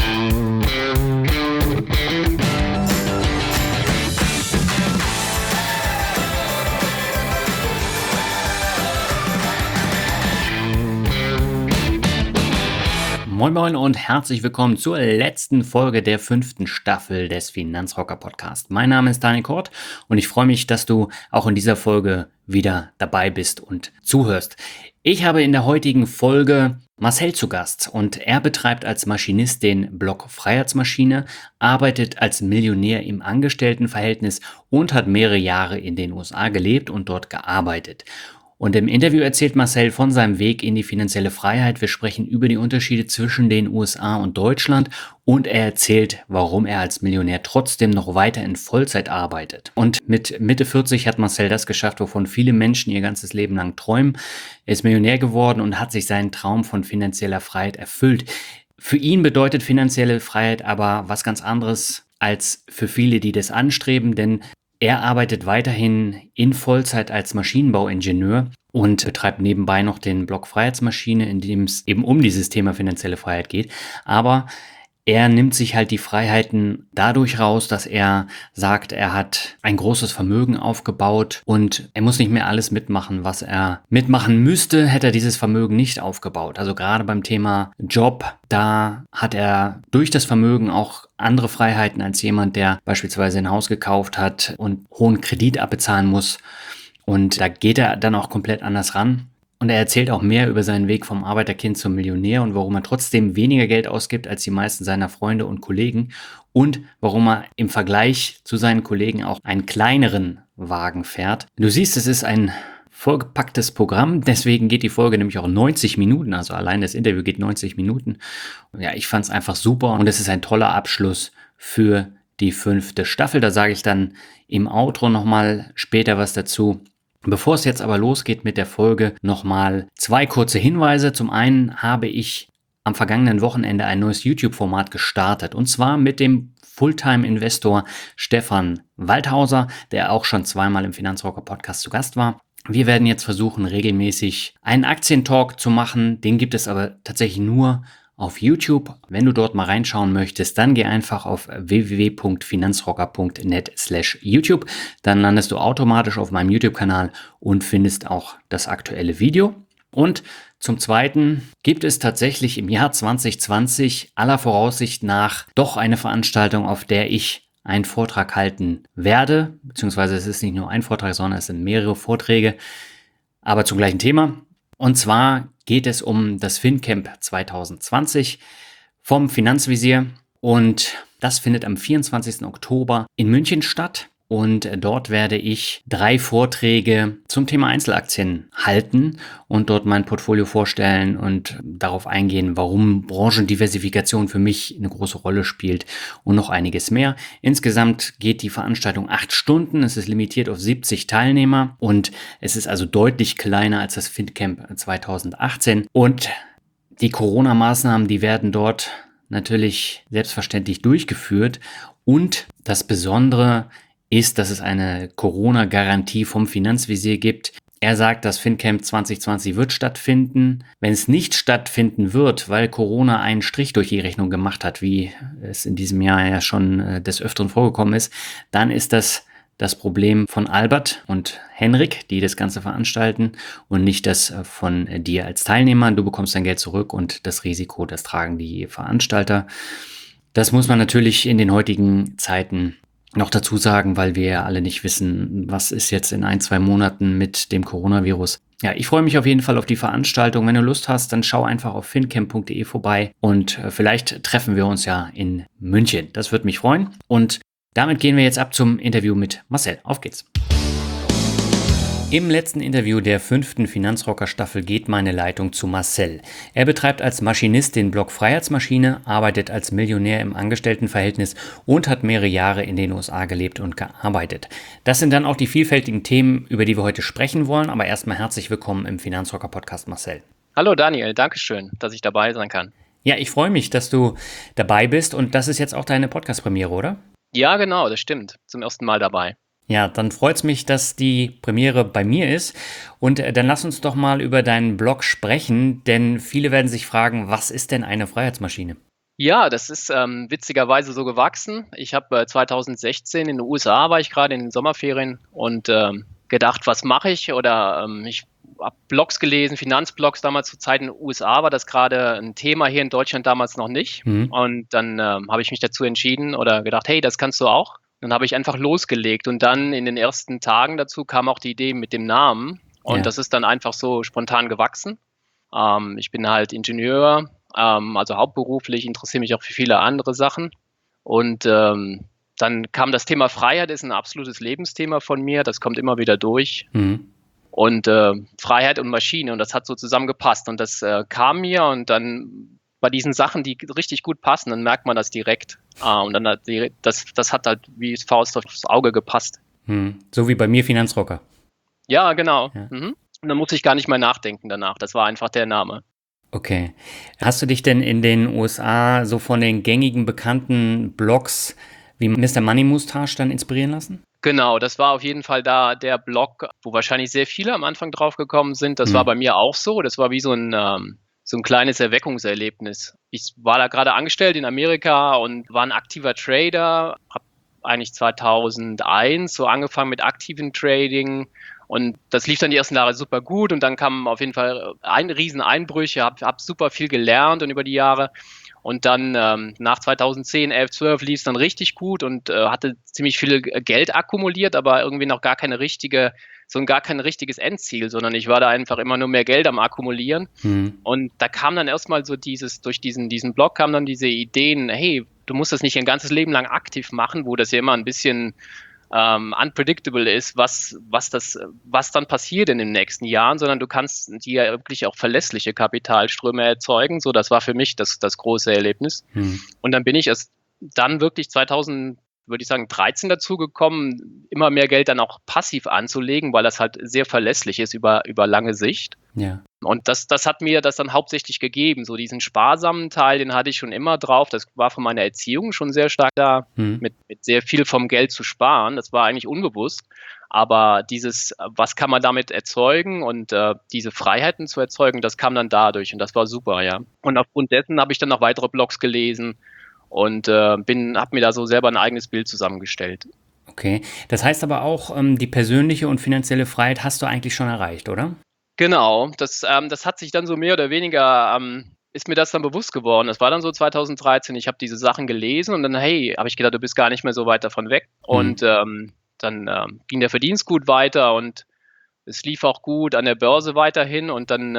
Moin Moin und herzlich willkommen zur letzten Folge der 5. Staffel des Finanzrocker Podcast. Mein Name ist Daniel Kort und ich freue mich, dass du auch in dieser Folge wieder dabei bist und zuhörst. Ich habe in der heutigen Folge Marcel zu Gast und er betreibt als Maschinist den Blog Freiheitsmaschine, arbeitet als Millionär im Angestelltenverhältnis und hat mehrere Jahre in den USA gelebt und dort gearbeitet. Und im Interview erzählt Marcel von seinem Weg in die finanzielle Freiheit. Wir sprechen über die Unterschiede zwischen den USA und Deutschland und er erzählt, warum er als Millionär trotzdem noch weiter in Vollzeit arbeitet. Und mit Mitte 40 hat Marcel das geschafft, wovon viele Menschen ihr ganzes Leben lang träumen. Er ist Millionär geworden und hat sich seinen Traum von finanzieller Freiheit erfüllt. Für ihn bedeutet finanzielle Freiheit aber was ganz anderes als für viele, die das anstreben, denn er arbeitet weiterhin in Vollzeit als Maschinenbauingenieur und betreibt nebenbei noch den Blog Freiheitsmaschine, in dem es eben um dieses Thema finanzielle Freiheit geht. Aber er nimmt sich halt die Freiheiten dadurch raus, dass er sagt, er hat ein großes Vermögen aufgebaut und er muss nicht mehr alles mitmachen, was er mitmachen müsste, hätte er dieses Vermögen nicht aufgebaut. Also gerade beim Thema Job, da hat er durch das Vermögen auch andere Freiheiten als jemand, der beispielsweise ein Haus gekauft hat und hohen Kredit abbezahlen muss. Und da geht er dann auch komplett anders ran. Und er erzählt auch mehr über seinen Weg vom Arbeiterkind zum Millionär und warum er trotzdem weniger Geld ausgibt als die meisten seiner Freunde und Kollegen und warum er im Vergleich zu seinen Kollegen auch einen kleineren Wagen fährt. Du siehst, es ist ein vollgepacktes Programm, deswegen geht die Folge nämlich auch 90 Minuten, also allein das Interview geht 90 Minuten. Ja, ich fand es einfach super und es ist ein toller Abschluss für die 5. Staffel. Da sage ich dann im Outro nochmal später was dazu. Bevor es jetzt aber losgeht mit der Folge, nochmal 2 kurze Hinweise. Zum einen habe ich am vergangenen Wochenende ein neues YouTube-Format gestartet und zwar mit dem Fulltime-Investor Stefan Waldhauser, der auch schon 2-mal im Finanzrocker-Podcast zu Gast war. Wir werden jetzt versuchen, regelmäßig einen Aktientalk zu machen. Den gibt es aber tatsächlich nur auf YouTube. Wenn du dort mal reinschauen möchtest, dann geh einfach auf www.finanzrocker.net/YouTube. Dann landest du automatisch auf meinem YouTube-Kanal und findest auch das aktuelle Video. Und zum Zweiten gibt es tatsächlich im Jahr 2020 aller Voraussicht nach doch eine Veranstaltung, auf der ich einen Vortrag halten werde. Beziehungsweise es ist nicht nur ein Vortrag, sondern es sind mehrere Vorträge, aber zum gleichen Thema. Und zwar geht es um das FinCamp 2020 vom Finanzvisier und das findet am 24. Oktober in München statt. Und dort werde ich 3 Vorträge zum Thema Einzelaktien halten und dort mein Portfolio vorstellen und darauf eingehen, warum Branchendiversifikation für mich eine große Rolle spielt und noch einiges mehr. Insgesamt geht die Veranstaltung 8 Stunden. Es ist limitiert auf 70 Teilnehmer und es ist also deutlich kleiner als das FinCamp 2018. Und die Corona-Maßnahmen, die werden dort natürlich selbstverständlich durchgeführt. Und das Besondere ist, dass es eine Corona-Garantie vom Finanzvisier gibt. Er sagt, das FinCamp 2020 wird stattfinden. Wenn es nicht stattfinden wird, weil Corona einen Strich durch die Rechnung gemacht hat, wie es in diesem Jahr ja schon des Öfteren vorgekommen ist, dann ist das Problem von Albert und Henrik, die das Ganze veranstalten und nicht das von dir als Teilnehmer. Du bekommst dein Geld zurück und das Risiko, das tragen die Veranstalter. Das muss man natürlich in den heutigen Zeiten noch dazu sagen, weil wir ja alle nicht wissen, was ist jetzt in 1-2 Monaten mit dem Coronavirus. Ja, ich freue mich auf jeden Fall auf die Veranstaltung. Wenn du Lust hast, dann schau einfach auf fincamp.de vorbei und vielleicht treffen wir uns ja in München. Das würde mich freuen. Und damit gehen wir jetzt ab zum Interview mit Marcel. Auf geht's. Im letzten Interview der 5. Finanzrocker-Staffel geht meine Leitung zu Marcel. Er betreibt als Maschinist den Blog Freiheitsmaschine, arbeitet als Millionär im Angestelltenverhältnis und hat mehrere Jahre in den USA gelebt und gearbeitet. Das sind dann auch die vielfältigen Themen, über die wir heute sprechen wollen, aber erstmal herzlich willkommen im Finanzrocker-Podcast, Marcel. Hallo Daniel, danke schön, dass ich dabei sein kann. Ja, ich freue mich, dass du dabei bist und das ist jetzt auch deine Podcast-Premiere, oder? Ja, genau, das stimmt. Zum ersten Mal dabei. Ja, dann freut es mich, dass die Premiere bei mir ist. Und dann lass uns doch mal über deinen Blog sprechen, denn viele werden sich fragen, was ist denn eine Freiheitsmaschine? Ja, das ist, witzigerweise so gewachsen. Ich habe, 2016 in den USA war ich gerade in den Sommerferien und, gedacht: „Was mache ich?“ Oder, ich habe Blogs gelesen, Finanzblogs damals zur Zeit in den USA war das gerade ein Thema, hier in Deutschland damals noch nicht. Mhm. Und dann, habe ich mich dazu entschieden oder gedacht: „Hey, das kannst du auch.“ Dann habe ich einfach losgelegt und dann in den ersten Tagen dazu kam auch die Idee mit dem Namen und Ja. das ist dann einfach so spontan gewachsen. Ich bin halt Ingenieur, also hauptberuflich, interessiere mich auch für viele andere Sachen. Und, dann kam das Thema Freiheit, ist ein absolutes Lebensthema von mir, das kommt immer wieder durch. Mhm. Und, Freiheit und Maschine und das hat so zusammengepasst und das, kam mir und dann bei diesen Sachen, die richtig gut passen, dann merkt man das direkt. Und dann hat das hat halt wie Faust aufs Auge gepasst. Mhm. So wie bei mir Finanzrocker. Ja, genau. Ja. Mhm. Und dann musste ich gar nicht mehr nachdenken danach. Das war einfach der Name. Okay. Hast du dich denn in den USA so von den gängigen bekannten Blogs wie Mister Money Mustache dann inspirieren lassen? Genau, das war auf jeden Fall da der Blog, wo wahrscheinlich sehr viele am Anfang drauf gekommen sind. Das war bei Mhm. mir auch so. Das war wie so 'n kleines Erweckungserlebnis. Ich war da grade angestellt in Amerika und war 'n aktiver Trader, habe eigentlich 2001 so angefangen mit aktivem Trading und das lief dann die ersten Jahre super gut und dann kamen auf jeden Fall Rieseneinbrüche, habe super viel gelernt und über die Jahre und dann, nach 2010, 11, 12 lief's dann richtig gut und, hatte ziemlich viel Geld akkumuliert, aber irgendwie noch gar kein richtiges Endziel, sondern ich war da einfach immer nur mehr Geld am Akkumulieren. Mhm. Und da kam dann erst mal so durch diesen Blog kamen dann diese Ideen: „Hey, du musst das nicht ein ganzes Leben lang aktiv machen“, wo das ja immer ein bisschen, unpredictable ist, was dann passiert in den nächsten Jahren, sondern du kannst dir ja wirklich auch verlässliche Kapitalströme erzeugen. So, das war für mich das große Erlebnis. Mhm. Und dann bin ich erst dann wirklich 2000, würde ich sagen, 13 dazu gekommen, immer mehr Geld dann auch passiv anzulegen, weil das halt sehr verlässlich ist über lange Sicht. Ja. Und das hat mir das dann hauptsächlich gegeben. So diesen sparsamen Teil, den hatte ich schon immer drauf. Das war von meiner Erziehung schon sehr stark da, Mhm. mit sehr viel vom Geld zu sparen. Das war eigentlich unbewusst. Aber was kann man damit erzeugen und, diese Freiheiten zu erzeugen, das kam dann dadurch und das war super, ja. Und aufgrund dessen habe ich dann noch weitere Blogs gelesen und, habe mir da so selber 'n eigenes Bild zusammengestellt. Okay. Das heißt aber auch, die persönliche und finanzielle Freiheit hast du eigentlich schon erreicht, oder? Genau, das hat sich dann so mehr oder weniger ist mir das dann bewusst geworden. Das war dann so 2013. Ich habe diese Sachen gelesen und dann, hey, habe ich gedacht, du bist gar nicht mehr so weit davon weg. Und, Mhm. dann, ging der Verdienst gut weiter und es lief auch gut an der Börse weiterhin und dann,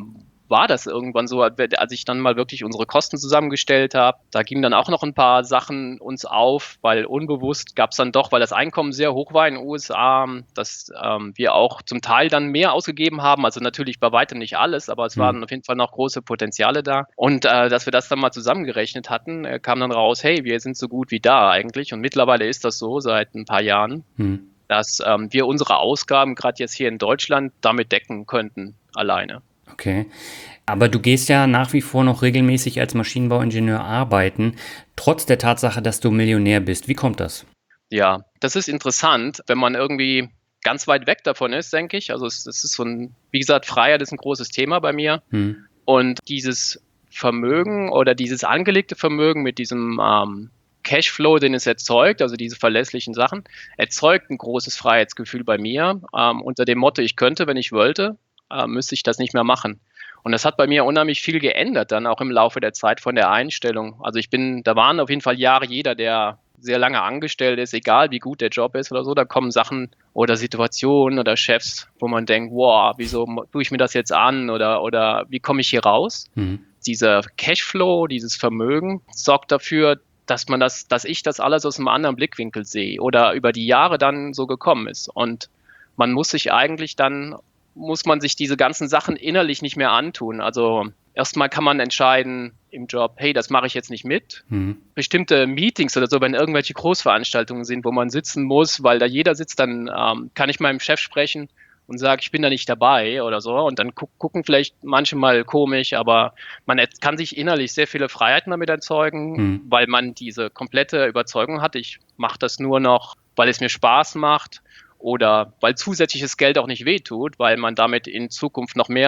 war das irgendwann so, als ich dann mal wirklich unsere Kosten zusammengestellt habe, da gingen dann auch noch ein paar Sachen uns auf, weil unbewusst gab es dann doch, weil das Einkommen sehr hoch war in den USA, dass, wir auch zum Teil dann mehr ausgegeben haben. Also, natürlich bei weitem nicht alles, aber es Mhm. waren auf jeden Fall noch große Potenziale da. Und, dass wir das dann mal zusammengerechnet hatten, kam dann raus: „Hey, wir sind so gut wie da eigentlich.“ Und mittlerweile ist das so seit ein paar Jahren, Mhm. dass, wir unsere Ausgaben gerade jetzt hier in Deutschland damit decken könnten alleine. Okay. Aber du gehst ja nach wie vor noch regelmäßig als Maschinenbauingenieur arbeiten, trotz der Tatsache, dass du Millionär bist. Wie kommt das? Ja, das ist interessant, wenn man irgendwie ganz weit weg davon ist, denke ich. Also, es ist so ein, wie gesagt, Freiheit ist ein großes Thema bei mir Mhm. und dieses Vermögen oder dieses angelegte Vermögen mit diesem, Cashflow, den es erzeugt, also diese verlässlichen Sachen, erzeugt ein großes Freiheitsgefühl bei mir, unter dem Motto: „Ich könnte, wenn ich wollte, müsste ich das nicht mehr machen.“ Und das hat bei mir unheimlich viel geändert dann auch im Laufe der Zeit von der Einstellung. Also, da waren auf jeden Fall Jahre, jeder, der sehr lange angestellt ist, egal wie gut der Job ist oder so, da kommen Sachen oder Situationen oder Chefs, wo man denkt: „Boah, wieso tue ich mir das jetzt an oder wie komme ich hier raus?“ Mhm. Dieser Cashflow, dieses Vermögen sorgt dafür, dass ich das alles aus einem anderen Blickwinkel sehe oder über die Jahre dann so gekommen ist. Und man muss sich eigentlich dann muss man sich diese ganzen Sachen innerlich nicht mehr antun. Also, erstmal kann man entscheiden im Job: „Hey, das mache ich jetzt nicht mit.“ Mhm. Bestimmte Meetings oder so, wenn irgendwelche Großveranstaltungen sind, wo man sitzen muss, weil da jeder sitzt, dann, kann ich meinem Chef sprechen und sage: „Ich bin da nicht dabei“ oder so. Und dann gucken vielleicht manche mal komisch, aber man kann sich innerlich sehr viele Freiheiten damit erzeugen, Mhm. weil man diese komplette Überzeugung hat: „Ich mache das nur noch, weil es mir Spaß macht oder weil zusätzliches Geld auch nicht wehtut“, weil man damit in Zukunft noch mehr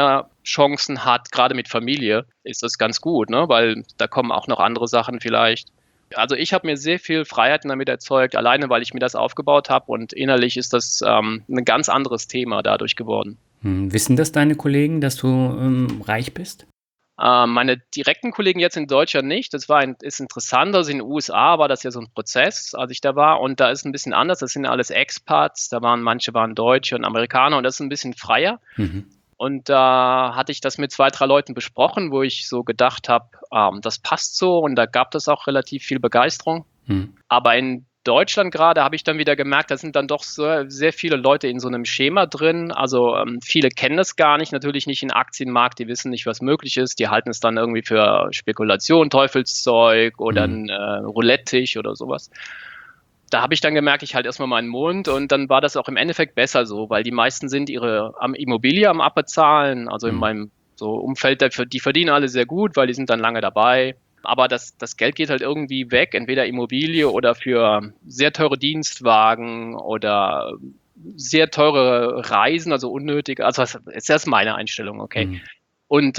Chancen hat, gerade mit Familie, ist das ganz gut, ne? Weil da kommen auch noch andere Sachen vielleicht. Also ich habe mir sehr viel Freiheiten damit erzeugt, alleine weil ich mir das aufgebaut habe und innerlich ist das ein ganz anderes Thema dadurch geworden. Wissen das deine Kollegen, dass du reich bist? Meine direkten Kollegen jetzt in Deutschland nicht. Ist interessant. Also in den USA war das ja so ein Prozess, als ich da war. Und da ist ein bisschen anders. Das sind alles Expats. Manche waren Deutsche und Amerikaner und das ist ein bisschen freier. Mhm. Und da hatte ich das mit 2, 3 Leuten besprochen, wo ich so gedacht habe, das passt so. Und da gab es auch relativ viel Begeisterung. Mhm. Aber in Deutschland gerade habe ich dann wieder gemerkt, da sind dann doch sehr, sehr viele Leute in so einem Schema drin. Also viele kennen das gar nicht, natürlich nicht im Aktienmarkt, die wissen nicht, was möglich ist. Die halten es dann irgendwie für Spekulation, Teufelszeug oder ein Roulette-Tisch oder sowas. Da habe ich dann gemerkt, ich halte erstmal meinen Mund und dann war das auch im Endeffekt besser so, weil die meisten sind ihre Immobilie am Abbezahlen. Also in meinem so Umfeld, die verdienen alle sehr gut, weil die sind dann lange dabei. Aber das Geld geht halt irgendwie weg, entweder Immobilie oder für sehr teure Dienstwagen oder sehr teure Reisen, also unnötig. Also das ist erst meine Einstellung, okay. Und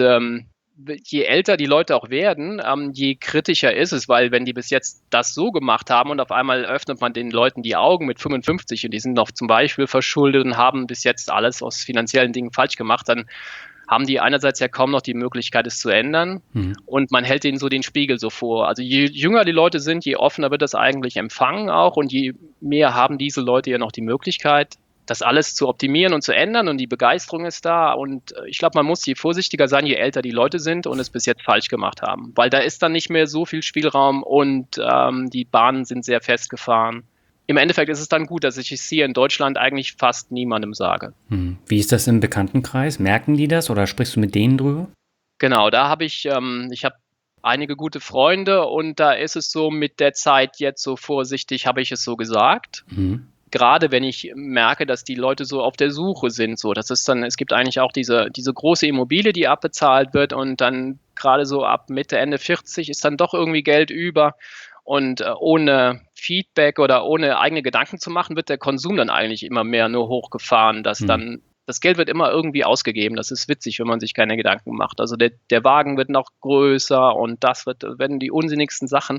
je älter die Leute auch werden, je kritischer ist es, weil wenn die bis jetzt das so gemacht haben und auf einmal öffnet man den Leuten die Augen mit 55 und die sind noch zum Beispiel verschuldet und haben bis jetzt alles aus finanziellen Dingen falsch gemacht, dann haben die einerseits ja kaum noch die Möglichkeit, es zu ändern und man hält ihnen so den Spiegel so vor. Also je jünger die Leute sind, je offener wird das eigentlich empfangen auch und je mehr haben diese Leute ja noch die Möglichkeit, das alles zu optimieren und zu ändern und die Begeisterung ist da und ich glaube, man muss je vorsichtiger sein, je älter die Leute sind und es bis jetzt falsch gemacht haben, weil da ist dann nicht mehr so viel Spielraum und die Bahnen sind sehr festgefahren. Im Endeffekt ist es dann gut, dass ich es hier in Deutschland eigentlich fast niemandem sage. Wie ist das im Bekanntenkreis? Merken die das oder sprichst du mit denen drüber? Genau, da habe ich habe einige gute Freunde und da ist es so mit der Zeit jetzt so vorsichtig, habe ich es so gesagt. Gerade wenn ich merke, dass die Leute so auf der Suche sind, so, das ist dann, es gibt eigentlich auch diese große Immobilie, die abbezahlt wird und dann gerade so ab Mitte, Ende 40 ist dann doch irgendwie Geld über und ohne Feedback oder ohne eigene Gedanken zu machen, wird der Konsum dann eigentlich immer mehr nur hochgefahren, dass dann das Geld wird immer irgendwie ausgegeben. Das ist witzig, wenn man sich keine Gedanken macht. Also der Wagen wird noch größer und werden die unsinnigsten Sachen.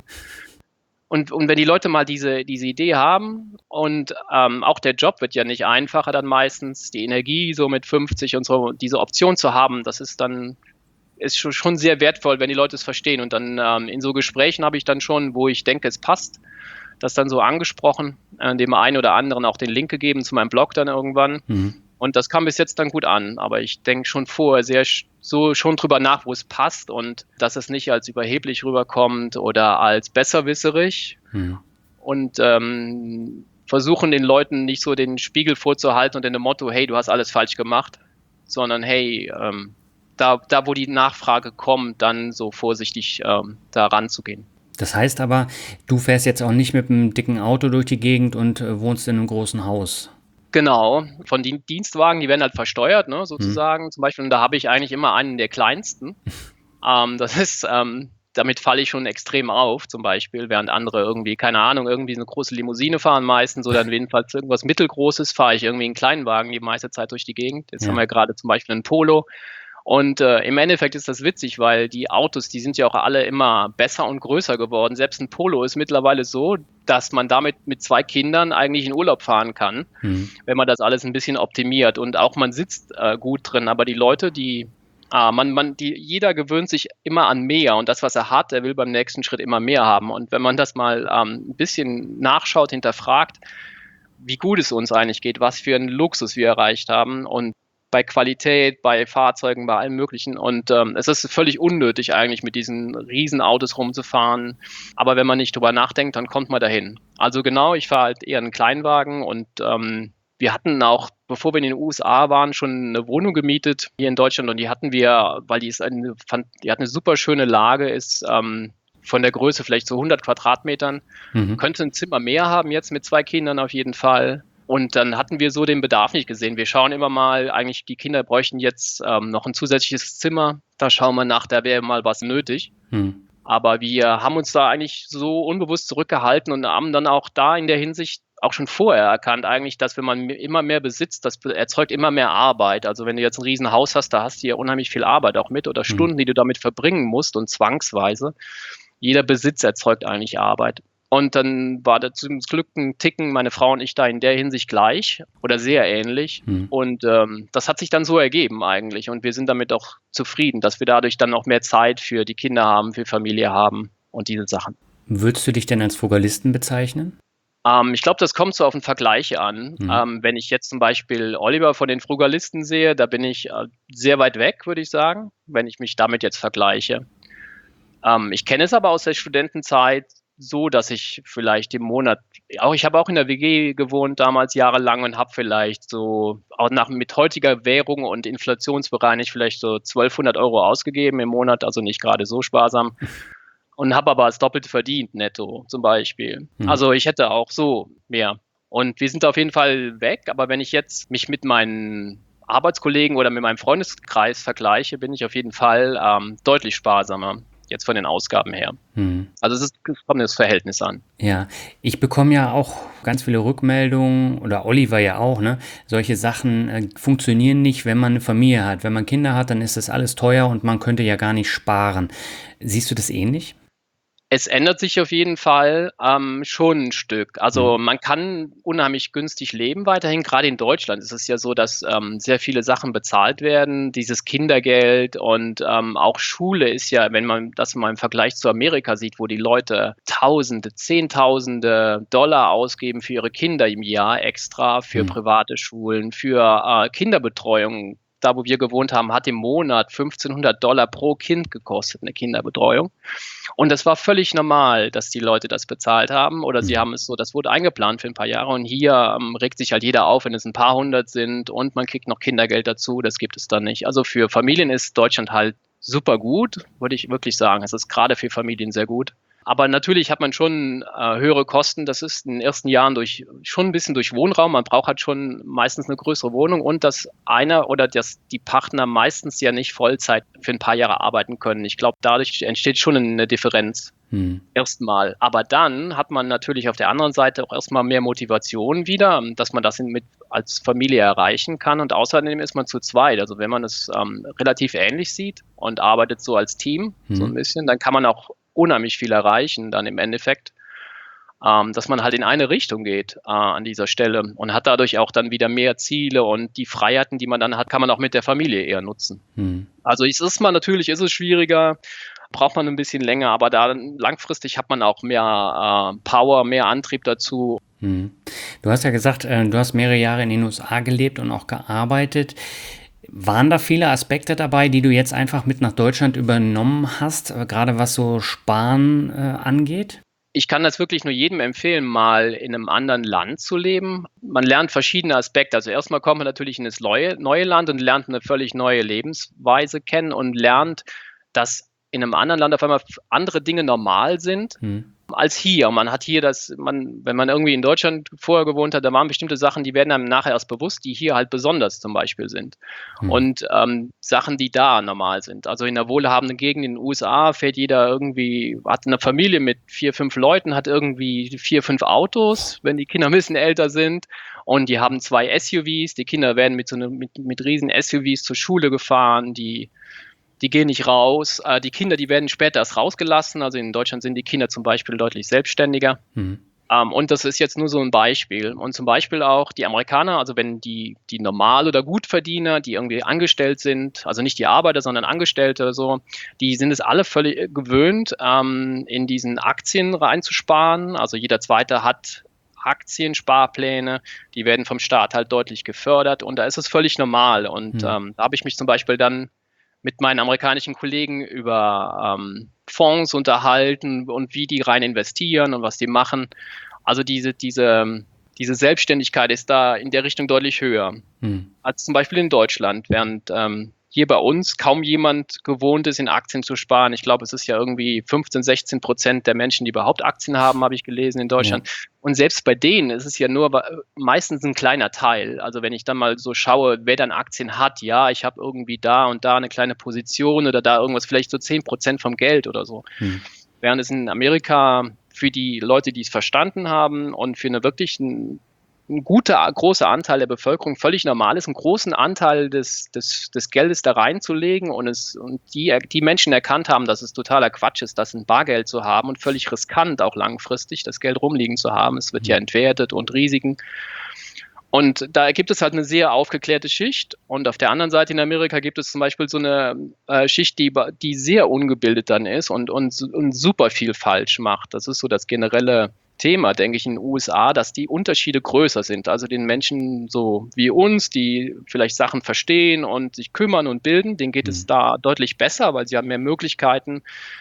Und wenn die Leute mal diese Idee haben und auch der Job wird ja nicht einfacher dann meistens, die Energie so mit 50 und so, diese Option zu haben, das ist dann ist schon sehr wertvoll, wenn die Leute es verstehen. Und dann in so Gesprächen habe ich dann schon, wo ich denke, es passt, das dann so angesprochen, dem einen oder anderen auch den Link gegeben zu meinem Blog dann irgendwann. Und das kam bis jetzt dann gut an. Aber ich denke schon vorher schon drüber nach, wo es passt und dass es nicht als überheblich rüberkommt oder als besserwisserig. Und versuchen den Leuten nicht so den Spiegel vorzuhalten und in dem Motto, hey, du hast alles falsch gemacht, sondern hey, da wo die Nachfrage kommt, dann so vorsichtig da ranzugehen. Das heißt aber, du fährst jetzt auch nicht mit einem dicken Auto durch die Gegend und wohnst in einem großen Haus. Genau, von den Dienstwagen, die werden halt versteuert, ne, sozusagen. Zum Beispiel, und da habe ich eigentlich immer einen der kleinsten. Damit falle ich schon extrem auf, zum Beispiel, während andere irgendwie, keine Ahnung, irgendwie eine große Limousine fahren meistens oder jedenfalls irgendwas Mittelgroßes, fahre ich irgendwie einen kleinen Wagen die meiste Zeit durch die Gegend. Jetzt haben wir gerade zum Beispiel einen Polo. Und im Endeffekt ist das witzig, weil die Autos, die sind ja auch alle immer besser und größer geworden. Selbst ein Polo ist mittlerweile so, dass man damit mit 2 Kindern eigentlich in Urlaub fahren kann, wenn man das alles ein bisschen optimiert. Und auch man sitzt gut drin, aber die Leute, jeder gewöhnt sich immer an mehr und das, was er hat, er will beim nächsten Schritt immer mehr haben. Und wenn man das mal ein bisschen nachschaut, hinterfragt, wie gut es uns eigentlich geht, was für einen Luxus wir erreicht haben und bei Qualität, bei Fahrzeugen, bei allem Möglichen. Und es ist völlig unnötig eigentlich mit diesen Riesenautos rumzufahren. Aber wenn man nicht drüber nachdenkt, dann kommt man dahin. Also genau, ich fahre halt eher einen Kleinwagen und wir hatten auch, bevor wir in den USA waren, schon eine Wohnung gemietet hier in Deutschland und die hatten wir, weil die hat eine super schöne Lage, ist von der Größe vielleicht so 100 Quadratmetern. Könnte ein Zimmer mehr haben jetzt mit 2 Kindern auf jeden Fall. Und dann hatten wir so den Bedarf nicht gesehen. Wir schauen immer mal, eigentlich die Kinder bräuchten jetzt noch ein zusätzliches Zimmer. Da schauen wir nach, da wäre mal was nötig. Aber wir haben uns da eigentlich so unbewusst zurückgehalten und haben dann auch da in der Hinsicht auch schon vorher erkannt eigentlich, dass wenn man immer mehr besitzt, das erzeugt immer mehr Arbeit. Also wenn du jetzt ein Riesen-Haus hast, da hast du ja unheimlich viel Arbeit auch mit oder Hm. Stunden, die du damit verbringen musst und zwangsweise. Jeder Besitz erzeugt eigentlich Arbeit. Und dann war da zum Glück ein Ticken meine Frau und ich da in der Hinsicht gleich oder sehr ähnlich. Hm. Und das hat sich dann so ergeben eigentlich. Und wir sind damit auch zufrieden, dass wir dadurch dann auch mehr Zeit für die Kinder haben, für Familie haben und diese Sachen. Würdest du dich denn als Frugalisten bezeichnen? Ich glaube, das kommt so auf den Vergleich an. Hm. Wenn ich jetzt zum Beispiel Oliver von den Frugalisten sehe, da bin ich sehr weit weg, würde ich sagen, wenn ich mich damit jetzt vergleiche. Ich kenne es aber aus der Studentenzeit so, dass ich vielleicht im Monat, ich habe auch in der WG gewohnt damals jahrelang und habe vielleicht so, auch mit heutiger Währung und inflationsbereinigt vielleicht so 1.200 € ausgegeben im Monat, also nicht gerade so sparsam. Und habe aber das Doppelte verdient, netto zum Beispiel. Hm. Also ich hätte auch so mehr. Und wir sind auf jeden Fall weg, aber wenn ich jetzt mich mit meinen Arbeitskollegen oder mit meinem Freundeskreis vergleiche, bin ich auf jeden Fall deutlich sparsamer, jetzt von den Ausgaben her. Hm. Also es kommt das Verhältnis an. Ja, ich bekomme ja auch ganz viele Rückmeldungen oder Oliver ja auch, ne? Solche Sachen funktionieren nicht, wenn man eine Familie hat. Wenn man Kinder hat, dann ist das alles teuer und man könnte ja gar nicht sparen. Siehst du das ähnlich? Es ändert sich auf jeden Fall schon ein Stück. Also Hm. man kann unheimlich günstig leben weiterhin. Gerade in Deutschland ist es ja so, dass sehr viele Sachen bezahlt werden. Dieses Kindergeld und auch Schule ist ja, wenn man das mal im Vergleich zu Amerika sieht, wo die Leute Tausende, Zehntausende Dollar ausgeben für ihre Kinder im Jahr extra, für Hm. private Schulen, für Kinderbetreuung. Da, wo wir gewohnt haben, hat im Monat $1.500 pro Kind gekostet, eine Kinderbetreuung. Und das war völlig normal, dass die Leute das bezahlt haben oder sie Hm. haben es so, das wurde eingeplant für ein paar Jahre und hier regt sich halt jeder auf, wenn es ein paar hundert sind und man kriegt noch Kindergeld dazu, das gibt es dann nicht. Also für Familien ist Deutschland halt super gut, würde ich wirklich sagen. Es ist gerade für Familien sehr gut. Aber natürlich hat man schon höhere Kosten. Das ist in den ersten Jahren schon ein bisschen durch Wohnraum. Man braucht halt schon meistens eine größere Wohnung und dass einer oder die Partner meistens ja nicht Vollzeit für ein paar Jahre arbeiten können. Ich glaube, dadurch entsteht schon eine Differenz. Hm. Erstmal. Aber dann hat man natürlich auf der anderen Seite auch erstmal mehr Motivation wieder, dass man das als Familie erreichen kann. Und außerdem ist man zu zweit. Also wenn man es relativ ähnlich sieht und arbeitet so als Team, so ein bisschen, dann kann man auch unheimlich viel erreichen dann im Endeffekt, dass man halt in eine Richtung geht an dieser Stelle und hat dadurch auch dann wieder mehr Ziele und die Freiheiten, die man dann hat, kann man auch mit der Familie eher nutzen. Hm. Also natürlich ist es schwieriger, braucht man ein bisschen länger, aber da langfristig hat man auch mehr Power, mehr Antrieb dazu. Hm. Du hast ja gesagt, du hast mehrere Jahre in den USA gelebt und auch gearbeitet. Waren da viele Aspekte dabei, die du jetzt einfach mit nach Deutschland übernommen hast, gerade was so Sparen angeht? Ich kann das wirklich nur jedem empfehlen, mal in einem anderen Land zu leben. Man lernt verschiedene Aspekte. Also erstmal kommt man natürlich in das neue Land und lernt eine völlig neue Lebensweise kennen und lernt, dass in einem anderen Land auf einmal andere Dinge normal sind als hier. Man hat hier wenn man irgendwie in Deutschland vorher gewohnt hat, da waren bestimmte Sachen, die werden einem nachher erst bewusst, die hier halt besonders zum Beispiel sind. Und Sachen, die da normal sind. Also in einer wohlhabenden Gegend in den USA fährt jeder irgendwie, hat eine Familie mit 4, 5 Leuten, hat irgendwie 4, 5 Autos, wenn die Kinder ein bisschen älter sind. Und die haben 2 SUVs. Die Kinder werden mit riesen SUVs zur Schule gefahren. Die gehen nicht raus. Die Kinder, die werden später erst rausgelassen. Also in Deutschland sind die Kinder zum Beispiel deutlich selbstständiger. Und das ist jetzt nur so ein Beispiel. Und zum Beispiel auch die Amerikaner, also wenn die Normal- oder Gutverdiener, die irgendwie angestellt sind, also nicht die Arbeiter, sondern Angestellte, so, die sind es alle völlig gewöhnt, in diesen Aktien reinzusparen. Also jeder Zweite hat Aktiensparpläne, die werden vom Staat halt deutlich gefördert und da ist es völlig normal. Und da habe ich mich zum Beispiel dann mit meinen amerikanischen Kollegen über Fonds unterhalten und wie die rein investieren und was die machen. Also diese Selbstständigkeit ist da in der Richtung deutlich höher als zum Beispiel in Deutschland, während hier bei uns kaum jemand gewohnt ist, in Aktien zu sparen. Ich glaube, es ist ja irgendwie 15-16% der Menschen, die überhaupt Aktien haben, habe ich gelesen in Deutschland. Ja. Und selbst bei denen ist es ja nur meistens ein kleiner Teil. Also wenn ich dann mal so schaue, wer dann Aktien hat, ja, ich habe irgendwie da und da eine kleine Position oder da irgendwas, vielleicht so 10% vom Geld oder so. Während es in Amerika für die Leute, die es verstanden haben und für eine wirklich ein guter, großer Anteil der Bevölkerung völlig normal ist, einen großen Anteil des Geldes da reinzulegen und die Menschen erkannt haben, dass es totaler Quatsch ist, das in Bargeld zu haben und völlig riskant auch langfristig das Geld rumliegen zu haben. Es wird ja entwertet und Risiken. Und da gibt es halt eine sehr aufgeklärte Schicht. Und auf der anderen Seite in Amerika gibt es zum Beispiel so eine Schicht, die sehr ungebildet dann ist und super viel falsch macht. Das ist so das generelle Thema, denke ich, in den USA, dass die Unterschiede größer sind. Also den Menschen so wie uns, die vielleicht Sachen verstehen und sich kümmern und bilden, denen geht es da deutlich besser, weil sie haben mehr Möglichkeiten.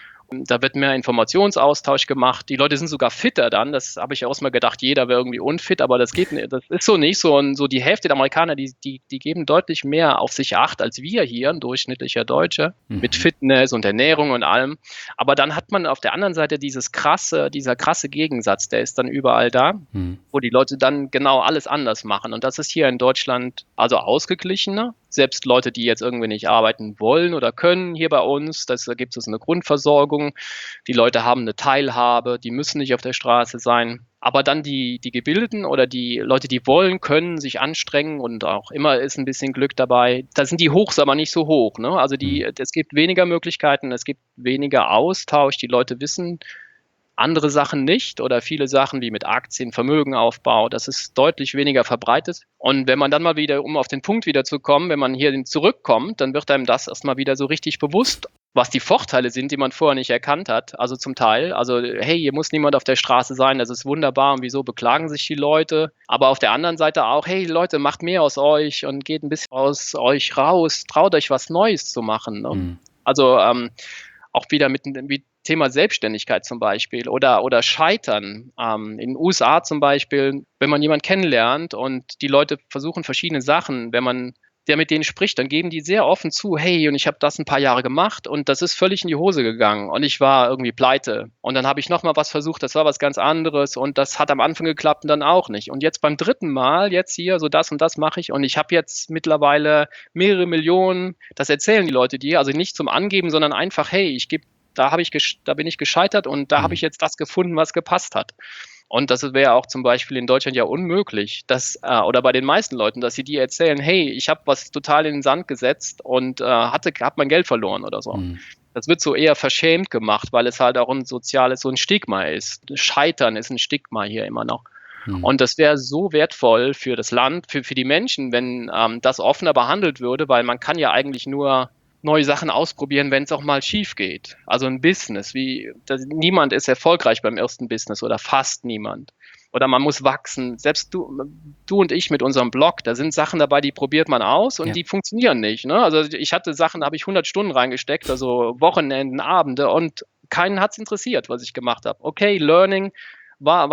Da wird mehr Informationsaustausch gemacht. Die Leute sind sogar fitter dann. Das habe ich auch mal gedacht, jeder wäre irgendwie unfit, aber das geht nicht. Das ist so nicht so. Und so die Hälfte der Amerikaner, die geben deutlich mehr auf sich Acht als wir hier, ein durchschnittlicher Deutsche, mit Fitness und Ernährung und allem. Aber dann hat man auf der anderen Seite dieser krasse Gegensatz, der ist dann überall da, wo die Leute dann genau alles anders machen. Und das ist hier in Deutschland also ausgeglichener. Selbst Leute, die jetzt irgendwie nicht arbeiten wollen oder können hier bei uns, da gibt es eine Grundversorgung. Die Leute haben eine Teilhabe, die müssen nicht auf der Straße sein. Aber dann die Gebildeten oder die Leute, die wollen, können sich anstrengen und auch immer ist ein bisschen Glück dabei. Da sind die Hochs aber nicht so hoch. Ne? Also es gibt weniger Möglichkeiten, es gibt weniger Austausch. Die Leute wissen andere Sachen nicht oder viele Sachen wie mit Aktien, Vermögenaufbau, das ist deutlich weniger verbreitet. Und wenn man dann mal wieder, um auf den Punkt wieder zu kommen, wenn man hier zurückkommt, dann wird einem das erstmal wieder so richtig bewusst, was die Vorteile sind, die man vorher nicht erkannt hat. Also zum Teil, also hey, hier muss niemand auf der Straße sein, das ist wunderbar und wieso beklagen sich die Leute? Aber auf der anderen Seite auch, hey Leute, macht mehr aus euch und geht ein bisschen aus euch raus, traut euch was Neues zu machen. Ne? Also auch wieder mit Thema Selbstständigkeit zum Beispiel oder Scheitern. In den USA zum Beispiel, wenn man jemanden kennenlernt und die Leute versuchen verschiedene Sachen, wenn der mit denen spricht, dann geben die sehr offen zu, hey, und ich habe das ein paar Jahre gemacht und das ist völlig in die Hose gegangen und ich war irgendwie pleite. Und dann habe ich nochmal was versucht, das war was ganz anderes und das hat am Anfang geklappt und dann auch nicht. Und jetzt beim dritten Mal, jetzt hier, so das und das mache ich und ich habe jetzt mittlerweile mehrere Millionen, das erzählen die Leute dir, also nicht zum Angeben, sondern einfach, hey, da bin ich gescheitert und da habe ich jetzt das gefunden, was gepasst hat. Und das wäre auch zum Beispiel in Deutschland ja unmöglich, oder bei den meisten Leuten, dass sie dir erzählen, hey, ich habe was total in den Sand gesetzt und habe mein Geld verloren oder so. Das wird so eher verschämt gemacht, weil es halt auch so ein Stigma ist. Scheitern ist ein Stigma hier immer noch. Und das wäre so wertvoll für das Land, für die Menschen, wenn das offener behandelt würde, weil man kann ja eigentlich nur neue Sachen ausprobieren, wenn es auch mal schief geht. Also ein Business, niemand ist erfolgreich beim ersten Business oder fast niemand. Oder man muss wachsen. Selbst du und ich mit unserem Blog, da sind Sachen dabei, die probiert man aus und die funktionieren nicht. Ne? Also ich hatte Sachen, da habe ich 100 Stunden reingesteckt, also Wochenenden, Abende und keinen hat es interessiert, was ich gemacht habe. Okay, Learning war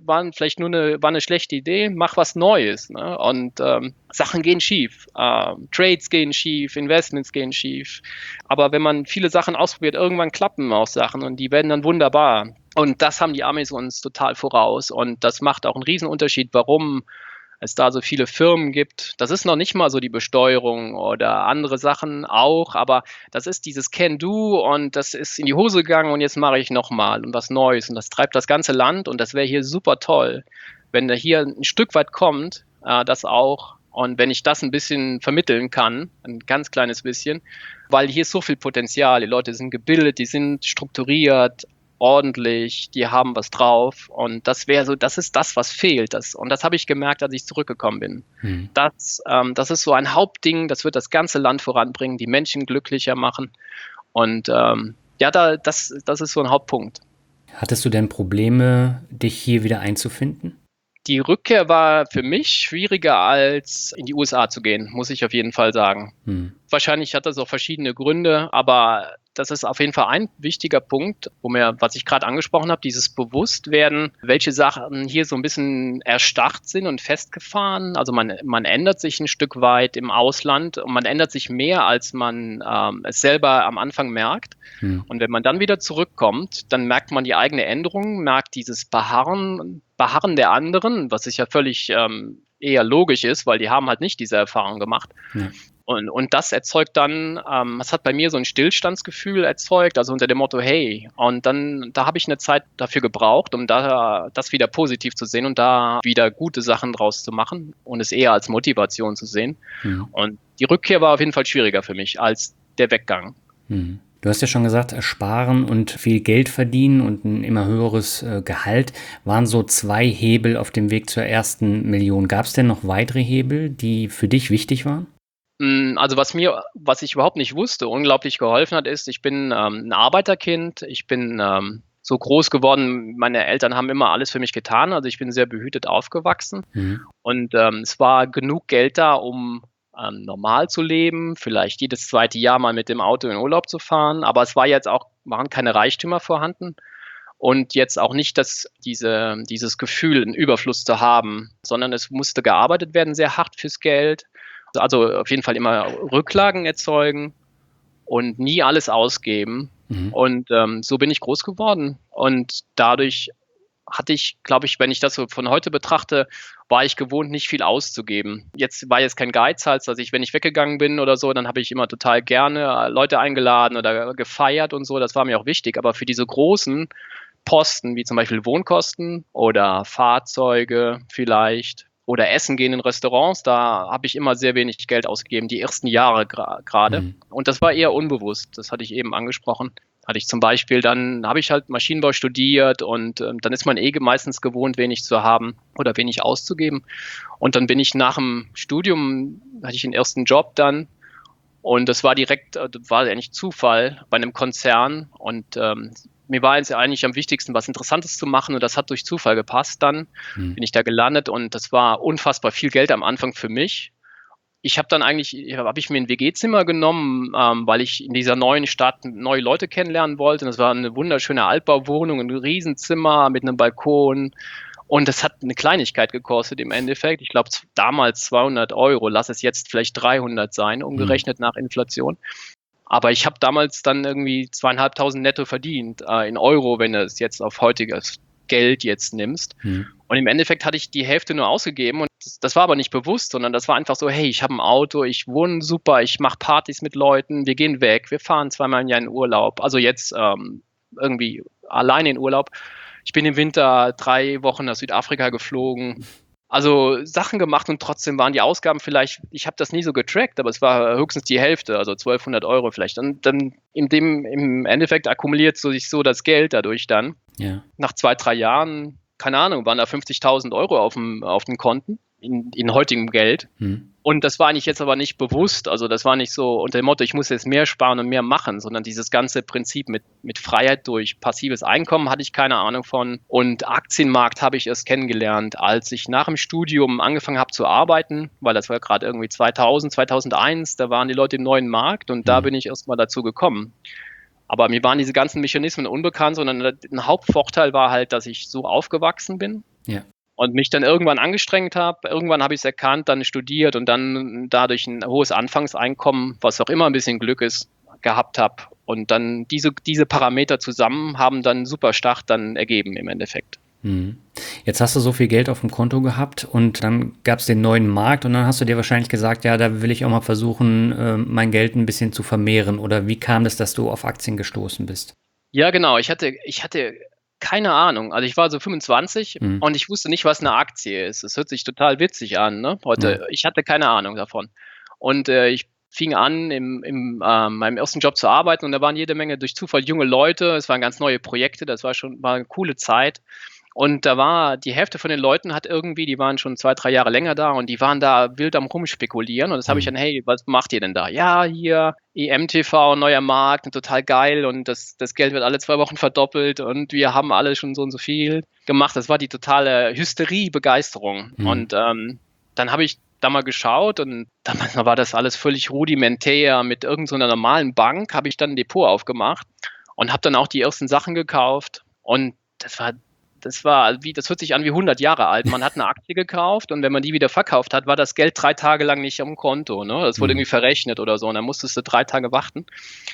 eine schlechte Idee, mach was Neues. Ne? Und Sachen gehen schief, Trades gehen schief, Investments gehen schief. Aber wenn man viele Sachen ausprobiert, irgendwann klappen auch Sachen und die werden dann wunderbar. Und das haben die Amis uns total voraus. Und das macht auch einen Riesenunterschied, warum es da so viele Firmen gibt. Das ist noch nicht mal so die Besteuerung oder andere Sachen auch, aber das ist dieses Can-Do und das ist in die Hose gegangen und jetzt mache ich nochmal und was Neues und das treibt das ganze Land und das wäre hier super toll, wenn da hier ein Stück weit kommt, das auch und wenn ich das ein bisschen vermitteln kann, ein ganz kleines bisschen, weil hier ist so viel Potenzial, die Leute sind gebildet, die sind strukturiert, ordentlich, die haben was drauf und das ist das, was fehlt. Und das habe ich gemerkt, als ich zurückgekommen bin. Das ist so ein Hauptding, das wird das ganze Land voranbringen, die Menschen glücklicher machen und das ist so ein Hauptpunkt. Hattest du denn Probleme, dich hier wieder einzufinden? Die Rückkehr war für mich schwieriger als in die USA zu gehen, muss ich auf jeden Fall sagen. Wahrscheinlich hat das auch verschiedene Gründe, aber das ist auf jeden Fall ein wichtiger Punkt, was ich gerade angesprochen habe, dieses Bewusstwerden, welche Sachen hier so ein bisschen erstarrt sind und festgefahren. Also man ändert sich ein Stück weit im Ausland und man ändert sich mehr, als man es selber am Anfang merkt. Und wenn man dann wieder zurückkommt, dann merkt man die eigene Änderung, merkt dieses Beharren der anderen, was sich ja völlig eher logisch ist, weil die haben halt nicht diese Erfahrung gemacht. Und das erzeugt dann, das hat bei mir so ein Stillstandsgefühl erzeugt, also unter dem Motto, hey, und dann, da habe ich eine Zeit dafür gebraucht, um da das wieder positiv zu sehen und da wieder gute Sachen draus zu machen und es eher als Motivation zu sehen. Und die Rückkehr war auf jeden Fall schwieriger für mich als der Weggang. Du hast ja schon gesagt, Sparen und viel Geld verdienen und ein immer höheres Gehalt waren so 2 Hebel auf dem Weg zur ersten Million. Gab es denn noch weitere Hebel, die für dich wichtig waren? Also was ich überhaupt nicht wusste, unglaublich geholfen hat, ist, ich bin ein Arbeiterkind, ich bin so groß geworden, meine Eltern haben immer alles für mich getan, also ich bin sehr behütet aufgewachsen und es war genug Geld da, um normal zu leben, vielleicht jedes zweite Jahr mal mit dem Auto in Urlaub zu fahren, aber es war jetzt auch, waren keine Reichtümer vorhanden und jetzt auch nicht dieses Gefühl, einen Überfluss zu haben, sondern es musste gearbeitet werden, sehr hart fürs Geld. Also auf jeden Fall immer Rücklagen erzeugen und nie alles ausgeben. Und so bin ich groß geworden. Und dadurch hatte ich, glaube ich, wenn ich das so von heute betrachte, war ich gewohnt, nicht viel auszugeben. Jetzt war jetzt kein Geizhals, dass wenn ich weggegangen bin oder so, dann habe ich immer total gerne Leute eingeladen oder gefeiert und so. Das war mir auch wichtig. Aber für diese großen Posten, wie zum Beispiel Wohnkosten oder Fahrzeuge vielleicht, oder essen gehen in Restaurants, da habe ich immer sehr wenig Geld ausgegeben, die ersten Jahre gerade. Und das war eher unbewusst, das hatte ich eben angesprochen. Hatte ich zum Beispiel, dann habe ich halt Maschinenbau studiert und dann ist man meistens gewohnt, wenig zu haben oder wenig auszugeben. Und dann bin ich nach dem Studium, hatte ich den ersten Job dann und das war eigentlich Zufall bei einem Konzern und mir war jetzt eigentlich am wichtigsten, was Interessantes zu machen und das hat durch Zufall gepasst. Dann bin ich da gelandet und das war unfassbar viel Geld am Anfang für mich. Ich habe dann habe ich mir ein WG-Zimmer genommen, weil ich in dieser neuen Stadt neue Leute kennenlernen wollte. Und das war eine wunderschöne Altbauwohnung, ein Riesenzimmer mit einem Balkon. Und das hat eine Kleinigkeit gekostet im Endeffekt. Ich glaube damals 200 Euro, lass es jetzt vielleicht 300 sein, umgerechnet nach Inflation. Aber ich habe damals dann irgendwie 2.500 netto verdient, in Euro, wenn du es jetzt auf heutiges Geld jetzt nimmst. Und im Endeffekt hatte ich die Hälfte nur ausgegeben und das war aber nicht bewusst, sondern das war einfach so, hey, ich habe ein Auto, ich wohne super, ich mache Partys mit Leuten, wir gehen weg, wir fahren 2-mal im Jahr in Urlaub. Also jetzt irgendwie alleine in Urlaub. Ich bin im Winter 3 Wochen nach Südafrika geflogen. Also Sachen gemacht und trotzdem waren die Ausgaben vielleicht, ich habe das nie so getrackt, aber es war höchstens die Hälfte, also 1.200 Euro vielleicht. Und dann im Endeffekt akkumuliert sich so das Geld dadurch dann. Ja. Nach 2-3 Jahren, keine Ahnung, waren da 50.000 Euro auf den Konten in heutigem Geld. Und das war eigentlich jetzt aber nicht bewusst. Also das war nicht so unter dem Motto, ich muss jetzt mehr sparen und mehr machen, sondern dieses ganze Prinzip mit Freiheit durch passives Einkommen hatte ich keine Ahnung von. Und Aktienmarkt habe ich erst kennengelernt, als ich nach dem Studium angefangen habe zu arbeiten, weil das war gerade irgendwie 2000, 2001, da waren die Leute im neuen Markt und da bin ich erst mal dazu gekommen. Aber mir waren diese ganzen Mechanismen unbekannt, sondern ein Hauptvorteil war halt, dass ich so aufgewachsen bin. Ja. Und mich dann irgendwann angestrengt habe, irgendwann habe ich es erkannt, dann studiert und dann dadurch ein hohes Anfangseinkommen, was auch immer ein bisschen Glück ist, gehabt habe. Und dann diese Parameter zusammen haben dann einen super Start dann ergeben im Endeffekt. Jetzt hast du so viel Geld auf dem Konto gehabt und dann gab es den neuen Markt und dann hast du dir wahrscheinlich gesagt, ja, da will ich auch mal versuchen, mein Geld ein bisschen zu vermehren. Oder wie kam es, dass du auf Aktien gestoßen bist? Ja, genau. Ich hatte keine Ahnung. Also ich war so 25 und ich wusste nicht, was eine Aktie ist. Das hört sich total witzig an, ne? Heute. Ja. Ich hatte keine Ahnung davon. Und ich fing an, in meinem ersten Job zu arbeiten und da waren jede Menge durch Zufall junge Leute. Es waren ganz neue Projekte. Das war eine coole Zeit. Und da war die Hälfte von den Leuten die waren schon 2-3 Jahre länger da und die waren da wild am Rumspekulieren. Und das habe ich dann, hey, was macht ihr denn da? Ja, hier EMTV, neuer Markt, total geil und das Geld wird alle 2 Wochen verdoppelt und wir haben alle schon so und so viel gemacht. Das war die totale Hysterie, Begeisterung. Und dann habe ich da mal geschaut und damals war das alles völlig rudimentär. Mit irgendeiner normalen Bank habe ich dann ein Depot aufgemacht und habe dann auch die ersten Sachen gekauft und das hört sich an wie 100 Jahre alt. Man hat eine Aktie gekauft und wenn man die wieder verkauft hat, war das Geld 3 Tage lang nicht am Konto. Ne? Das wurde irgendwie verrechnet oder so und dann musstest du 3 Tage warten.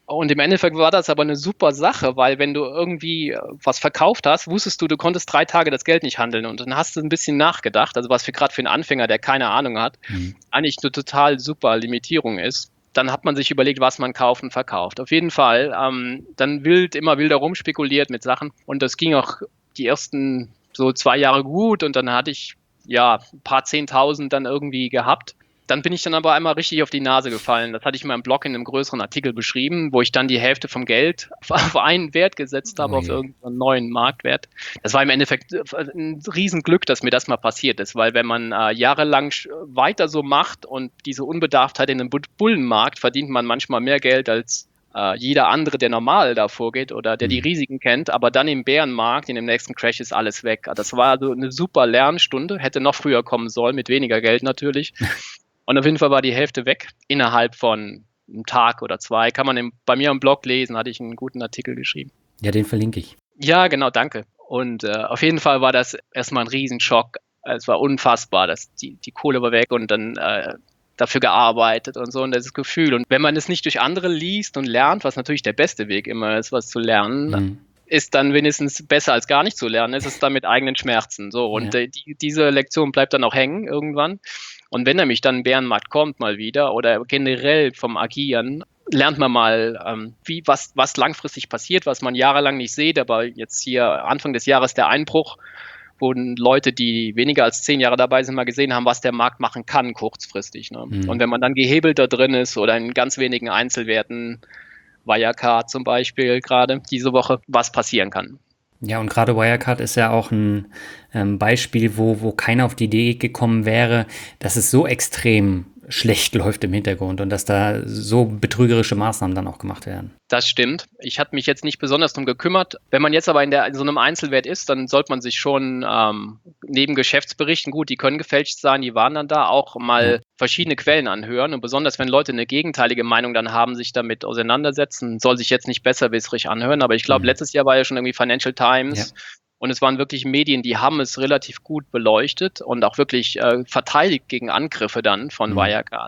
Und im Endeffekt war das aber eine super Sache, weil wenn du irgendwie was verkauft hast, wusstest du, du konntest 3 Tage das Geld nicht handeln und dann hast du ein bisschen nachgedacht, also was für gerade für einen Anfänger, der keine Ahnung hat, eigentlich eine total super Limitierung ist. Dann hat man sich überlegt, was man kauft und verkauft. Auf jeden Fall, dann immer wilder rumspekuliert mit Sachen und das ging auch die ersten so 2 Jahre gut und dann hatte ich ja ein paar 10.000 dann irgendwie gehabt. Dann bin ich dann aber einmal richtig auf die Nase gefallen. Das hatte ich in meinem Blog in einem größeren Artikel beschrieben, wo ich dann die Hälfte vom Geld auf einen Wert gesetzt habe, auf irgendeinen neuen Marktwert. Das war im Endeffekt ein Riesenglück, dass mir das mal passiert ist, weil wenn man jahrelang weiter so macht und diese Unbedarftheit in einem Bullenmarkt, verdient man manchmal mehr Geld als jeder andere, der normal da vorgeht oder der die Risiken kennt, aber dann im Bärenmarkt, in dem nächsten Crash ist alles weg. Das war also eine super Lernstunde, hätte noch früher kommen sollen, mit weniger Geld natürlich. Und auf jeden Fall war die Hälfte weg. Innerhalb von einem Tag oder 2 kann man bei mir am Blog lesen, hatte ich einen guten Artikel geschrieben. Ja, den verlinke ich. Ja, genau, danke. Und auf jeden Fall war das erstmal ein Riesenschock. Es war unfassbar, dass die Kohle war weg und dann dafür gearbeitet und so und das Gefühl. Und wenn man es nicht durch andere liest und lernt, was natürlich der beste Weg immer ist, was zu lernen, ist dann wenigstens besser als gar nicht zu lernen, ist es dann mit eigenen Schmerzen. So. Und diese Lektion bleibt dann auch hängen irgendwann. Und wenn nämlich dann ein Bärenmarkt kommt mal wieder oder generell vom Agieren, lernt man mal, was langfristig passiert, was man jahrelang nicht sieht, aber jetzt hier Anfang des Jahres der Einbruch, wo Leute, die weniger als 10 Jahre dabei sind, mal gesehen haben, was der Markt machen kann kurzfristig. Ne? Und wenn man dann gehebelt da drin ist oder in ganz wenigen Einzelwerten, Wirecard zum Beispiel gerade diese Woche, was passieren kann. Ja, und gerade Wirecard ist ja auch ein Beispiel, wo keiner auf die Idee gekommen wäre, dass es so extrem schlecht läuft im Hintergrund und dass da so betrügerische Maßnahmen dann auch gemacht werden. Das stimmt. Ich hatte mich jetzt nicht besonders darum gekümmert. Wenn man jetzt aber in so einem Einzelwert ist, dann sollte man sich schon neben Geschäftsberichten, gut, die können gefälscht sein, die waren dann da, auch mal verschiedene Quellen anhören. Und besonders, wenn Leute eine gegenteilige Meinung dann haben, sich damit auseinandersetzen, soll sich jetzt nicht besserwisserig anhören. Aber ich glaube, letztes Jahr war ja schon irgendwie Financial Times. Ja. Und es waren wirklich Medien, die haben es relativ gut beleuchtet und auch wirklich verteidigt gegen Angriffe dann von Wirecard.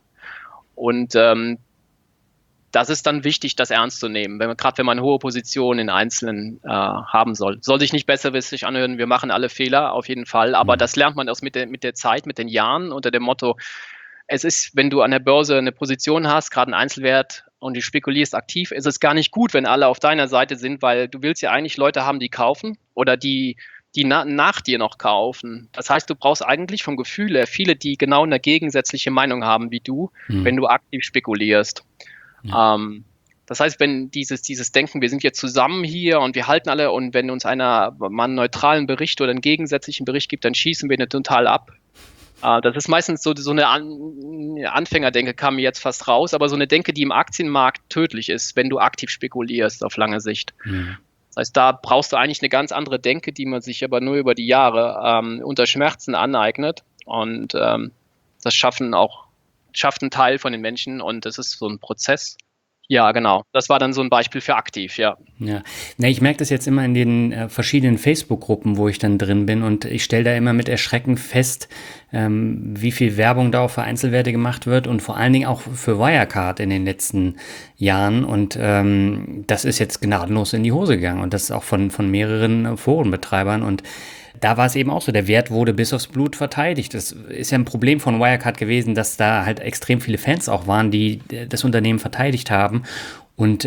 Und das ist dann wichtig, das ernst zu nehmen, gerade wenn man hohe Positionen in Einzelnen haben soll. Soll sich nicht besserwissrig anhören, wir machen alle Fehler, auf jeden Fall, aber das lernt man erst mit der Zeit, mit den Jahren, unter dem Motto, es ist, wenn du an der Börse eine Position hast, gerade einen Einzelwert und du spekulierst aktiv, ist es gar nicht gut, wenn alle auf deiner Seite sind, weil du willst ja eigentlich Leute haben, die kaufen oder die nach dir noch kaufen. Das heißt, du brauchst eigentlich vom Gefühl her viele, die genau eine gegensätzliche Meinung haben wie du, wenn du aktiv spekulierst. Ja. Das heißt, wenn dieses Denken, wir sind jetzt zusammen hier und wir halten alle und wenn uns einer mal einen neutralen Bericht oder einen gegensätzlichen Bericht gibt, dann schießen wir den total ab. Das ist meistens so eine Anfängerdenke, kam mir jetzt fast raus, aber so eine Denke, die im Aktienmarkt tödlich ist, wenn du aktiv spekulierst auf lange Sicht. Das heißt, da brauchst du eigentlich eine ganz andere Denke, die man sich aber nur über die Jahre unter Schmerzen aneignet und das schafft ein Teil von den Menschen und das ist so ein Prozess. Ja, genau. Das war dann so ein Beispiel für aktiv, ja. Ja, ich merke das jetzt immer in den verschiedenen Facebook-Gruppen, wo ich dann drin bin und ich stelle da immer mit Erschrecken fest, wie viel Werbung da auch für Einzelwerte gemacht wird und vor allen Dingen auch für Wirecard in den letzten Jahren und das ist jetzt gnadenlos in die Hose gegangen und das ist auch von mehreren Forenbetreibern und da war es eben auch so, der Wert wurde bis aufs Blut verteidigt. Das ist ja ein Problem von Wirecard gewesen, dass da halt extrem viele Fans auch waren, die das Unternehmen verteidigt haben. Und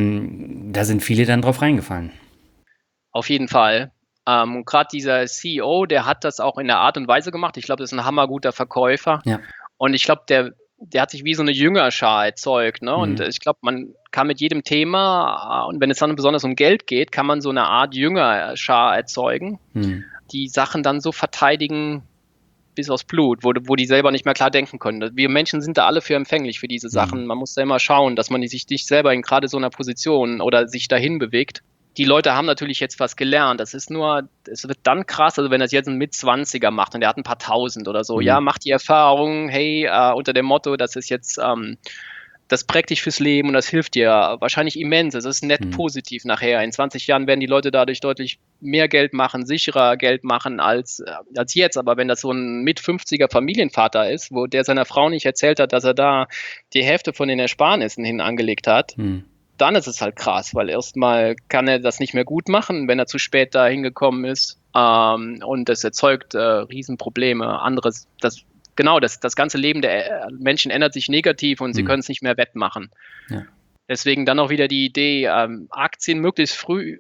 da sind viele dann drauf reingefallen. Auf jeden Fall. Gerade dieser CEO, der hat das auch in der Art und Weise gemacht. Ich glaube, das ist ein hammerguter Verkäufer. Ja. Und ich glaube, der hat sich wie so eine Jüngerschar erzeugt. Ne? Und ich glaube, man kann mit jedem Thema, und wenn es dann besonders um Geld geht, kann man so eine Art Jüngerschar erzeugen. Die Sachen dann so verteidigen bis aufs Blut, wo die selber nicht mehr klar denken können. Wir Menschen sind da alle für empfänglich für diese Sachen. Man muss da immer schauen, dass man sich nicht selber in gerade so einer Position oder sich dahin bewegt. Die Leute haben natürlich jetzt was gelernt. Es wird dann krass, also wenn das jetzt ein Mit-20er macht und der hat ein paar Tausend oder so, ja, macht die Erfahrung, hey, unter dem Motto, das ist jetzt das prägt dich fürs Leben und das hilft dir wahrscheinlich immens. Es ist net positiv nachher. In 20 Jahren werden die Leute dadurch deutlich mehr Geld machen, sicherer Geld machen als jetzt. Aber wenn das so ein Mit-50er Familienvater ist, wo der seiner Frau nicht erzählt hat, dass er da die Hälfte von den Ersparnissen hin angelegt hat, dann ist es halt krass, weil erstmal kann er das nicht mehr gut machen, wenn er zu spät da hingekommen ist. Und das erzeugt Riesenprobleme. Das ganze Leben der Menschen ändert sich negativ und sie können es nicht mehr wettmachen. Ja. Deswegen dann auch wieder die Idee, Aktien möglichst früh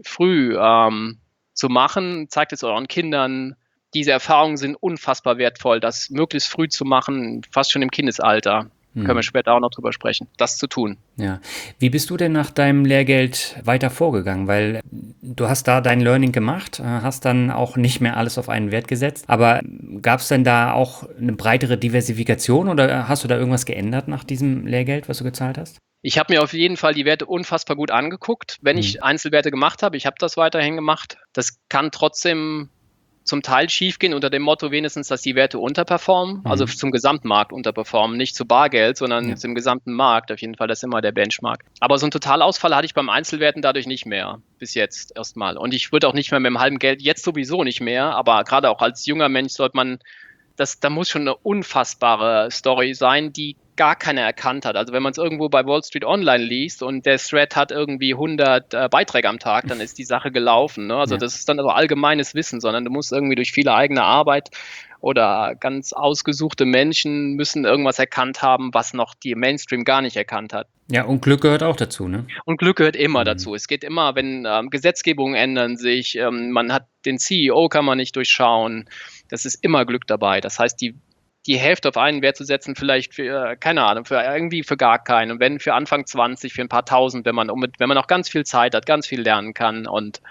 zu machen. Zeigt es euren Kindern. Diese Erfahrungen sind unfassbar wertvoll, das möglichst früh zu machen, fast schon im Kindesalter. Können wir später auch noch drüber sprechen, das zu tun. Ja. Wie bist du denn nach deinem Lehrgeld weiter vorgegangen? Weil du hast da dein Learning gemacht, hast dann auch nicht mehr alles auf einen Wert gesetzt. Aber gab es denn da auch eine breitere Diversifikation oder hast du da irgendwas geändert nach diesem Lehrgeld, was du gezahlt hast? Ich habe mir auf jeden Fall die Werte unfassbar gut angeguckt, wenn ich Einzelwerte gemacht habe. Ich habe das weiterhin gemacht. Das kann trotzdem zum Teil schiefgehen unter dem Motto wenigstens, dass die Werte unterperformen, also zum Gesamtmarkt unterperformen, nicht zu Bargeld, sondern zum gesamten Markt. Auf jeden Fall, das ist immer der Benchmark. Aber so einen Totalausfall hatte ich beim Einzelwerten dadurch nicht mehr, bis jetzt erstmal. Und ich würde auch nicht mehr mit dem halben Geld, jetzt sowieso nicht mehr, aber gerade auch als junger Mensch sollte man, da muss schon eine unfassbare Story sein, die gar keiner erkannt hat. Also wenn man es irgendwo bei Wall Street Online liest und der Thread hat irgendwie 100 Beiträge am Tag, dann ist die Sache gelaufen. Ne? Also das ist dann aber allgemeines Wissen, sondern du musst irgendwie durch viele eigene Arbeit oder ganz ausgesuchte Menschen müssen irgendwas erkannt haben, was noch die Mainstream gar nicht erkannt hat. Ja, und Glück gehört auch dazu, ne? Und Glück gehört immer dazu. Es geht immer, wenn Gesetzgebungen ändern sich, man hat den CEO, kann man nicht durchschauen. Das ist immer Glück dabei. Das heißt, die Hälfte auf einen Wert zu setzen, vielleicht für, keine Ahnung, für gar keinen. Und wenn für Anfang 20, für ein paar Tausend, wenn man noch ganz viel Zeit hat, ganz viel lernen kann.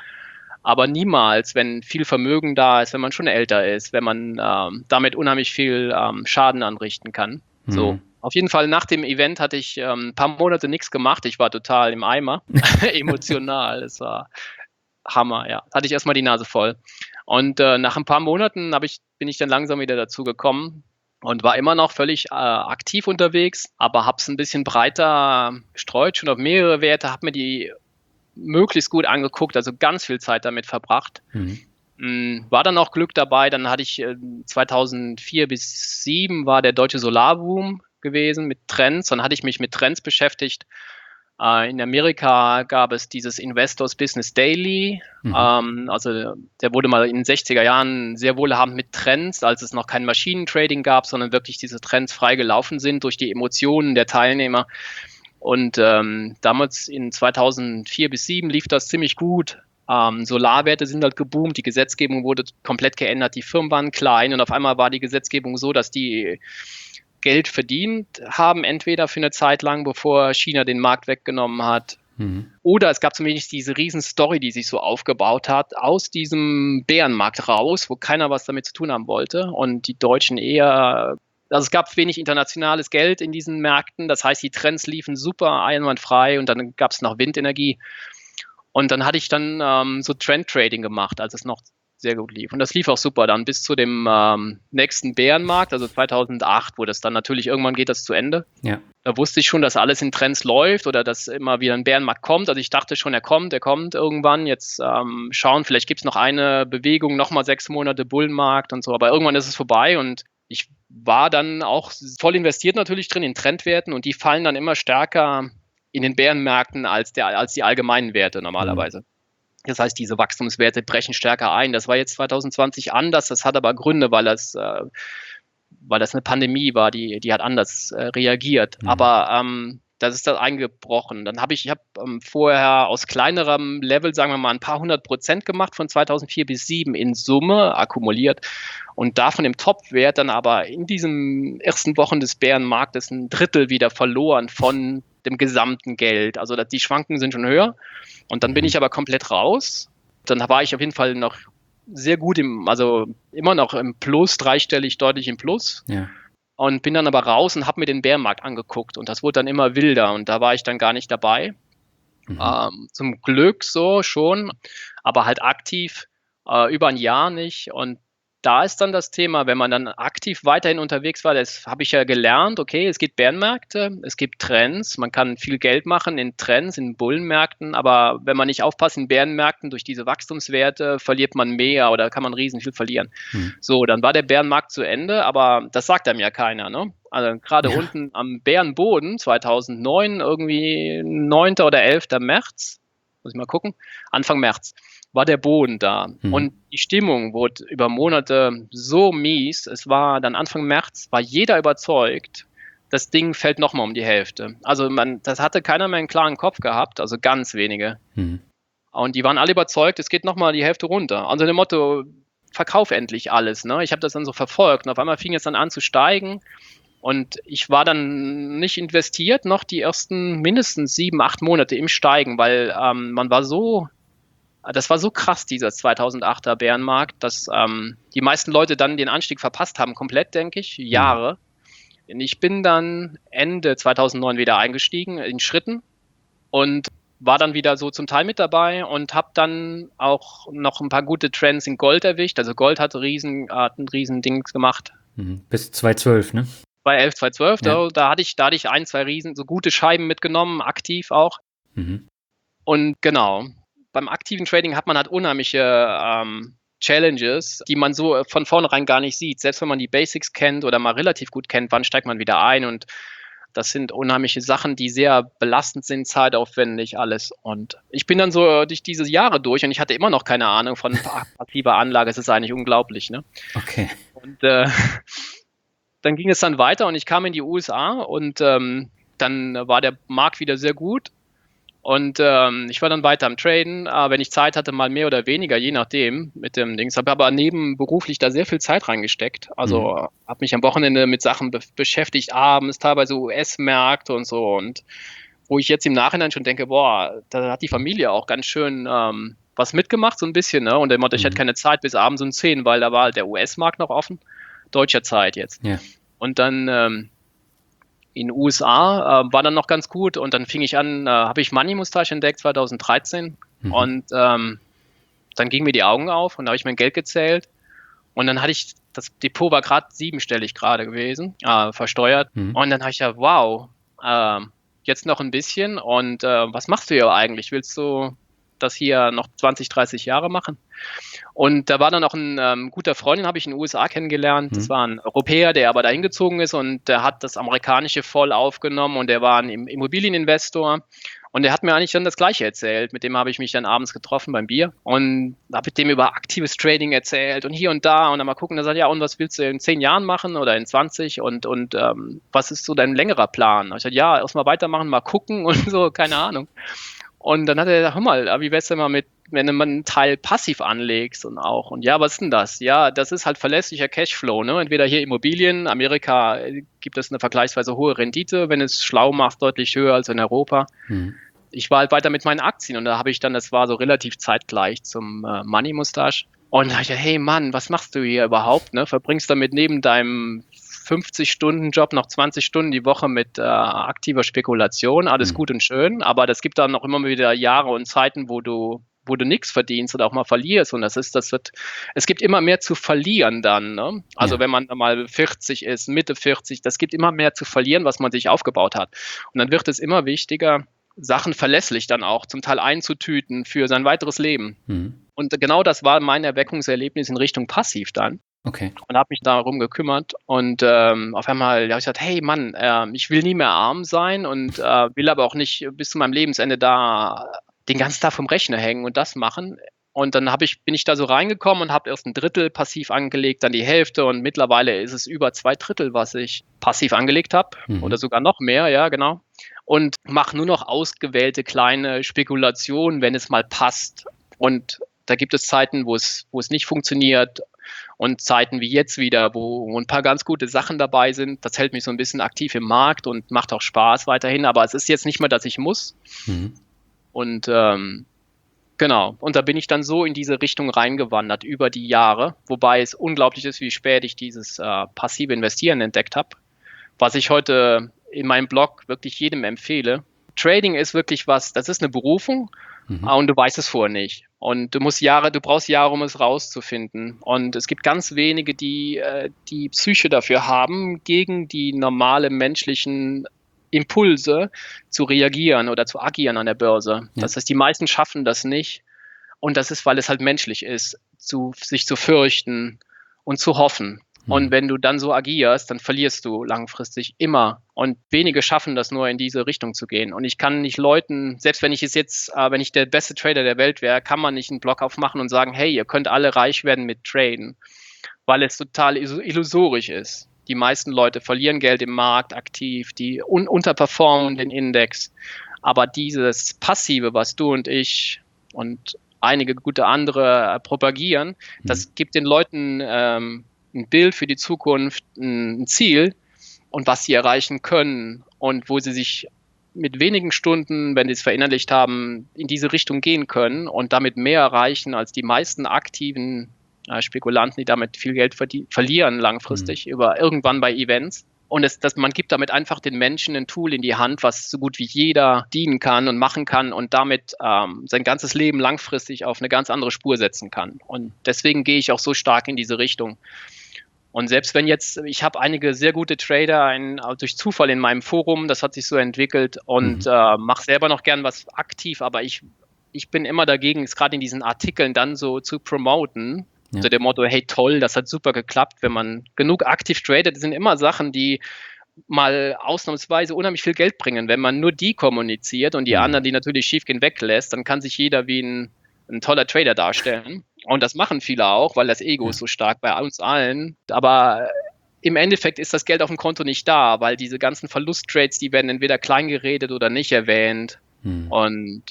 Aber niemals, wenn viel Vermögen da ist, wenn man schon älter ist, wenn man damit unheimlich viel Schaden anrichten kann. So. Auf jeden Fall nach dem Event hatte ich ein paar Monate nichts gemacht. Ich war total im Eimer, emotional. Es war Hammer, ja. Hatte ich erstmal die Nase voll. Und nach ein paar Monaten bin ich dann langsam wieder dazu gekommen und war immer noch völlig aktiv unterwegs, aber habe es ein bisschen breiter gestreut, schon auf mehrere Werte, habe mir die möglichst gut angeguckt, also ganz viel Zeit damit verbracht. War dann auch Glück dabei, dann hatte ich 2004 bis 2007 war der deutsche Solarboom gewesen mit Trends, dann hatte ich mich mit Trends beschäftigt. In Amerika gab es dieses Investors Business Daily, also der wurde mal in den 60er Jahren sehr wohlhabend mit Trends, als es noch kein Maschinentrading gab, sondern wirklich diese Trends frei gelaufen sind durch die Emotionen der Teilnehmer. Und damals in 2004 bis 2007 lief das ziemlich gut. Solarwerte sind halt geboomt, die Gesetzgebung wurde komplett geändert, die Firmen waren klein und auf einmal war die Gesetzgebung so, dass die Geld verdient haben, entweder für eine Zeit lang, bevor China den Markt weggenommen hat, oder es gab zumindest diese riesen Story, die sich so aufgebaut hat, aus diesem Bärenmarkt raus, wo keiner was damit zu tun haben wollte und die Deutschen eher. Also es gab wenig internationales Geld in diesen Märkten, das heißt, die Trends liefen super einwandfrei und dann gab es noch Windenergie. Und dann hatte ich dann so Trend-Trading gemacht, als es noch sehr gut lief. Und das lief auch super dann bis zu dem nächsten Bärenmarkt, also 2008, wo das dann natürlich irgendwann geht das zu Ende. Ja. Da wusste ich schon, dass alles in Trends läuft oder dass immer wieder ein Bärenmarkt kommt. Also ich dachte schon, er kommt irgendwann. Jetzt schauen, vielleicht gibt es noch eine Bewegung, nochmal 6 Monate Bullenmarkt und so. Aber irgendwann ist es vorbei und ich war dann auch voll investiert natürlich drin in Trendwerten und die fallen dann immer stärker in den Bärenmärkten als die allgemeinen Werte normalerweise. Das heißt, diese Wachstumswerte brechen stärker ein. Das war jetzt 2020 anders. Das hat aber Gründe, weil das eine Pandemie war, die hat anders reagiert. Aber das ist dann eingebrochen. Dann habe ich vorher aus kleinerem Level, sagen wir mal, ein paar 100% gemacht von 2004 bis 2007 in Summe akkumuliert und davon im Top-Wert dann aber in diesen ersten Wochen des Bärenmarktes ein Drittel wieder verloren von dem gesamten Geld. Also die Schwankungen sind schon höher und dann bin ich aber komplett raus. Dann war ich auf jeden Fall noch sehr gut also immer noch im Plus, dreistellig deutlich im Plus. Ja. Und bin dann aber raus und habe mir den Bärenmarkt angeguckt und das wurde dann immer wilder und da war ich dann gar nicht dabei. Zum Glück so schon, aber halt aktiv über ein Jahr nicht und da ist dann das Thema, wenn man dann aktiv weiterhin unterwegs war, das habe ich ja gelernt, okay, es gibt Bärenmärkte, es gibt Trends, man kann viel Geld machen in Trends, in Bullenmärkten, aber wenn man nicht aufpasst in Bärenmärkten, durch diese Wachstumswerte verliert man mehr oder kann man riesen viel verlieren. So, dann war der Bärenmarkt zu Ende, aber das sagt einem ja keiner, ne? Also gerade unten am Bärenboden 2009, irgendwie 9. oder 11. März, muss ich mal gucken, Anfang März, war der Boden da. Und die Stimmung wurde über Monate so mies. Es war dann Anfang März, war jeder überzeugt, das Ding fällt nochmal um die Hälfte. Also das hatte keiner mehr einen klaren Kopf gehabt, also ganz wenige. Und die waren alle überzeugt, es geht nochmal die Hälfte runter. Also dem Motto, verkauf endlich alles. Ne? Ich habe das dann so verfolgt und auf einmal fing es dann an zu steigen. Und ich war dann nicht investiert, noch die ersten mindestens 7, 8 Monate im Steigen, weil das war so krass, dieser 2008er Bärenmarkt, dass die meisten Leute dann den Anstieg verpasst haben, komplett, denke ich, Jahre. Ich bin dann Ende 2009 wieder eingestiegen in Schritten und war dann wieder so zum Teil mit dabei und habe dann auch noch ein paar gute Trends in Gold erwischt. Also Gold hat ein riesen Dings gemacht. Bis 2012, ne? 2011, 2012, da hatte ich 1, 2 riesen, so gute Scheiben mitgenommen, aktiv auch. Und genau, beim aktiven Trading hat man halt unheimliche Challenges, die man so von vornherein gar nicht sieht. Selbst wenn man die Basics kennt oder mal relativ gut kennt, wann steigt man wieder ein, und das sind unheimliche Sachen, die sehr belastend sind, zeitaufwendig, alles. Und ich bin dann so durch diese Jahre durch und ich hatte immer noch keine Ahnung von passiver Anlage. Es ist eigentlich unglaublich, ne? Okay. Und dann ging es dann weiter und ich kam in die USA und dann war der Markt wieder sehr gut. Und ich war dann weiter am Traden, wenn ich Zeit hatte, mal mehr oder weniger, je nachdem mit dem Dings. Habe aber nebenberuflich da sehr viel Zeit reingesteckt. Also habe mich am Wochenende mit Sachen beschäftigt, abends teilweise US-Märkte und so. Und wo ich jetzt im Nachhinein schon denke, boah, da hat die Familie auch ganz schön was mitgemacht, so ein bisschen. Ne? Und der Motto, ich hatte keine Zeit bis abends um 10, weil da war halt der US-Markt noch offen. Deutscher Zeit jetzt. Ja. Und dann in den USA war dann noch ganz gut und dann fing ich an, habe ich Money Mustache entdeckt 2013 und dann gingen mir die Augen auf und da habe ich mein Geld gezählt und dann hatte ich, das Depot war gerade 7-stellig gerade gewesen, versteuert und dann habe ich ja, wow, jetzt noch ein bisschen und was machst du hier eigentlich? Willst du das hier noch 20, 30 Jahre machen? Und da war dann auch ein guter Freund, den habe ich in den USA kennengelernt. Das war ein Europäer, der aber dahin gezogen ist und der hat das Amerikanische voll aufgenommen und der war ein Immobilieninvestor. Und der hat mir eigentlich dann das Gleiche erzählt. Mit dem habe ich mich dann abends getroffen beim Bier und habe mit dem über aktives Trading erzählt und hier und da und dann mal gucken. Da sagt er, ja, und was willst du in 10 Jahren machen oder in 20 und was ist so dein längerer Plan? Und ich sagte, ja, erstmal weitermachen, mal gucken und so, keine Ahnung. Und dann hat er gesagt, hör mal, wie wär's denn mal mit, wenn du mal einen Teil passiv anlegst und auch. Und ja, was ist denn das? Ja, das ist halt verlässlicher Cashflow, ne? Entweder hier Immobilien, Amerika gibt es eine vergleichsweise hohe Rendite, wenn es schlau macht, deutlich höher als in Europa. Ich war halt weiter mit meinen Aktien und da habe ich dann, das war so relativ zeitgleich zum Money Mustache. Und da habe ich gesagt, hey Mann, was machst du hier überhaupt, ne? Verbringst damit neben deinem 50-Stunden-Job noch 20 Stunden die Woche mit aktiver Spekulation, alles gut und schön, aber das gibt dann noch immer wieder Jahre und Zeiten, wo du nichts verdienst oder auch mal verlierst und es gibt immer mehr zu verlieren dann, ne? Also wenn man mal 40 ist, Mitte 40, das gibt immer mehr zu verlieren, was man sich aufgebaut hat. Und dann wird es immer wichtiger, Sachen verlässlich dann auch zum Teil einzutüten für sein weiteres Leben. Und genau das war mein Erweckungserlebnis in Richtung Passiv dann. Okay. Und habe mich darum gekümmert und auf einmal habe ich gesagt, hey Mann, ich will nie mehr arm sein und will aber auch nicht bis zu meinem Lebensende da den ganzen Tag vom Rechner hängen und das machen. Und dann bin ich da so reingekommen und habe erst ein Drittel passiv angelegt, dann die Hälfte und mittlerweile ist es über 2/3, was ich passiv angelegt habe oder sogar noch mehr, ja genau. Und mache nur noch ausgewählte kleine Spekulationen, wenn es mal passt. Und da gibt es Zeiten, wo es nicht funktioniert und Zeiten wie jetzt wieder, wo ein paar ganz gute Sachen dabei sind. Das hält mich so ein bisschen aktiv im Markt und macht auch Spaß weiterhin. Aber es ist jetzt nicht mehr, dass ich muss. Und genau. Und da bin ich dann so in diese Richtung reingewandert über die Jahre. Wobei es unglaublich ist, wie spät ich dieses passive Investieren entdeckt habe. Was ich heute in meinem Blog wirklich jedem empfehle. Trading ist wirklich was, das ist eine Berufung und du weißt es vorher nicht. Und du brauchst Jahre, um es rauszufinden. Und es gibt ganz wenige, die die Psyche dafür haben, gegen die normale menschlichen Impulse zu reagieren oder zu agieren an der Börse. Ja. Das heißt, die meisten schaffen das nicht. Und das ist, weil es halt menschlich ist, sich zu fürchten und zu hoffen. Und wenn du dann so agierst, dann verlierst du langfristig immer. Und wenige schaffen das nur, in diese Richtung zu gehen. Und ich kann nicht Leuten, selbst wenn ich wenn ich der beste Trader der Welt wäre, kann man nicht einen Blog aufmachen und sagen, hey, ihr könnt alle reich werden mit Traden, weil es total illusorisch ist. Die meisten Leute verlieren Geld im Markt aktiv, die unterperformen den Index. Aber dieses Passive, was du und ich und einige gute andere propagieren, das gibt den Leuten ein Bild für die Zukunft, ein Ziel und was sie erreichen können und wo sie sich mit wenigen Stunden, wenn sie es verinnerlicht haben, in diese Richtung gehen können und damit mehr erreichen als die meisten aktiven Spekulanten, die damit viel Geld verlieren langfristig irgendwann bei Events. Und man gibt damit einfach den Menschen ein Tool in die Hand, was so gut wie jeder dienen kann und machen kann und damit sein ganzes Leben langfristig auf eine ganz andere Spur setzen kann. Und deswegen gehe ich auch so stark in diese Richtung. Und selbst wenn ich habe einige sehr gute Trader durch Zufall in meinem Forum, das hat sich so entwickelt und mache selber noch gern was aktiv, aber ich bin immer dagegen, es gerade in diesen Artikeln dann so zu promoten, unter dem Motto, hey toll, das hat super geklappt, wenn man genug aktiv tradet, das sind immer Sachen, die mal ausnahmsweise unheimlich viel Geld bringen. Wenn man nur die kommuniziert und die anderen, die natürlich schief gehen, weglässt, dann kann sich jeder wie ein toller Trader darstellen. Und das machen viele auch, weil das Ego ist so stark bei uns allen. Aber im Endeffekt ist das Geld auf dem Konto nicht da, weil diese ganzen Verlusttrades, die werden entweder klein geredet oder nicht erwähnt. Und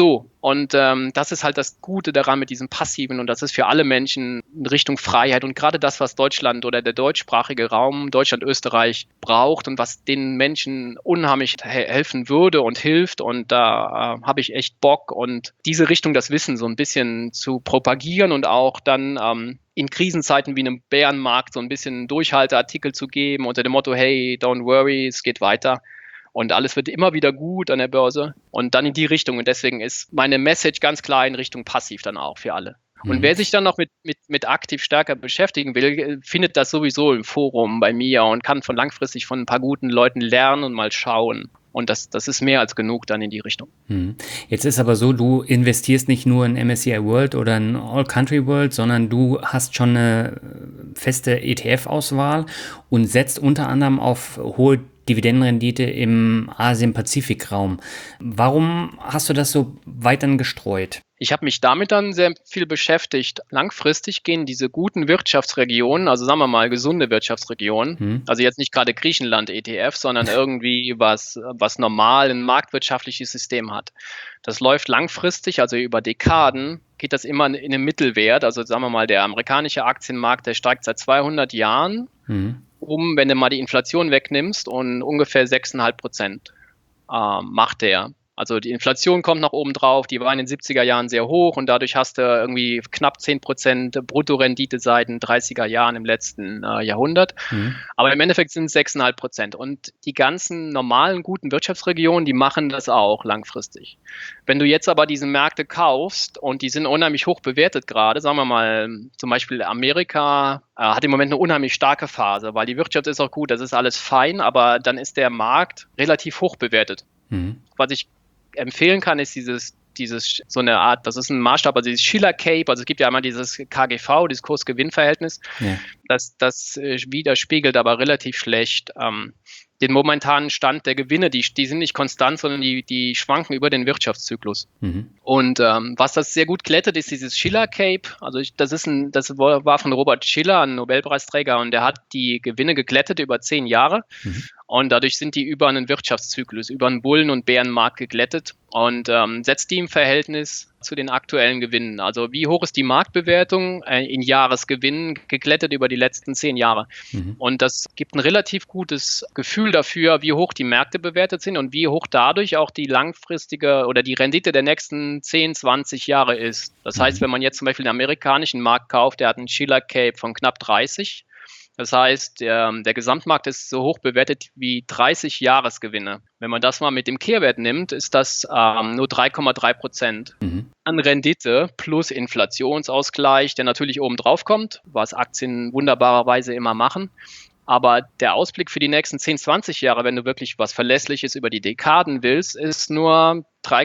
das ist halt das Gute daran mit diesem Passiven und das ist für alle Menschen in Richtung Freiheit und gerade das, was Deutschland oder der deutschsprachige Raum, Deutschland, Österreich braucht und was den Menschen unheimlich helfen würde und hilft und da habe ich echt Bock und diese Richtung, das Wissen so ein bisschen zu propagieren und auch dann in Krisenzeiten wie einem Bärenmarkt so ein bisschen Durchhalteartikel zu geben unter dem Motto, hey, don't worry, es geht weiter. Und alles wird immer wieder gut an der Börse und dann in die Richtung. Und deswegen ist meine Message ganz klar in Richtung passiv dann auch für alle. Und wer sich dann noch mit aktiv stärker beschäftigen will, findet das sowieso im Forum bei mir und kann langfristig von ein paar guten Leuten lernen und mal schauen. Und das ist mehr als genug dann in die Richtung. Jetzt ist aber so, du investierst nicht nur in MSCI World oder in All Country World, sondern du hast schon eine feste ETF-Auswahl und setzt unter anderem auf hohe Dividendenrendite im Asien-Pazifik-Raum. Warum hast du das so weit dann gestreut? Ich habe mich damit dann sehr viel beschäftigt. Langfristig gehen diese guten Wirtschaftsregionen, also sagen wir mal gesunde Wirtschaftsregionen, also jetzt nicht gerade Griechenland-ETF, sondern irgendwie was normal ein marktwirtschaftliches System hat. Das läuft langfristig, also über Dekaden, geht das immer in einem Mittelwert. Also sagen wir mal, der amerikanische Aktienmarkt, der steigt seit 200 Jahren wenn du mal die Inflation wegnimmst und ungefähr 6,5% macht der. Also die Inflation kommt nach oben drauf, die war in den 70er Jahren sehr hoch und dadurch hast du irgendwie knapp 10% Bruttorendite seit den 30er Jahren im letzten Jahrhundert. Aber im Endeffekt sind es 6,5%. Und die ganzen normalen, guten Wirtschaftsregionen, die machen das auch langfristig. Wenn du jetzt aber diese Märkte kaufst und die sind unheimlich hoch bewertet gerade, sagen wir mal zum Beispiel Amerika hat im Moment eine unheimlich starke Phase, weil die Wirtschaft ist auch gut, das ist alles fein, aber dann ist der Markt relativ hoch bewertet. Was ich empfehlen kann, ist dieses so eine Art, das ist ein Maßstab, also dieses Shiller Cape, also es gibt ja einmal dieses KGV, dieses Kurs-Gewinn-Verhältnis, das widerspiegelt aber relativ schlecht den momentanen Stand der Gewinne, die sind nicht konstant, sondern die schwanken über den Wirtschaftszyklus. Und was das sehr gut glättet, ist dieses Shiller Cape, also das war von Robert Shiller, ein Nobelpreisträger, und der hat die Gewinne geglättet über 10 Jahre. Und dadurch sind die über einen Wirtschaftszyklus, über einen Bullen- und Bärenmarkt geglättet und setzt die im Verhältnis zu den aktuellen Gewinnen. Also wie hoch ist die Marktbewertung in Jahresgewinnen geglättet über die letzten 10 Jahre. Und das gibt ein relativ gutes Gefühl dafür, wie hoch die Märkte bewertet sind und wie hoch dadurch auch die langfristige oder die Rendite der nächsten 10, 20 Jahre ist. Das heißt, wenn man jetzt zum Beispiel den amerikanischen Markt kauft, der hat einen Shiller Cape von knapp 30, Das heißt, der Gesamtmarkt ist so hoch bewertet wie 30 Jahresgewinne. Wenn man das mal mit dem Kehrwert nimmt, ist das nur 3,3% an Rendite plus Inflationsausgleich, der natürlich oben drauf kommt, was Aktien wunderbarerweise immer machen. Aber der Ausblick für die nächsten 10, 20 Jahre, wenn du wirklich was Verlässliches über die Dekaden willst, ist nur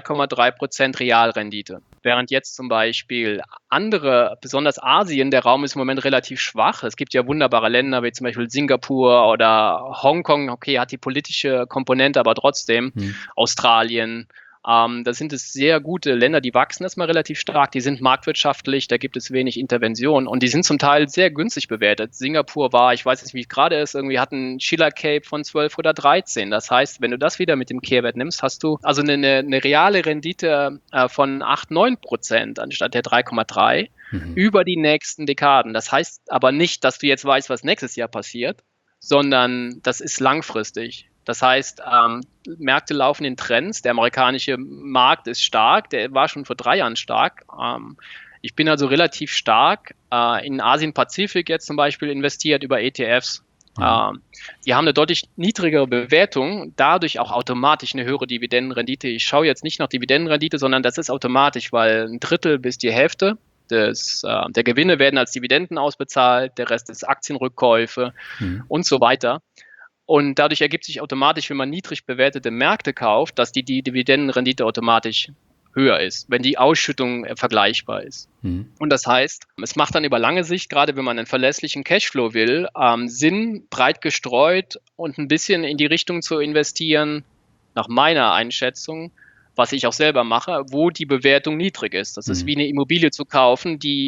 3,3% Realrendite. Während jetzt zum Beispiel andere, besonders Asien, der Raum ist im Moment relativ schwach. Es gibt ja wunderbare Länder wie zum Beispiel Singapur oder Hongkong. Okay, hat die politische Komponente, aber trotzdem Australien. Da sind es sehr gute Länder, die wachsen erstmal relativ stark, die sind marktwirtschaftlich, da gibt es wenig Intervention und die sind zum Teil sehr günstig bewertet. Singapur war, ich weiß nicht, wie es gerade ist, irgendwie hat ein Shiller Cape von 12 oder 13. Das heißt, wenn du das wieder mit dem Kehrwert nimmst, hast du also eine reale Rendite von 8, 9% anstatt der 3,3 über die nächsten Dekaden. Das heißt aber nicht, dass du jetzt weißt, was nächstes Jahr passiert, sondern das ist langfristig. Das heißt, Märkte laufen in Trends. Der amerikanische Markt ist stark. Der war schon vor 3 Jahren stark. Ich bin also relativ stark in Asien-Pazifik jetzt zum Beispiel investiert über ETFs. Die haben eine deutlich niedrigere Bewertung, dadurch auch automatisch eine höhere Dividendenrendite. Ich schaue jetzt nicht nach Dividendenrendite, sondern das ist automatisch, weil 1/3 bis die Hälfte der Gewinne werden als Dividenden ausbezahlt, der Rest ist Aktienrückkäufe und so weiter. Und dadurch ergibt sich automatisch, wenn man niedrig bewertete Märkte kauft, dass die Dividendenrendite automatisch höher ist, wenn die Ausschüttung vergleichbar ist. Und das heißt, es macht dann über lange Sicht, gerade wenn man einen verlässlichen Cashflow will, Sinn, breit gestreut und ein bisschen in die Richtung zu investieren, nach meiner Einschätzung, was ich auch selber mache, wo die Bewertung niedrig ist. Das ist wie eine Immobilie zu kaufen, die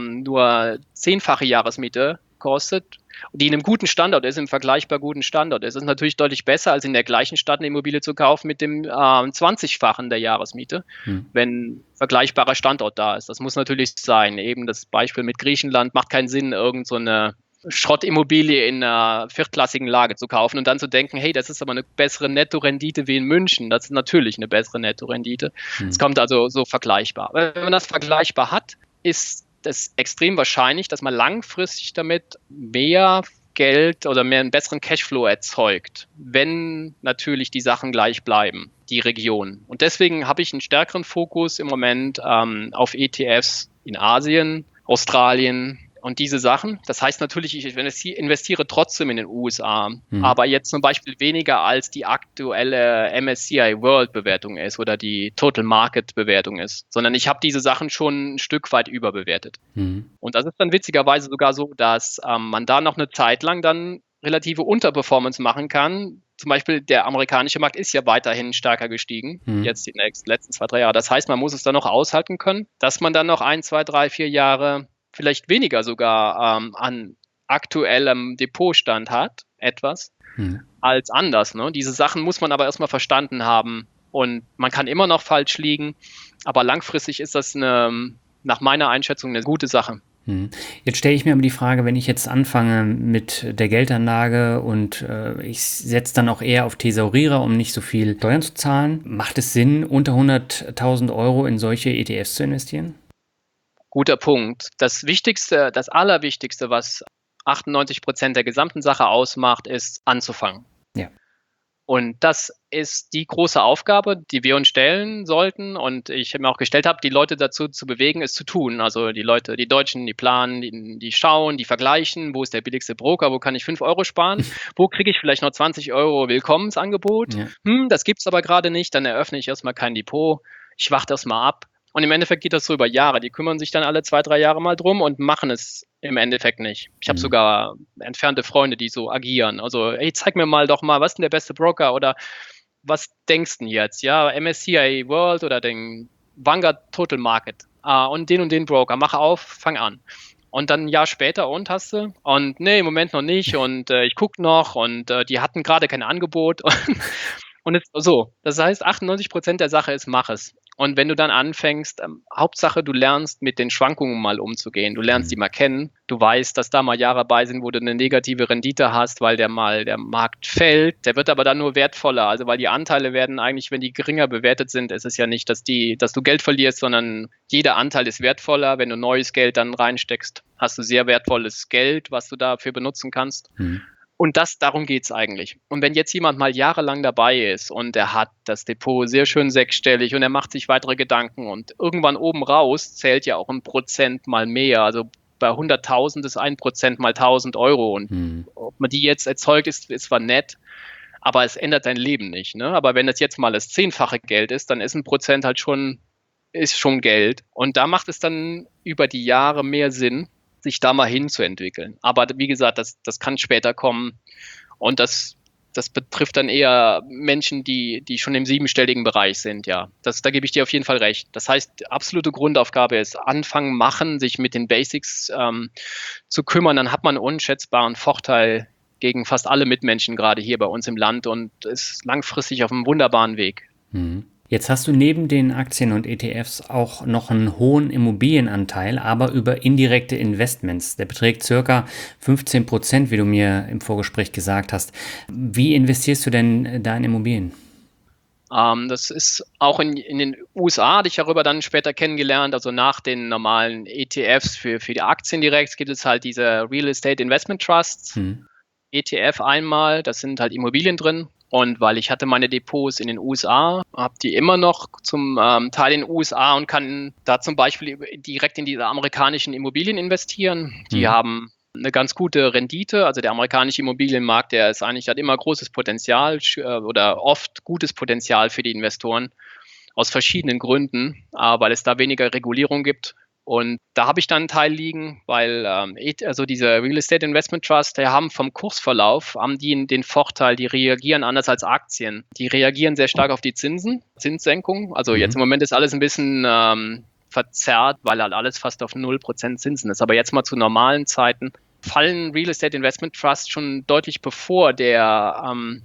nur 10-fache Jahresmiete kostet, die in einem guten Standort ist, im vergleichbar guten Standort ist. Es ist natürlich deutlich besser, als in der gleichen Stadt eine Immobilie zu kaufen mit dem 20-fachen der Jahresmiete, wenn vergleichbarer Standort da ist. Das muss natürlich sein. Eben das Beispiel mit Griechenland macht keinen Sinn, irgend so eine Schrottimmobilie in einer viertklassigen Lage zu kaufen und dann zu denken, hey, das ist aber eine bessere Nettorendite wie in München. Das ist natürlich eine bessere Nettorendite. Es kommt also so vergleichbar. Aber wenn man das vergleichbar hat, ist es extrem wahrscheinlich, dass man langfristig damit mehr Geld oder mehr einen besseren Cashflow erzeugt, wenn natürlich die Sachen gleich bleiben, die Region. Und deswegen habe ich einen stärkeren Fokus im Moment auf ETFs in Asien, Australien und diese Sachen. Das heißt natürlich, ich investiere trotzdem in den USA, aber jetzt zum Beispiel weniger als die aktuelle MSCI World Bewertung ist oder die Total Market Bewertung ist, sondern ich habe diese Sachen schon ein Stück weit überbewertet. Und das ist dann witzigerweise sogar so, dass man da noch eine Zeit lang dann relative Unterperformance machen kann. Zum Beispiel der amerikanische Markt ist ja weiterhin stärker gestiegen, jetzt die letzten 2, 3 Jahre. Das heißt, man muss es dann noch aushalten können, dass man dann noch 1, 2, 3, 4 Jahre vielleicht weniger sogar an aktuellem Depotstand hat, etwas, als anders. Ne? Diese Sachen muss man aber erstmal verstanden haben und man kann immer noch falsch liegen, aber langfristig ist das nach meiner Einschätzung eine gute Sache. Jetzt stelle ich mir aber die Frage, wenn ich jetzt anfange mit der Geldanlage und ich setze dann auch eher auf Thesaurierer, um nicht so viel Steuern zu zahlen, macht es Sinn, unter 100.000 Euro in solche ETFs zu investieren? Guter Punkt. Das Wichtigste, das Allerwichtigste, was 98% der gesamten Sache ausmacht, ist anzufangen. Ja. Und das ist die große Aufgabe, die wir uns stellen sollten und ich mir auch gestellt habe, die Leute dazu zu bewegen, es zu tun. Also die Leute, die Deutschen, die planen, die schauen, die vergleichen, wo ist der billigste Broker, wo kann ich 5 Euro sparen, wo kriege ich vielleicht noch 20 Euro Willkommensangebot. Ja. Das gibt es aber gerade nicht, dann eröffne ich erstmal kein Depot, ich warte erstmal ab. Und im Endeffekt geht das so über Jahre. Die kümmern sich dann alle 2, 3 Jahre mal drum und machen es im Endeffekt nicht. Ich habe sogar entfernte Freunde, die so agieren. Also, hey, zeig mir mal doch mal, was ist denn der beste Broker oder was denkst du denn jetzt? Ja, MSCI World oder den Vanguard Total Market und den Broker. Mach auf, fang an. Und dann ein Jahr später hast du? Und nee, im Moment noch nicht und ich gucke noch und die hatten gerade kein Angebot. Und jetzt so. Das heißt, 98% der Sache ist, mach es. Und wenn du dann anfängst, Hauptsache, du lernst mit den Schwankungen mal umzugehen. Du lernst die mal kennen. Du weißt, dass da mal Jahre bei sind, wo du eine negative Rendite hast, weil der Markt fällt. Der wird aber dann nur wertvoller. Also weil die Anteile werden eigentlich, wenn die geringer bewertet sind, ist es ja nicht, dass du Geld verlierst, sondern jeder Anteil ist wertvoller. Wenn du neues Geld dann reinsteckst, hast du sehr wertvolles Geld, was du dafür benutzen kannst. Und darum geht's eigentlich. Und wenn jetzt jemand mal jahrelang dabei ist und er hat das Depot sehr schön sechsstellig und er macht sich weitere Gedanken und irgendwann oben raus zählt ja auch 1% mal mehr. Also bei 100.000 ist 1% mal 1.000 Euro. Und ob man die jetzt erzeugt, ist zwar nett, aber es ändert dein Leben nicht. Ne? Aber wenn das jetzt mal das 10-fache Geld ist, dann ist 1% halt schon Geld. Und da macht es dann über die Jahre mehr Sinn, sich da mal hinzuentwickeln. Aber wie gesagt, das kann später kommen und das betrifft dann eher Menschen, die schon im 7-stelligen Bereich sind, ja. Da gebe ich dir auf jeden Fall recht. Das heißt, die absolute Grundaufgabe ist anfangen, machen, sich mit den Basics zu kümmern, dann hat man einen unschätzbaren Vorteil gegen fast alle Mitmenschen, gerade hier bei uns im Land und ist langfristig auf einem wunderbaren Weg. Jetzt hast du neben den Aktien und ETFs auch noch einen hohen Immobilienanteil, aber über indirekte Investments. Der beträgt circa 15%, wie du mir im Vorgespräch gesagt hast. Wie investierst du denn da in Immobilien? Das ist auch in den USA, hatte ich darüber dann später kennengelernt, also nach den normalen ETFs für die Aktien direkt gibt es halt diese Real Estate Investment Trusts, ETF einmal, das sind halt Immobilien drin. Und weil ich hatte meine Depots in den USA, habe die immer noch zum Teil in den USA und kann da zum Beispiel direkt in diese amerikanischen Immobilien investieren. Die haben eine ganz gute Rendite. Also der amerikanische Immobilienmarkt, hat immer großes Potenzial oder oft gutes Potenzial für die Investoren aus verschiedenen Gründen, weil es da weniger Regulierung gibt. Und da habe ich dann einen Teil liegen, weil also diese Real Estate Investment Trust, die haben vom Kursverlauf, haben die den Vorteil, die reagieren anders als Aktien. Die reagieren sehr stark auf die Zinssenkung. Also jetzt im Moment ist alles ein bisschen verzerrt, weil halt alles fast auf 0% Zinsen ist. Aber jetzt mal zu normalen Zeiten fallen Real Estate Investment Trusts schon deutlich bevor der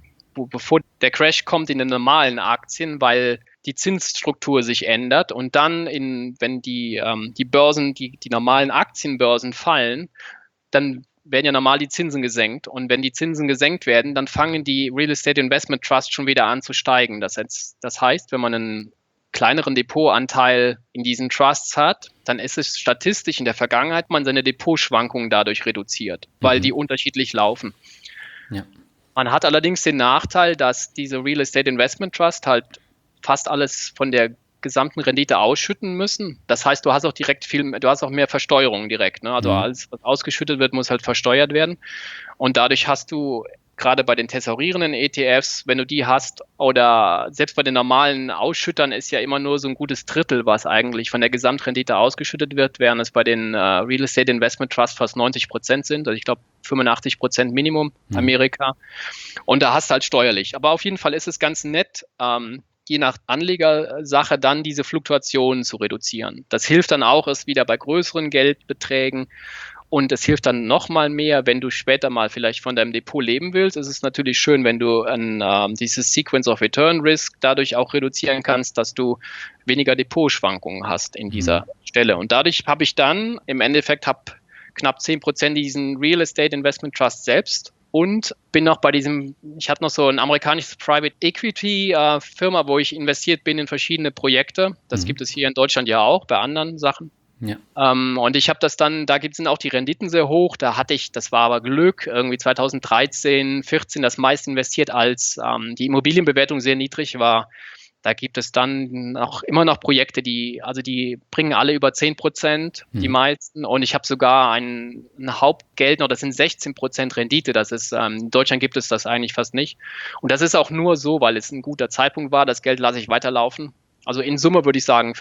Crash kommt in den normalen Aktien, weil die Zinsstruktur sich ändert und dann, wenn die Börsen, die normalen Aktienbörsen fallen, dann werden ja normal die Zinsen gesenkt. Und wenn die Zinsen gesenkt werden, dann fangen die Real Estate Investment Trusts schon wieder an zu steigen. Das heißt, wenn man einen kleineren Depotanteil in diesen Trusts hat, dann ist es statistisch in der Vergangenheit man seine Depotschwankungen dadurch reduziert, weil die unterschiedlich laufen. Ja. Man hat allerdings den Nachteil, dass diese Real Estate Investment Trust halt fast alles von der gesamten Rendite ausschütten müssen. Das heißt, du hast auch mehr Versteuerung direkt. Ne? Also alles, was ausgeschüttet wird, muss halt versteuert werden. Und dadurch hast du gerade bei den tesorierenden ETFs, wenn du die hast, oder selbst bei den normalen Ausschüttern ist ja immer nur so ein gutes Drittel, was eigentlich von der Gesamtrendite ausgeschüttet wird, während es bei den Real Estate Investment Trust fast 90% sind. Also ich glaube 85% Minimum Amerika. Und da hast du halt steuerlich. Aber auf jeden Fall ist es ganz nett, je nach Anlegersache dann diese Fluktuationen zu reduzieren. Das hilft dann auch erst wieder bei größeren Geldbeträgen und es hilft dann nochmal mehr, wenn du später mal vielleicht von deinem Depot leben willst. Es ist natürlich schön, wenn du dieses Sequence of Return Risk dadurch auch reduzieren kannst, dass du weniger Depotschwankungen hast in dieser Stelle. Und dadurch habe ich dann im Endeffekt knapp 10% diesen Real Estate Investment Trust selbst. Und bin noch ich habe noch so ein amerikanisches Private Equity Firma, wo ich investiert bin in verschiedene Projekte. Das gibt es hier in Deutschland ja auch bei anderen Sachen. Ja. Und ich habe da sind auch die Renditen sehr hoch. Das war aber Glück, irgendwie 2013, 14 das meiste investiert, als die Immobilienbewertung sehr niedrig war. Da gibt es dann immer noch Projekte, die bringen alle über 10%, die meisten. Und ich habe sogar ein Hauptgeld noch, das sind 16% Rendite. Das ist, in Deutschland gibt es das eigentlich fast nicht. Und das ist auch nur so, weil es ein guter Zeitpunkt war. Das Geld lasse ich weiterlaufen. Also in Summe würde ich sagen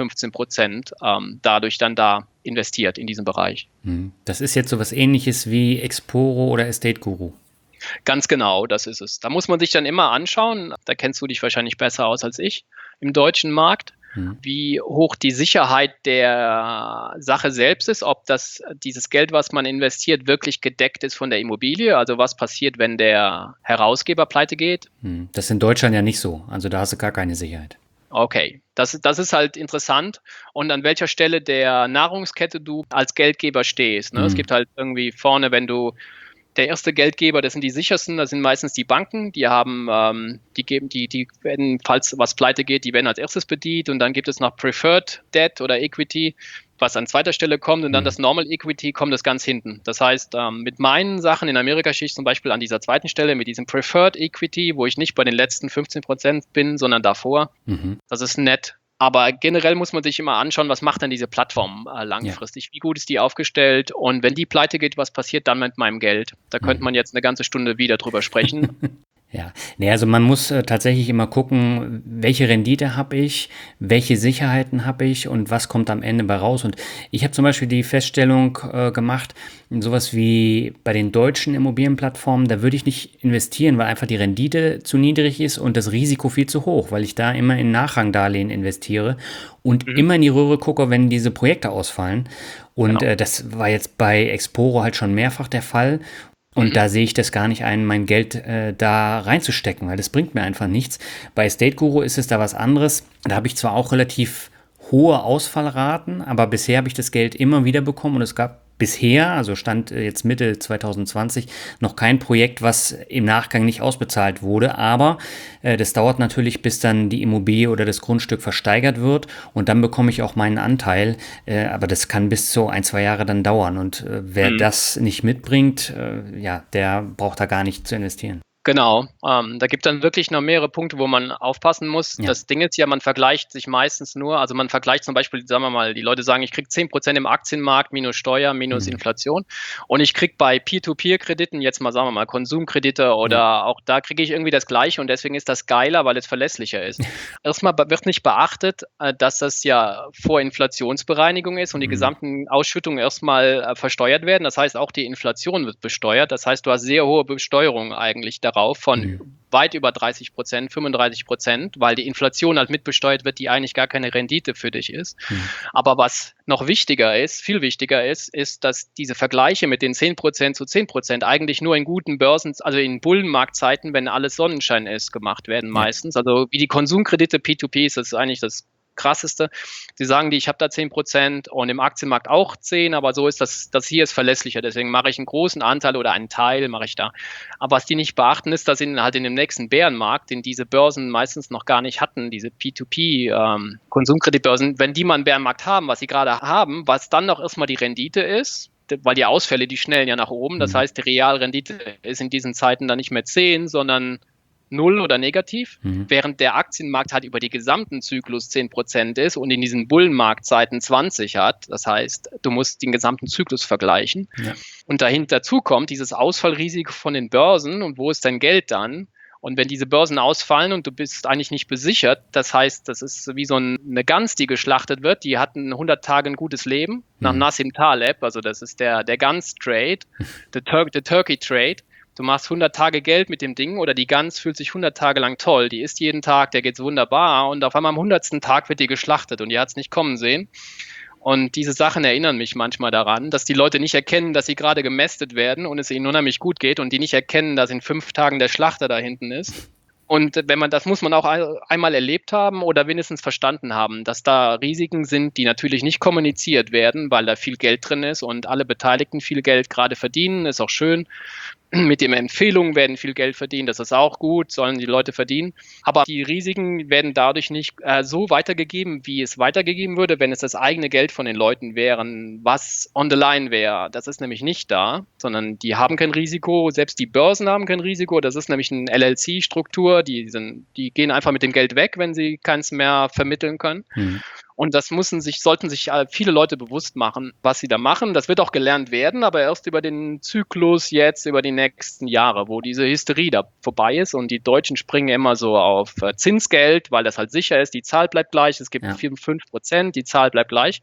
15%, dadurch dann da investiert in diesen Bereich. Das ist jetzt so was Ähnliches wie Exporo oder Estate Guru. Ganz genau, das ist es. Da muss man sich dann immer anschauen, da kennst du dich wahrscheinlich besser aus als ich, im deutschen Markt, wie hoch die Sicherheit der Sache selbst ist, ob dieses Geld, was man investiert, wirklich gedeckt ist von der Immobilie. Also was passiert, wenn der Herausgeber pleite geht? Das ist in Deutschland ja nicht so, also da hast du gar keine Sicherheit. Okay, das ist halt interessant und an welcher Stelle der Nahrungskette du als Geldgeber stehst, ne? Es Mhm. gibt halt irgendwie vorne, wenn du der erste Geldgeber, das sind die sichersten, das sind meistens die Banken, die haben, die werden, falls was pleite geht, die werden als erstes bedient und dann gibt es noch Preferred Debt oder Equity, was an zweiter Stelle kommt und dann Mhm. das Normal Equity kommt das ganz hinten. Das heißt, mit meinen Sachen in Amerika stehe ich zum Beispiel an dieser zweiten Stelle mit diesem Preferred Equity, wo ich nicht bei den letzten 15% bin, sondern davor. Mhm. Das ist nett. Aber generell muss man sich immer anschauen, was macht denn diese Plattform Ja. langfristig? Wie gut ist die aufgestellt? Und wenn die pleite geht, was passiert dann mit meinem Geld? Da könnte Mhm. man jetzt eine ganze Stunde wieder drüber sprechen. Ja, ne, also man muss tatsächlich immer gucken, welche Rendite habe ich, welche Sicherheiten habe ich und was kommt am Ende bei raus. Und ich habe zum Beispiel die Feststellung gemacht, sowas wie bei den deutschen Immobilienplattformen, da würde ich nicht investieren, weil einfach die Rendite zu niedrig ist und das Risiko viel zu hoch, weil ich da immer in Nachrangdarlehen investiere und Mhm, immer in die Röhre gucke, wenn diese Projekte ausfallen. Und genau. das war jetzt bei Exporo halt schon mehrfach der Fall. Und Mhm, da sehe ich das gar nicht ein, mein Geld da reinzustecken, weil das bringt mir einfach nichts. Bei Estate Guru ist es da was anderes. Da habe ich zwar auch relativ hohe Ausfallraten, aber bisher habe ich das Geld immer wieder bekommen und es gab bisher, also stand jetzt Mitte 2020, noch kein Projekt, was im Nachgang nicht ausbezahlt wurde. Aber das dauert natürlich, bis dann die Immobilie oder das Grundstück versteigert wird und dann bekomme ich auch meinen Anteil. Aber das kann bis zu 1, 2 Jahre dann dauern. Und wer mhm. das nicht mitbringt, ja, der braucht da gar nicht zu investieren. Genau, da gibt dann wirklich noch mehrere Punkte, wo man aufpassen muss. Ja. Das Ding ist ja, man vergleicht sich meistens nur, also man vergleicht zum Beispiel, sagen wir mal, die Leute sagen, ich kriege 10% im Aktienmarkt minus Steuer, minus Mhm. Inflation und ich kriege bei Peer-to-Peer-Krediten, jetzt mal sagen wir mal Konsumkredite Ja. oder auch da kriege ich irgendwie das Gleiche und deswegen ist das geiler, weil es verlässlicher ist. Erstmal wird nicht beachtet, dass das ja vor Inflationsbereinigung ist und die Mhm. gesamten Ausschüttungen erstmal versteuert werden. Das heißt, auch die Inflation wird besteuert. Das heißt, du hast sehr hohe Besteuerung eigentlich darauf von Mhm. weit über 30%, 35%, weil die Inflation halt mitbesteuert wird, die eigentlich gar keine Rendite für dich ist. Mhm. Aber was noch wichtiger ist, viel wichtiger ist, dass diese Vergleiche mit den 10% zu 10% eigentlich nur in guten Börsen, also in Bullenmarktzeiten, wenn alles Sonnenschein ist, gemacht werden Ja. meistens. Also wie die Konsumkredite P2P ist das eigentlich das Krasseste. Sie sagen die, ich habe da 10% und im Aktienmarkt auch 10, aber so ist das hier ist verlässlicher. Deswegen mache ich einen großen Anteil oder einen Teil mache ich da. Aber was die nicht beachten, ist, dass halt in dem nächsten Bärenmarkt, den diese Börsen meistens noch gar nicht hatten, diese P2P-Konsumkreditbörsen, wenn die mal einen Bärenmarkt haben, was sie gerade haben, was dann noch erstmal die Rendite ist, weil die Ausfälle, die schnellen ja nach oben. Das Mhm. heißt, die Realrendite ist in diesen Zeiten dann nicht mehr 10, sondern 0 oder negativ, Mhm. während der Aktienmarkt halt über die gesamten Zyklus 10% ist und in diesen Bullenmarktzeiten 20 hat. Das heißt, du musst den gesamten Zyklus vergleichen. Ja. Und dazu kommt dieses Ausfallrisiko von den Börsen und wo ist dein Geld dann? Und wenn diese Börsen ausfallen und du bist eigentlich nicht besichert, das heißt, das ist wie so eine Gans, die geschlachtet wird, die hat 100 Tage ein gutes Leben, nach Mhm. Nassim Taleb, also das ist der Gans-Trade, der Turkey-Trade. Du machst 100 Tage Geld mit dem Ding oder die Gans fühlt sich 100 Tage lang toll, die isst jeden Tag, der geht's wunderbar und auf einmal am 100. Tag wird die geschlachtet und die hat's nicht kommen sehen. Und diese Sachen erinnern mich manchmal daran, dass die Leute nicht erkennen, dass sie gerade gemästet werden und es ihnen unheimlich gut geht und die nicht erkennen, dass in 5 Tagen der Schlachter da hinten ist. Und wenn man, das muss man auch einmal erlebt haben oder wenigstens verstanden haben, dass da Risiken sind, die natürlich nicht kommuniziert werden, weil da viel Geld drin ist und alle Beteiligten viel Geld gerade verdienen, ist auch schön. Mit den Empfehlungen werden viel Geld verdient, das ist auch gut, sollen die Leute verdienen. Aber die Risiken werden dadurch nicht so weitergegeben, wie es weitergegeben würde, wenn es das eigene Geld von den Leuten wären, was on the line wäre. Das ist nämlich nicht da, sondern die haben kein Risiko, selbst die Börsen haben kein Risiko. Das ist nämlich eine LLC-Struktur, die gehen einfach mit dem Geld weg, wenn sie keins mehr vermitteln können. Mhm. Und das sollten sich viele Leute bewusst machen, was sie da machen. Das wird auch gelernt werden, aber erst über den Zyklus jetzt, über die nächsten Jahre, wo diese Hysterie da vorbei ist. Und die Deutschen springen immer so auf Zinsgeld, weil das halt sicher ist. Die Zahl bleibt gleich. Es gibt Ja. 5%, die Zahl bleibt gleich.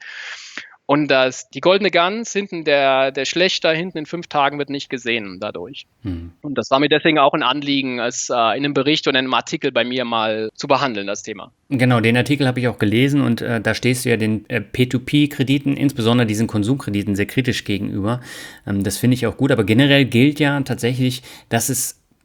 Und die goldene Gans hinten, der Schlechter hinten in 5 Tagen wird nicht gesehen dadurch. Mhm. Und das war mir deswegen auch ein Anliegen, es in einem Bericht und einem Artikel bei mir mal zu behandeln, das Thema. Genau, den Artikel habe ich auch gelesen und da stehst du ja den P2P-Krediten, insbesondere diesen Konsumkrediten, sehr kritisch gegenüber. Das finde ich auch gut, aber generell gilt ja tatsächlich, dass es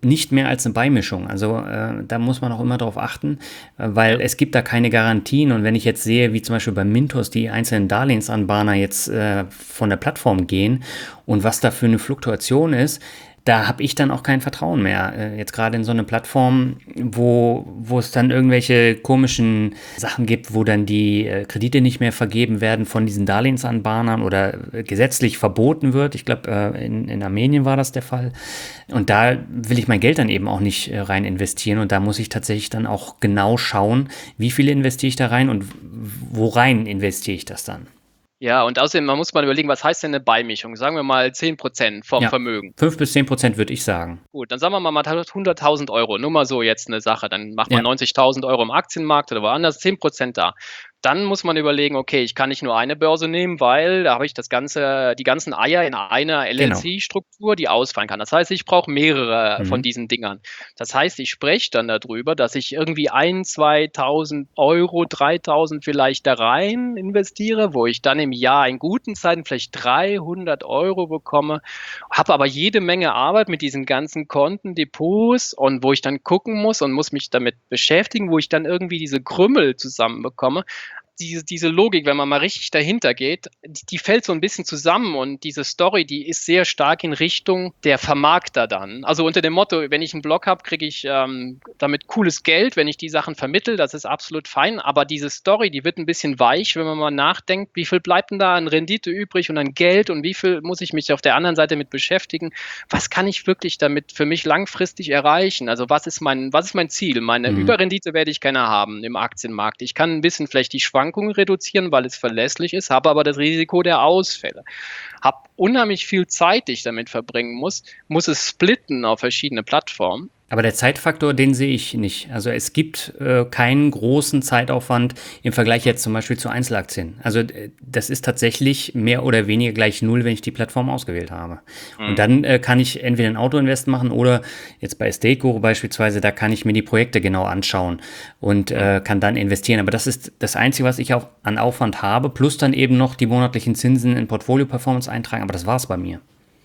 nicht mehr als eine Beimischung. Also da muss man auch immer drauf achten, weil es gibt da keine Garantien. Und wenn ich jetzt sehe, wie zum Beispiel bei Mintos die einzelnen Darlehensanbahner jetzt von der Plattform gehen und was da für eine Fluktuation ist, da habe ich dann auch kein Vertrauen mehr. Jetzt gerade in so eine Plattform, wo es dann irgendwelche komischen Sachen gibt, wo dann die Kredite nicht mehr vergeben werden von diesen Darlehensanbahnern oder gesetzlich verboten wird. Ich glaube, in Armenien war das der Fall. Und da will ich mein Geld dann eben auch nicht rein investieren. Und da muss ich tatsächlich dann auch genau schauen, wie viel investiere ich da rein und wo rein investiere ich das dann. Ja, und außerdem, man muss mal überlegen, was heißt denn eine Beimischung? Sagen wir mal 10% vom Vermögen. 5-10% würde ich sagen. Gut, dann sagen wir mal 100.000 Euro. Nur mal so jetzt eine Sache. Dann macht man 90.000 Euro im Aktienmarkt oder woanders, 10% da. Dann muss man überlegen, okay, ich kann nicht nur eine Börse nehmen, weil da habe ich die ganzen Eier in einer LLC-Struktur, die ausfallen kann. Das heißt, ich brauche mehrere von diesen Dingern. Das heißt, ich spreche dann darüber, dass ich irgendwie 1.000, 2.000 Euro, 3.000 vielleicht da rein investiere, wo ich dann im Jahr in guten Zeiten vielleicht 300 Euro bekomme, habe aber jede Menge Arbeit mit diesen ganzen Konten, Depots und wo ich dann gucken muss und muss mich damit beschäftigen, wo ich dann irgendwie diese Krümmel zusammenbekomme. Diese Logik, wenn man mal richtig dahinter geht, die fällt so ein bisschen zusammen und diese Story, die ist sehr stark in Richtung der Vermarkter dann. Also unter dem Motto, wenn ich einen Blog habe, kriege ich damit cooles Geld, wenn ich die Sachen vermittle, das ist absolut fein, aber diese Story, die wird ein bisschen weich, wenn man mal nachdenkt, wie viel bleibt denn da an Rendite übrig und an Geld und wie viel muss ich mich auf der anderen Seite mit beschäftigen? Was kann ich wirklich damit für mich langfristig erreichen? Also was ist mein Ziel? Meine Überrendite werde ich keine haben im Aktienmarkt. Ich kann ein bisschen vielleicht die Schwankungen reduzieren, weil es verlässlich ist, habe aber das Risiko der Ausfälle. Habe unheimlich viel Zeit, die ich damit verbringen muss es splitten auf verschiedene Plattformen. Aber der Zeitfaktor, den sehe ich nicht. Also es gibt keinen großen Zeitaufwand im Vergleich jetzt zum Beispiel zu Einzelaktien. Also das ist tatsächlich mehr oder weniger gleich null, wenn ich die Plattform ausgewählt habe. Und dann kann ich entweder ein Autoinvest machen oder jetzt bei Estate-Guru beispielsweise, da kann ich mir die Projekte genau anschauen und kann dann investieren. Aber das ist das Einzige, was ich an Aufwand habe, plus dann eben noch die monatlichen Zinsen in Portfolio-Performance eintragen. Aber das war's bei mir.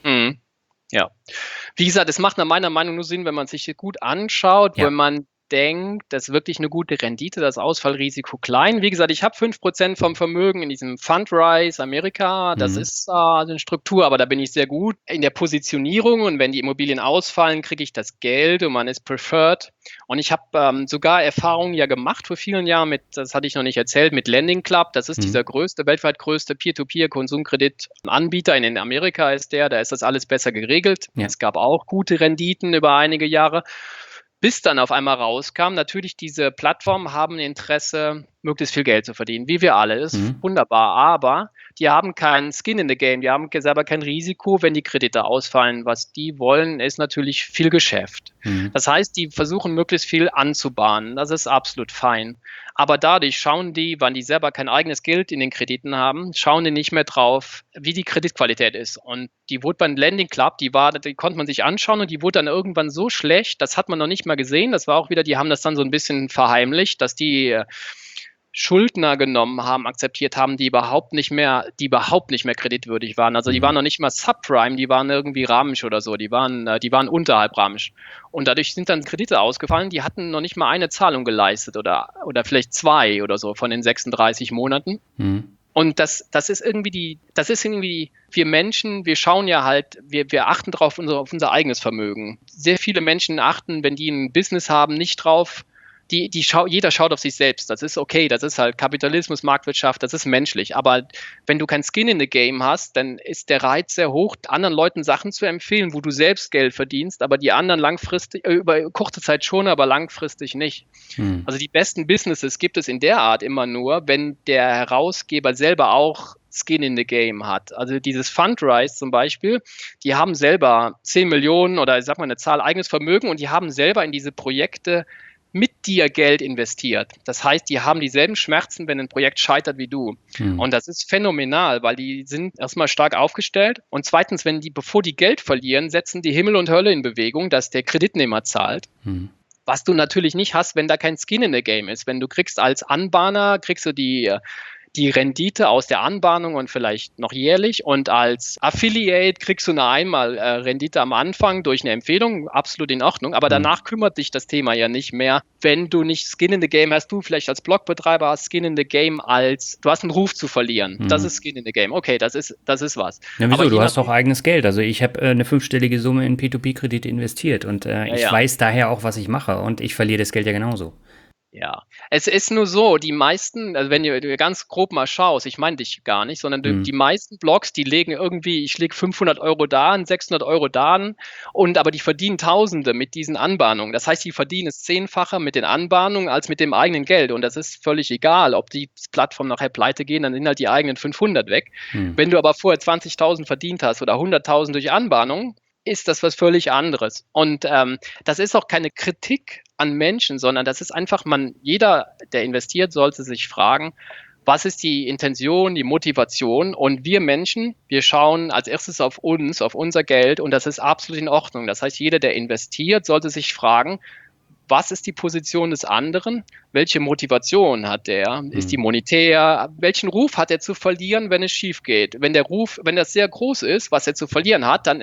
Ja, wie gesagt, es macht nach meiner Meinung nur Sinn, wenn man sich gut anschaut, wenn man denkt, das ist wirklich eine gute Rendite, das Ausfallrisiko klein. Wie gesagt, ich habe 5% vom Vermögen in diesem Fundrise Amerika, das ist eine Struktur, aber da bin ich sehr gut in der Positionierung und wenn die Immobilien ausfallen, kriege ich das Geld und man ist preferred. Und ich habe sogar Erfahrungen ja gemacht vor vielen Jahren das hatte ich noch nicht erzählt, mit Lending Club, das ist dieser weltweit größte Peer-to-Peer-Konsumkreditanbieter in Amerika ist da ist das alles besser geregelt. Ja. Es gab auch gute Renditen über einige Jahre. Bis dann auf einmal rauskam, natürlich diese Plattformen haben ein Interesse, möglichst viel Geld zu verdienen, wie wir alle, das ist wunderbar, aber die haben kein Skin in the Game, die haben selber kein Risiko, wenn die Kredite ausfallen. Was die wollen, ist natürlich viel Geschäft. Das heißt, die versuchen möglichst viel anzubahnen, das ist absolut fein. Aber dadurch schauen die, wann die selber kein eigenes Geld in den Krediten haben, schauen die nicht mehr drauf, wie die Kreditqualität ist. Und die wurde beim Lending Club, die konnte man sich anschauen und die wurde dann irgendwann so schlecht, das hat man noch nicht mal gesehen, das war auch wieder, die haben das dann so ein bisschen verheimlicht, dass die Schuldner genommen haben, akzeptiert haben, die überhaupt nicht mehr kreditwürdig waren. Also die waren noch nicht mal Subprime, die waren irgendwie Ramsch oder so, die waren unterhalb Ramsch. Und dadurch sind dann Kredite ausgefallen, die hatten noch nicht mal eine Zahlung geleistet oder vielleicht 2 oder so von den 36 Monaten. Und das ist irgendwie wir Menschen, wir schauen ja halt, wir achten drauf auf unser eigenes Vermögen. Sehr viele Menschen achten, wenn die ein Business haben, nicht drauf. Jeder schaut auf sich selbst. Das ist okay, das ist halt Kapitalismus, Marktwirtschaft, das ist menschlich. Aber wenn du kein Skin in the Game hast, dann ist der Reiz sehr hoch, anderen Leuten Sachen zu empfehlen, wo du selbst Geld verdienst, aber die anderen langfristig, über kurze Zeit schon, aber langfristig nicht. Also die besten Businesses gibt es in der Art immer nur, wenn der Herausgeber selber auch Skin in the Game hat. Also dieses Fundrise zum Beispiel, die haben selber 10 Millionen oder ich sag mal eine Zahl eigenes Vermögen und die haben selber in diese Projekte mit dir Geld investiert. Das heißt, die haben dieselben Schmerzen, wenn ein Projekt scheitert wie du. Und das ist phänomenal, weil die sind erstmal stark aufgestellt und zweitens, bevor die Geld verlieren, setzen die Himmel und Hölle in Bewegung, dass der Kreditnehmer zahlt. Was du natürlich nicht hast, wenn da kein Skin in the Game ist. Wenn du kriegst als Anbahner, kriegst du die die Rendite aus der Anbahnung und vielleicht noch jährlich. Und als Affiliate kriegst du eine Einmal-Rendite am Anfang durch eine Empfehlung, absolut in Ordnung. Aber danach kümmert dich das Thema ja nicht mehr. Wenn du nicht Skin in the Game hast, du vielleicht als Blogbetreiber hast Skin in the Game du hast einen Ruf zu verlieren. Das ist Skin in the Game. Okay, das ist was. Ja, wieso? Aber Du hast doch eigenes Geld. Also ich habe eine 5-stellige Summe in P2P-Kredite investiert und ich weiß daher auch, was ich mache und ich verliere das Geld ja genauso. Ja, es ist nur so, die meisten, also wenn du ganz grob mal schaust, ich meine dich gar nicht, sondern die meisten Blogs, die legen irgendwie, ich lege 500 Euro da, 600 Euro da aber die verdienen Tausende mit diesen Anbahnungen. Das heißt, die verdienen es 10-facher mit den Anbahnungen als mit dem eigenen Geld und das ist völlig egal, ob die Plattform nachher pleite gehen, dann sind halt die eigenen 500 weg. Wenn du aber vorher 20.000 verdient hast oder 100.000 durch Anbahnungen, ist das was völlig anderes. Und das ist auch keine Kritik an Menschen, sondern das ist einfach, jeder, der investiert, sollte sich fragen, was ist die Intention, die Motivation? Und wir Menschen, wir schauen als erstes auf uns, auf unser Geld und das ist absolut in Ordnung. Das heißt, jeder, der investiert, sollte sich fragen, was ist die Position des anderen? Welche Motivation hat der? Ist die monetär? Welchen Ruf hat er zu verlieren, wenn es schief geht? Wenn das sehr groß ist, was er zu verlieren hat, dann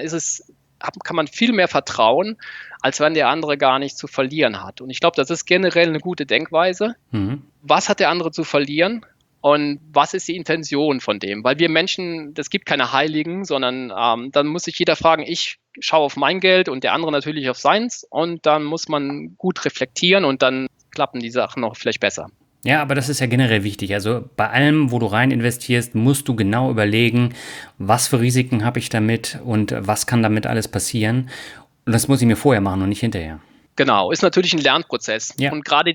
kann man viel mehr vertrauen, als wenn der andere gar nichts zu verlieren hat. Und ich glaube, das ist generell eine gute Denkweise. Was hat der andere zu verlieren? Und was ist die Intention von dem? Weil wir Menschen, es gibt keine Heiligen, sondern dann muss sich jeder fragen, ich schaue auf mein Geld und der andere natürlich auf seins. Und dann muss man gut reflektieren und dann klappen die Sachen noch vielleicht besser. Ja, aber das ist ja generell wichtig. Also bei allem, wo du rein investierst, musst du genau überlegen, was für Risiken habe ich damit und was kann damit alles passieren. Und das muss ich mir vorher machen und nicht hinterher. Genau, ist natürlich ein Lernprozess. Ja. Und gerade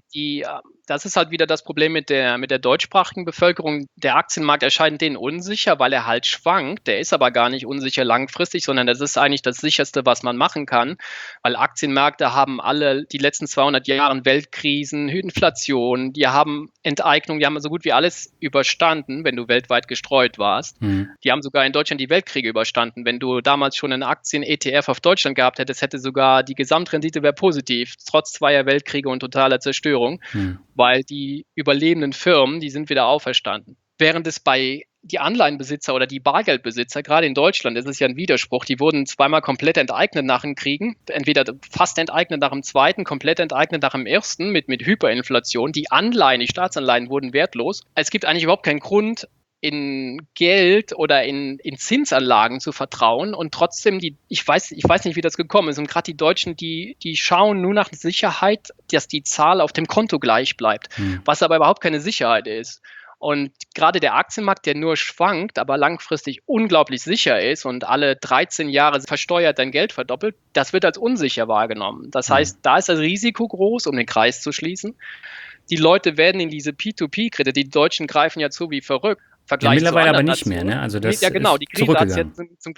das ist halt wieder das Problem mit der deutschsprachigen Bevölkerung. Der Aktienmarkt erscheint denen unsicher, weil er halt schwankt. Der ist aber gar nicht unsicher langfristig, sondern das ist eigentlich das Sicherste, was man machen kann. Weil Aktienmärkte haben alle die letzten 200 Jahre Weltkrisen, Inflation, die haben Enteignung, die haben so gut wie alles überstanden, wenn du weltweit gestreut warst. Die haben sogar in Deutschland die Weltkriege überstanden. Wenn du damals schon einen Aktien-ETF auf Deutschland gehabt hättest, hätte sogar die Gesamtrendite wäre positiv, trotz 2 Weltkriege und totaler Zerstörung. Weil die überlebenden Firmen, die sind wieder auferstanden. Während es bei die Anleihenbesitzer oder die Bargeldbesitzer, gerade in Deutschland, das ist ja ein Widerspruch, die wurden zweimal komplett enteignet nach den Kriegen, entweder fast enteignet nach dem zweiten, komplett enteignet nach dem ersten mit Hyperinflation. Die Staatsanleihen wurden wertlos. Es gibt eigentlich überhaupt keinen Grund, in Geld oder in Zinsanlagen zu vertrauen und trotzdem, ich weiß nicht, wie das gekommen ist und gerade die Deutschen, die schauen nur nach Sicherheit, dass die Zahl auf dem Konto gleich bleibt, was aber überhaupt keine Sicherheit ist. Und gerade der Aktienmarkt, der nur schwankt, aber langfristig unglaublich sicher ist und alle 13 Jahre versteuert dein Geld verdoppelt, das wird als unsicher wahrgenommen. Das heißt, da ist das Risiko groß, um den Kreis zu schließen. Die Leute werden in diese P2P-Kredite, die Deutschen greifen ja zu wie verrückt. Ja, mittlerweile aber nicht mehr, ne? Also das ja, genau, die Krise hat es jetzt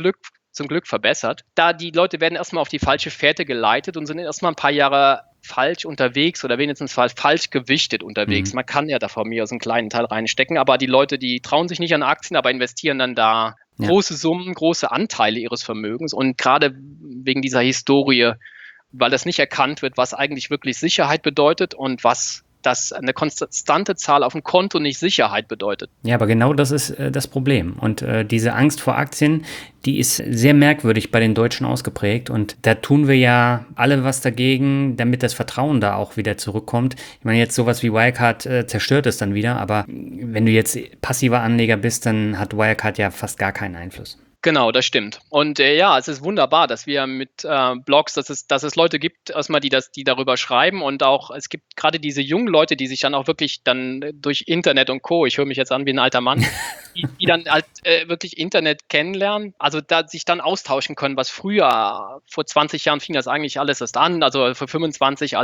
zum Glück verbessert. Da die Leute werden erstmal auf die falsche Fährte geleitet und sind erstmal ein paar Jahre falsch unterwegs oder wenigstens falsch gewichtet unterwegs. Man kann ja da von mir aus einen kleinen Teil reinstecken, aber die Leute, die trauen sich nicht an Aktien, aber investieren dann da große Summen, große Anteile ihres Vermögens und gerade wegen dieser Historie, weil das nicht erkannt wird, was eigentlich wirklich Sicherheit bedeutet und was dass eine konstante Zahl auf dem Konto nicht Sicherheit bedeutet. Ja, aber genau das ist das Problem. Und diese Angst vor Aktien, die ist sehr merkwürdig bei den Deutschen ausgeprägt. Und da tun wir ja alle was dagegen, damit das Vertrauen da auch wieder zurückkommt. Ich meine, jetzt sowas wie Wirecard zerstört es dann wieder. Aber wenn du jetzt passiver Anleger bist, dann hat Wirecard ja fast gar keinen Einfluss. Genau, das stimmt. Und es ist wunderbar, dass wir mit Blogs, dass es Leute gibt, erstmal, die darüber schreiben und auch, es gibt gerade diese jungen Leute, die sich dann auch wirklich dann durch Internet und Co., ich höre mich jetzt an wie ein alter Mann, die dann halt wirklich Internet kennenlernen, also da sich dann austauschen können, was früher, vor 20 Jahren fing das eigentlich alles erst an, also vor 25,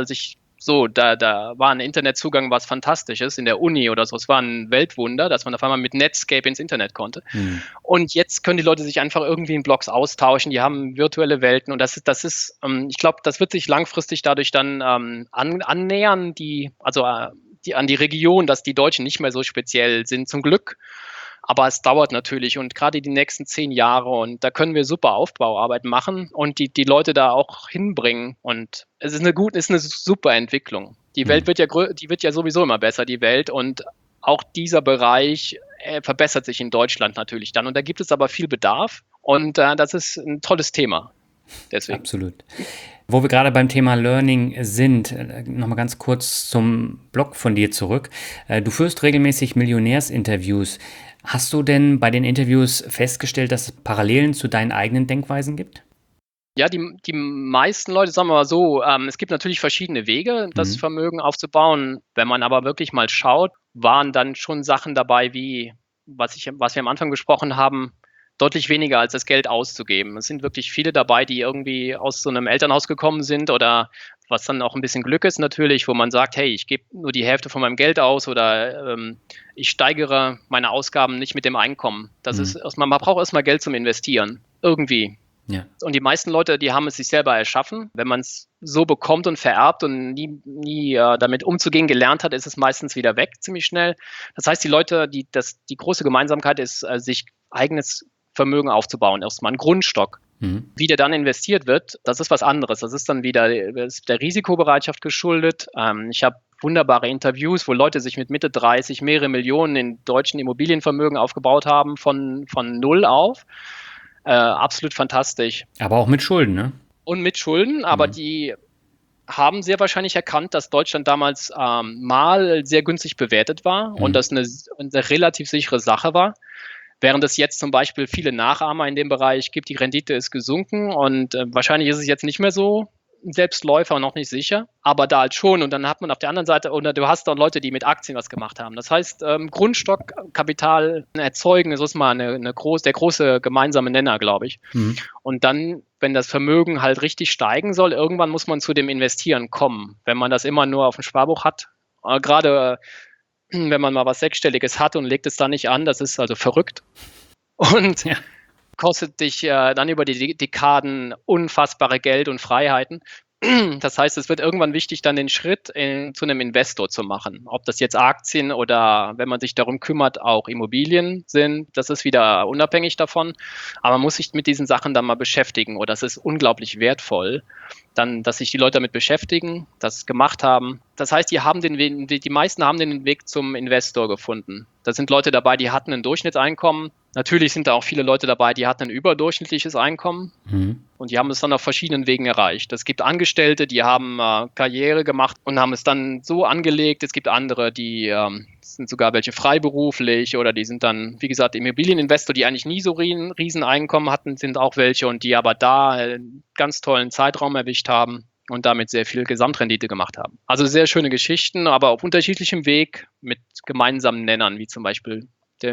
da war ein Internetzugang was Fantastisches in der Uni oder so. Es war ein Weltwunder, dass man auf einmal mit Netscape ins Internet konnte. Und jetzt können die Leute sich einfach irgendwie in Blogs austauschen. Die haben virtuelle Welten und das ist, ich glaube, das wird sich langfristig dadurch dann annähern, an die Region, dass die Deutschen nicht mehr so speziell sind, zum Glück. Aber es dauert natürlich und gerade die nächsten 10 Jahre und da können wir super Aufbauarbeit machen und die Leute da auch hinbringen und es ist eine super Entwicklung. Die Welt wird ja sowieso immer besser, die Welt und auch dieser Bereich verbessert sich in Deutschland natürlich dann. Und da gibt es aber viel Bedarf und das ist ein tolles Thema. Deswegen. Absolut. Wo wir gerade beim Thema Learning sind, nochmal ganz kurz zum Blog von dir zurück. Du führst regelmäßig Millionärsinterviews. Hast du denn bei den Interviews festgestellt, dass es Parallelen zu deinen eigenen Denkweisen gibt? Ja, die meisten Leute, sagen wir mal so, es gibt natürlich verschiedene Wege, das Vermögen aufzubauen. Wenn man aber wirklich mal schaut, waren dann schon Sachen dabei wie, was wir am Anfang besprochen haben, deutlich weniger als das Geld auszugeben. Es sind wirklich viele dabei, die irgendwie aus so einem Elternhaus gekommen sind oder was dann auch ein bisschen Glück ist natürlich, wo man sagt, hey, ich gebe nur die Hälfte von meinem Geld aus oder ich steigere meine Ausgaben nicht mit dem Einkommen. Das ist erstmal, man braucht erstmal Geld zum Investieren. Irgendwie. Ja. Und die meisten Leute, die haben es sich selber erschaffen. Wenn man es so bekommt und vererbt und nie damit umzugehen gelernt hat, ist es meistens wieder weg, ziemlich schnell. Das heißt, die Leute, die große Gemeinsamkeit ist, sich eigenes Vermögen aufzubauen, erstmal einen Grundstock. Wie der dann investiert wird, das ist was anderes. Das ist dann wieder der Risikobereitschaft geschuldet. Ich habe wunderbare Interviews, wo Leute sich mit Mitte 30 mehrere Millionen in deutschen Immobilienvermögen aufgebaut haben, von null auf. Absolut fantastisch. Aber auch mit Schulden, ne? Und mit Schulden, aber die haben sehr wahrscheinlich erkannt, dass Deutschland damals mal sehr günstig bewertet war und das eine relativ sichere Sache war. Während es jetzt zum Beispiel viele Nachahmer in dem Bereich gibt, die Rendite ist gesunken und wahrscheinlich ist es jetzt nicht mehr so ein Selbstläufer und noch nicht sicher, aber da halt schon. Und dann hat man auf der anderen Seite, oder du hast auch Leute, die mit Aktien was gemacht haben. Das heißt, Grundstockkapital erzeugen, das ist mal der große gemeinsame Nenner, glaube ich. Und dann, wenn das Vermögen halt richtig steigen soll, irgendwann muss man zu dem Investieren kommen. Wenn man das immer nur auf dem Sparbuch hat, gerade wenn man mal was Sechsstelliges hat und legt es da nicht an, das ist also verrückt und kostet dich dann über die Dekaden unfassbare Geld und Freiheiten. Das heißt, es wird irgendwann wichtig, dann den Schritt zu einem Investor zu machen. Ob das jetzt Aktien oder, wenn man sich darum kümmert, auch Immobilien sind, das ist wieder unabhängig davon. Aber man muss sich mit diesen Sachen dann mal beschäftigen oder das ist unglaublich wertvoll, dann, dass sich die Leute damit beschäftigen, das gemacht haben. Das heißt, die meisten haben den Weg zum Investor gefunden. Da sind Leute dabei, die hatten ein Durchschnittseinkommen. Natürlich sind da auch viele Leute dabei, die hatten ein überdurchschnittliches Einkommen und die haben es dann auf verschiedenen Wegen erreicht. Es gibt Angestellte, die haben Karriere gemacht und haben es dann so angelegt. Es gibt andere, die sind sogar welche freiberuflich oder die sind dann, wie gesagt, Immobilieninvestor, die eigentlich nie so riesen Einkommen hatten, sind auch welche und die aber da einen ganz tollen Zeitraum erwischt haben und damit sehr viel Gesamtrendite gemacht haben. Also sehr schöne Geschichten, aber auf unterschiedlichem Weg mit gemeinsamen Nennern, wie zum Beispiel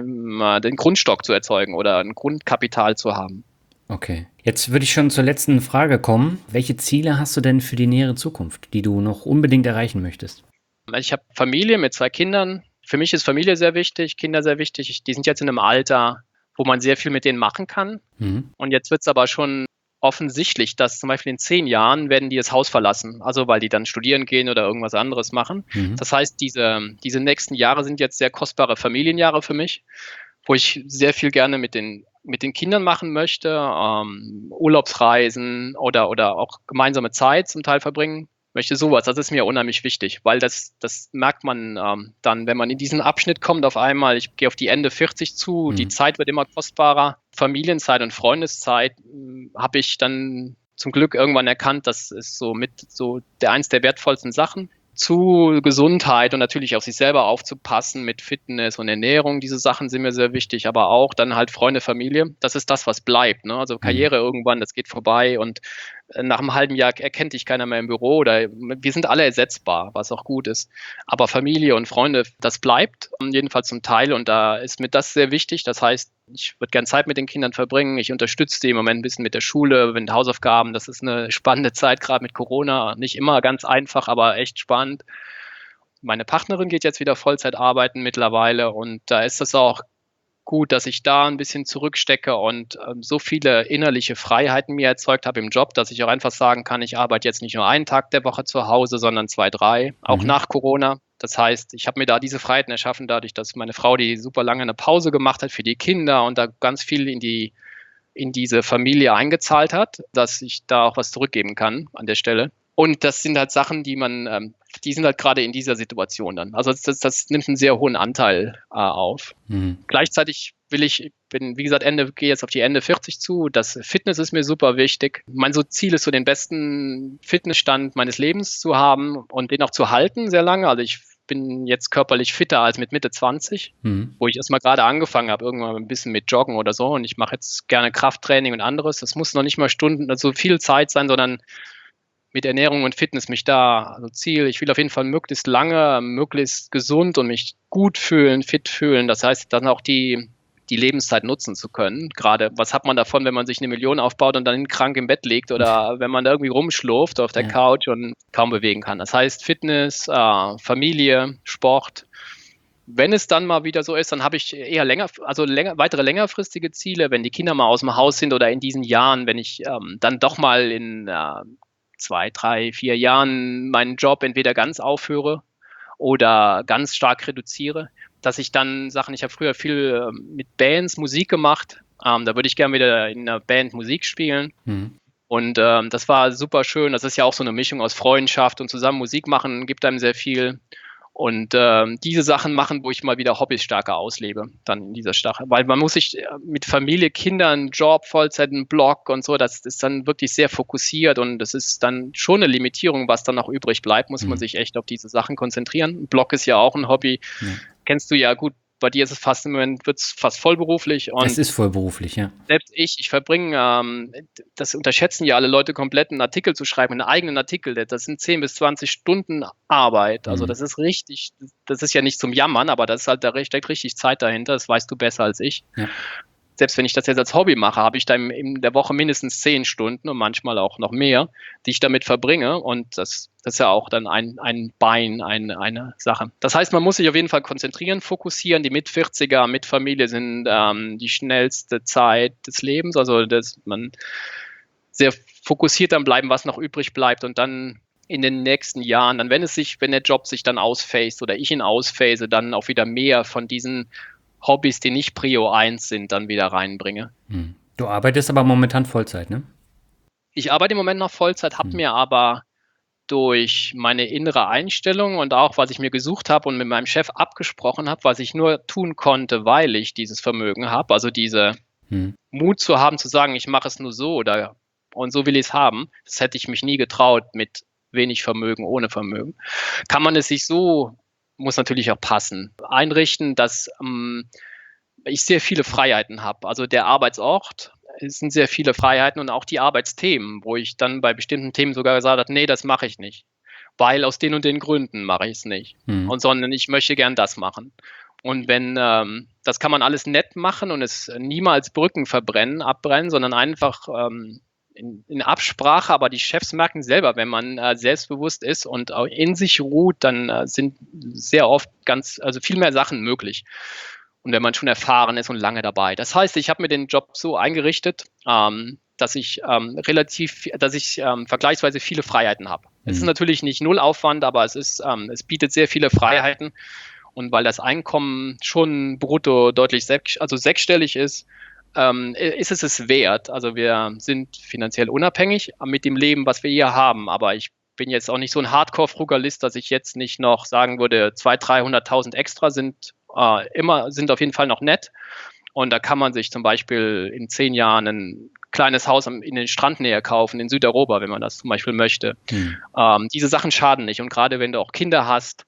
den Grundstock zu erzeugen oder ein Grundkapital zu haben. Okay. Jetzt würde ich schon zur letzten Frage kommen. Welche Ziele hast du denn für die nähere Zukunft, die du noch unbedingt erreichen möchtest? Ich habe Familie mit 2 Kindern. Für mich ist Familie sehr wichtig, Kinder sehr wichtig. Die sind jetzt in einem Alter, wo man sehr viel mit denen machen kann. Und jetzt wird es aber schon offensichtlich, dass zum Beispiel in 10 Jahren werden die das Haus verlassen, also weil die dann studieren gehen oder irgendwas anderes machen. Das heißt, diese nächsten Jahre sind jetzt sehr kostbare Familienjahre für mich, wo ich sehr viel gerne mit den Kindern machen möchte, Urlaubsreisen oder auch gemeinsame Zeit zum Teil verbringen möchte, sowas. Das ist mir unheimlich wichtig, weil das merkt man dann, wenn man in diesen Abschnitt kommt, auf einmal, ich gehe auf die Ende 40 zu, die Zeit wird immer kostbarer. Familienzeit und Freundeszeit habe ich dann zum Glück irgendwann erkannt, das ist eins der wertvollsten Sachen. Zu Gesundheit und natürlich auf sich selber aufzupassen mit Fitness und Ernährung. Diese Sachen sind mir sehr wichtig, aber auch dann halt Freunde, Familie. Das ist das, was bleibt. Ne? Also Karriere irgendwann, das geht vorbei und nach einem halben Jahr erkennt dich keiner mehr im Büro oder wir sind alle ersetzbar, was auch gut ist. Aber Familie und Freunde, das bleibt jedenfalls zum Teil und da ist mir das sehr wichtig. Das heißt, ich würde gerne Zeit mit den Kindern verbringen. Ich unterstütze die im Moment ein bisschen mit der Schule, mit Hausaufgaben. Das ist eine spannende Zeit, gerade mit Corona. Nicht immer ganz einfach, aber echt spannend. Meine Partnerin geht jetzt wieder Vollzeit arbeiten mittlerweile und da ist es auch gut, dass ich da ein bisschen zurückstecke und so viele innerliche Freiheiten mir erzeugt habe im Job, dass ich auch einfach sagen kann, ich arbeite jetzt nicht nur einen Tag der Woche zu Hause, sondern 2, 3, auch nach Corona. Das heißt, ich habe mir da diese Freiheiten erschaffen, dadurch, dass meine Frau, die super lange eine Pause gemacht hat für die Kinder und da ganz viel in diese Familie eingezahlt hat, dass ich da auch was zurückgeben kann an der Stelle. Und das sind halt Sachen, die man die sind halt gerade in dieser Situation dann. Also das nimmt einen sehr hohen Anteil auf. Gleichzeitig wie gesagt, gehe jetzt auf die Ende 40 zu. Das Fitness ist mir super wichtig. Mein so Ziel ist so den besten Fitnessstand meines Lebens zu haben und den auch zu halten sehr lange. Also ich bin jetzt körperlich fitter als mit Mitte 20, wo ich erstmal gerade angefangen habe, irgendwann ein bisschen mit Joggen oder so. Und ich mache jetzt gerne Krafttraining und anderes. Das muss noch nicht mal Stunden, also viel Zeit sein, sondern mit Ernährung und Fitness mich also ich will auf jeden Fall möglichst lange, möglichst gesund und mich gut fühlen, fit fühlen. Das heißt, dann auch die Lebenszeit nutzen zu können. Gerade, was hat man davon, wenn man sich 1 Million aufbaut und dann krank im Bett liegt oder wenn man da irgendwie rumschlurft auf der Couch und kaum bewegen kann. Das heißt, Fitness, Familie, Sport. Wenn es dann mal wieder so ist, dann habe ich eher weitere längerfristige Ziele, wenn die Kinder mal aus dem Haus sind oder in diesen Jahren, wenn ich dann doch mal in 2, 3, 4 Jahren meinen Job entweder ganz aufhöre oder ganz stark reduziere, dass ich dann ich habe früher viel mit Bands Musik gemacht, da würde ich gerne wieder in einer Band Musik spielen. Und das war super schön. Das ist ja auch so eine Mischung aus Freundschaft und zusammen Musik machen, gibt einem sehr viel. Und diese Sachen machen, wo ich mal wieder Hobbys stärker auslebe, dann in dieser Sache. Weil man muss sich mit Familie, Kindern, Job, Vollzeit, einen Blog und so, das ist dann wirklich sehr fokussiert und das ist dann schon eine Limitierung, was dann noch übrig bleibt, muss man sich echt auf diese Sachen konzentrieren. Ein Blog ist ja auch ein Hobby, kennst du ja gut. Bei dir ist es fast im Moment, wird es fast vollberuflich. Und es ist vollberuflich, ja. Selbst ich verbringe, das unterschätzen ja alle Leute komplett, einen Artikel zu schreiben, einen eigenen Artikel, das sind 10 bis 20 Stunden Arbeit. Also das ist richtig, das ist ja nicht zum Jammern, aber das ist halt, da steckt richtig Zeit dahinter, das weißt du besser als ich. Ja. Selbst wenn ich das jetzt als Hobby mache, habe ich da in der Woche mindestens 10 Stunden und manchmal auch noch mehr, die ich damit verbringe. Und das ist ja auch dann ein Bein, eine Sache. Das heißt, man muss sich auf jeden Fall konzentrieren, fokussieren. Die Mit-40er mit Familie sind die schnellste Zeit des Lebens. Also, dass man sehr fokussiert dann bleiben, was noch übrig bleibt. Und dann in den nächsten Jahren, dann wenn der Job sich dann ausphased oder ich ihn ausphase, dann auch wieder mehr von diesen Hobbys, die nicht Prio 1 sind, dann wieder reinbringe. Du arbeitest aber momentan Vollzeit, ne? Ich arbeite im Moment noch Vollzeit, habe mir aber durch meine innere Einstellung und auch, was ich mir gesucht habe und mit meinem Chef abgesprochen habe, was ich nur tun konnte, weil ich dieses Vermögen habe, also diese Mut zu haben, zu sagen, ich mache es nur so und so will ich es haben, das hätte ich mich nie getraut mit wenig Vermögen, ohne Vermögen. Kann man es sich so, muss natürlich auch passen, einrichten, dass ich sehr viele Freiheiten habe. Also der Arbeitsort, es sind sehr viele Freiheiten und auch die Arbeitsthemen, wo ich dann bei bestimmten Themen sogar gesagt habe, nee, das mache ich nicht, weil aus den und den Gründen mache ich es nicht, sondern ich möchte gern das machen. Und das kann man alles nett machen und es niemals Brücken abbrennen, sondern einfach in Absprache, aber die Chefs merken selber, wenn man selbstbewusst ist und auch in sich ruht, dann sind sehr oft viel mehr Sachen möglich. Und wenn man schon erfahren ist und lange dabei. Das heißt, ich habe mir den Job so eingerichtet, dass ich vergleichsweise viele Freiheiten habe. Es ist natürlich nicht null Aufwand, aber es bietet sehr viele Freiheiten. Und weil das Einkommen schon brutto deutlich sechsstellig ist es wert. Also wir sind finanziell unabhängig mit dem Leben, was wir hier haben. Aber ich bin jetzt auch nicht so ein Hardcore-Frugalist, dass ich jetzt nicht noch sagen würde, 200.000, 300.000 extra sind auf jeden Fall noch nett. Und da kann man sich zum Beispiel in 10 Jahren ein kleines Haus in den Strandnähe kaufen, in Südeuropa, wenn man das zum Beispiel möchte. Diese Sachen schaden nicht. Und gerade wenn du auch Kinder hast,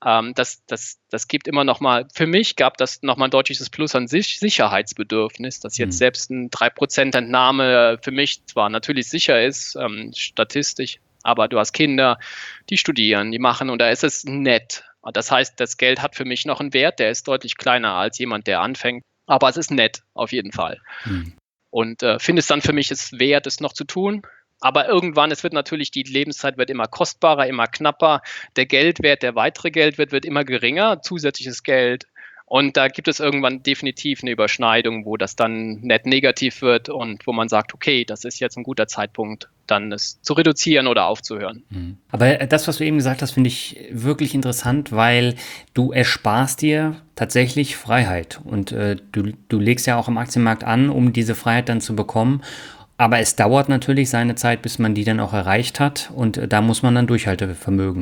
das gibt immer noch mal, für mich gab das noch mal ein deutliches Plus an Sicherheitsbedürfnis, dass jetzt selbst ein 3% Entnahme für mich zwar natürlich sicher ist, statistisch, aber du hast Kinder, die studieren, die machen und da ist es nett. Das heißt, das Geld hat für mich noch einen Wert, der ist deutlich kleiner als jemand, der anfängt, aber es ist nett, auf jeden Fall. Und finde es dann für mich es wert, es noch zu tun. Aber irgendwann, die Lebenszeit wird immer kostbarer, immer knapper. Der Geldwert, der weitere Geldwert wird immer geringer, zusätzliches Geld. Und da gibt es irgendwann definitiv eine Überschneidung, wo das dann net negativ wird und wo man sagt, okay, das ist jetzt ein guter Zeitpunkt, dann es zu reduzieren oder aufzuhören. Aber das, was du eben gesagt hast, finde ich wirklich interessant, weil du ersparst dir tatsächlich Freiheit. Und du legst ja auch im Aktienmarkt an, um diese Freiheit dann zu bekommen. Aber es dauert natürlich seine Zeit, bis man die dann auch erreicht hat. Und da muss man dann Durchhaltevermögen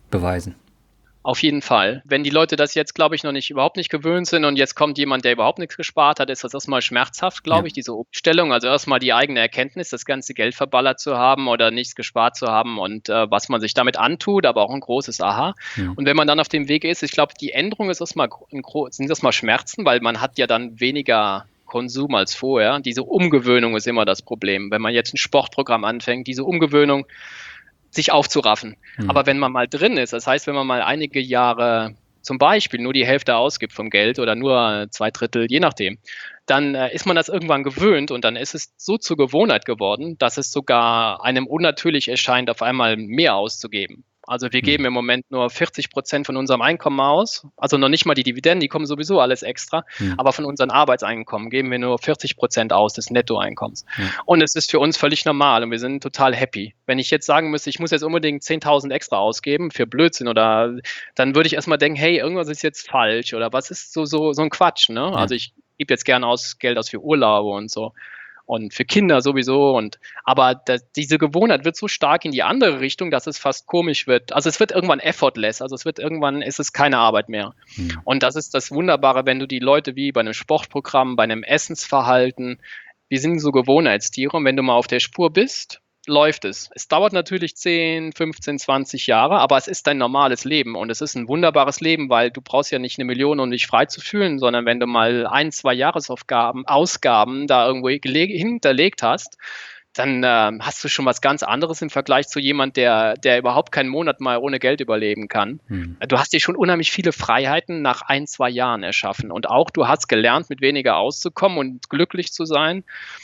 beweisen. Auf jeden Fall. Wenn die Leute das jetzt, glaube ich, überhaupt nicht gewöhnt sind und jetzt kommt jemand, der überhaupt nichts gespart hat, ist das erstmal schmerzhaft, glaube ich, diese Umstellung. Also erstmal die eigene Erkenntnis, das ganze Geld verballert zu haben oder nichts gespart zu haben und was man sich damit antut, aber auch ein großes Aha. Und wenn man dann auf dem Weg ist, ich glaube, die Änderung ist sind erstmal Schmerzen, weil man hat ja dann weniger Konsum als vorher. Diese Umgewöhnung ist immer das Problem. Wenn man jetzt ein Sportprogramm anfängt, diese Umgewöhnung, sich aufzuraffen. Aber wenn man mal drin ist, das heißt, wenn man mal einige Jahre zum Beispiel nur die Hälfte ausgibt vom Geld oder nur 2/3, je nachdem, dann ist man das irgendwann gewöhnt und dann ist es so zur Gewohnheit geworden, dass es sogar einem unnatürlich erscheint, auf einmal mehr auszugeben. Also wir geben im Moment nur 40% von unserem Einkommen aus, also noch nicht mal die Dividenden, die kommen sowieso alles extra, aber von unseren Arbeitseinkommen geben wir nur 40% aus des Nettoeinkommens. Und es ist für uns völlig normal und wir sind total happy. Wenn ich jetzt sagen müsste, ich muss jetzt unbedingt 10.000 extra ausgeben für Blödsinn dann würde ich erstmal denken, hey, irgendwas ist jetzt falsch oder was ist so ein Quatsch, ne? Also ich gebe jetzt gerne Geld aus für Urlaube und so. Und für Kinder sowieso. Aber diese Gewohnheit wird so stark in die andere Richtung, dass es fast komisch wird. Also es wird irgendwann effortless. Also irgendwann ist es keine Arbeit mehr. Und das ist das Wunderbare, wenn du die Leute wie bei einem Sportprogramm, bei einem Essensverhalten, wir sind so Gewohnheitstiere. Und wenn du mal auf der Spur bist, läuft es. Es dauert natürlich 10, 15, 20 Jahre, aber es ist dein normales Leben und es ist ein wunderbares Leben, weil du brauchst ja nicht 1 Million, um dich frei zu fühlen, sondern wenn du mal 1, 2 Ausgaben da irgendwo hinterlegt hast, dann hast du schon was ganz anderes im Vergleich zu jemand, der überhaupt keinen Monat mal ohne Geld überleben kann. Du hast dir schon unheimlich viele Freiheiten nach 1, 2 Jahren erschaffen und auch du hast gelernt, mit weniger auszukommen und glücklich zu sein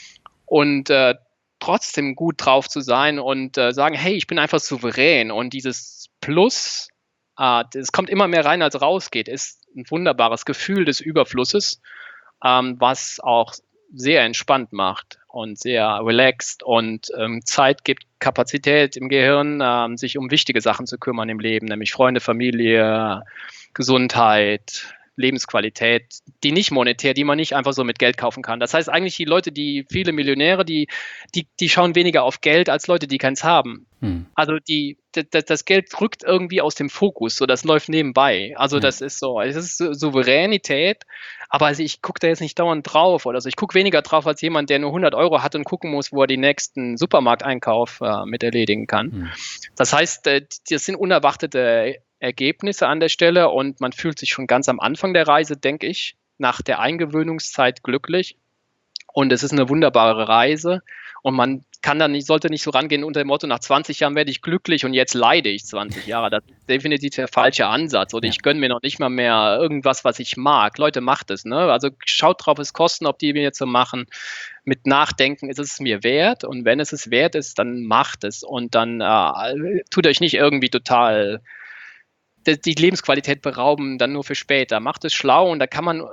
und trotzdem gut drauf zu sein und sagen, hey, ich bin einfach souverän und dieses Plus, es kommt immer mehr rein, als rausgeht, ist ein wunderbares Gefühl des Überflusses, was auch sehr entspannt macht und sehr relaxed und Zeit gibt, Kapazität im Gehirn, sich um wichtige Sachen zu kümmern im Leben, nämlich Freunde, Familie, Gesundheit, Lebensqualität, die nicht monetär, die man nicht einfach so mit Geld kaufen kann. Das heißt eigentlich, viele Millionäre, die schauen weniger auf Geld als Leute, die keins haben. Also das Geld rückt irgendwie aus dem Fokus, so das läuft nebenbei. Also das ist so, es ist Souveränität, aber also ich gucke da jetzt nicht dauernd drauf oder so. Ich gucke weniger drauf als jemand, der nur 100 Euro hat und gucken muss, wo er den nächsten Supermarkteinkauf mit erledigen kann. Das heißt, das sind unerwartete Ergebnisse an der Stelle und man fühlt sich schon ganz am Anfang der Reise, denke ich, nach der Eingewöhnungszeit glücklich und es ist eine wunderbare Reise und man sollte nicht so rangehen unter dem Motto, nach 20 Jahren werde ich glücklich und jetzt leide ich 20 Jahre. Das ist definitiv der falsche Ansatz oder ich gönne mir noch nicht mal mehr irgendwas, was ich mag. Leute, macht es, ne? Also schaut drauf, es Kosten, ob die mir jetzt so machen. Mit Nachdenken, ist es mir wert und wenn es wert ist, dann macht es und dann tut euch nicht irgendwie total die Lebensqualität berauben, dann nur für später. Macht es schlau und da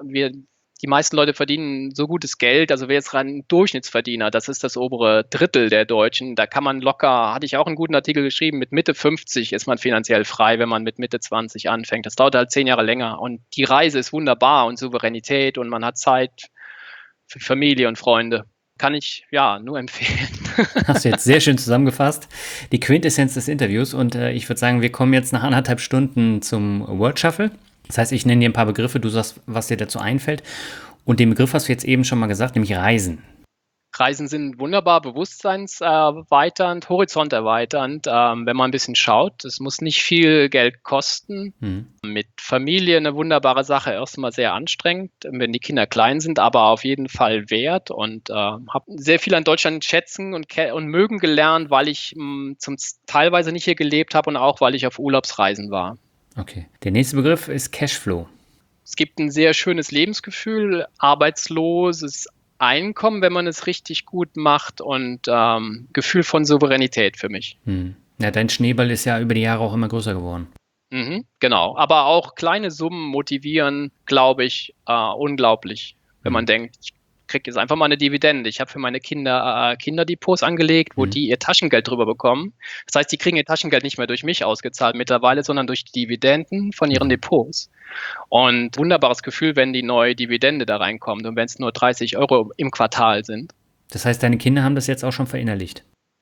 die meisten Leute verdienen so gutes Geld, also wer jetzt rein Durchschnittsverdiener, das ist das obere Drittel der Deutschen, da kann man locker, hatte ich auch einen guten Artikel geschrieben, mit Mitte 50 ist man finanziell frei, wenn man mit Mitte 20 anfängt. Das dauert halt 10 Jahre länger und die Reise ist wunderbar und Souveränität und man hat Zeit für Familie und Freunde. Kann ich nur empfehlen. Hast du jetzt sehr schön zusammengefasst. Die Quintessenz des Interviews und ich würde sagen, wir kommen jetzt nach 1,5 Stunden zum Word Shuffle. Das heißt, ich nenne dir ein paar Begriffe, du sagst, was dir dazu einfällt. Und den Begriff hast du jetzt eben schon mal gesagt, nämlich Reisen. Reisen sind wunderbar bewusstseinserweiternd, horizonterweiternd, wenn man ein bisschen schaut. Es muss nicht viel Geld kosten. Mit Familie eine wunderbare Sache, erstmal sehr anstrengend, wenn die Kinder klein sind, aber auf jeden Fall wert und habe sehr viel an Deutschland schätzen und mögen gelernt, weil ich teilweise nicht hier gelebt habe und auch, weil ich auf Urlaubsreisen war. Okay. Der nächste Begriff ist Cashflow. Es gibt ein sehr schönes Lebensgefühl, arbeitsloses Einkommen, wenn man es richtig gut macht und Gefühl von Souveränität für mich. Ja, dein Schneeball ist ja über die Jahre auch immer größer geworden. Genau, aber auch kleine Summen motivieren, glaube ich, unglaublich, wenn man denkt, ich kriege jetzt einfach mal eine Dividende. Ich habe für meine Kinder Kinderdepots angelegt, wo die ihr Taschengeld drüber bekommen. Das heißt, die kriegen ihr Taschengeld nicht mehr durch mich ausgezahlt mittlerweile, sondern durch die Dividenden von ihren Depots. Und wunderbares Gefühl, wenn die neue Dividende da reinkommt und wenn es nur 30 Euro im Quartal sind. Das heißt, deine Kinder haben das jetzt auch schon verinnerlicht?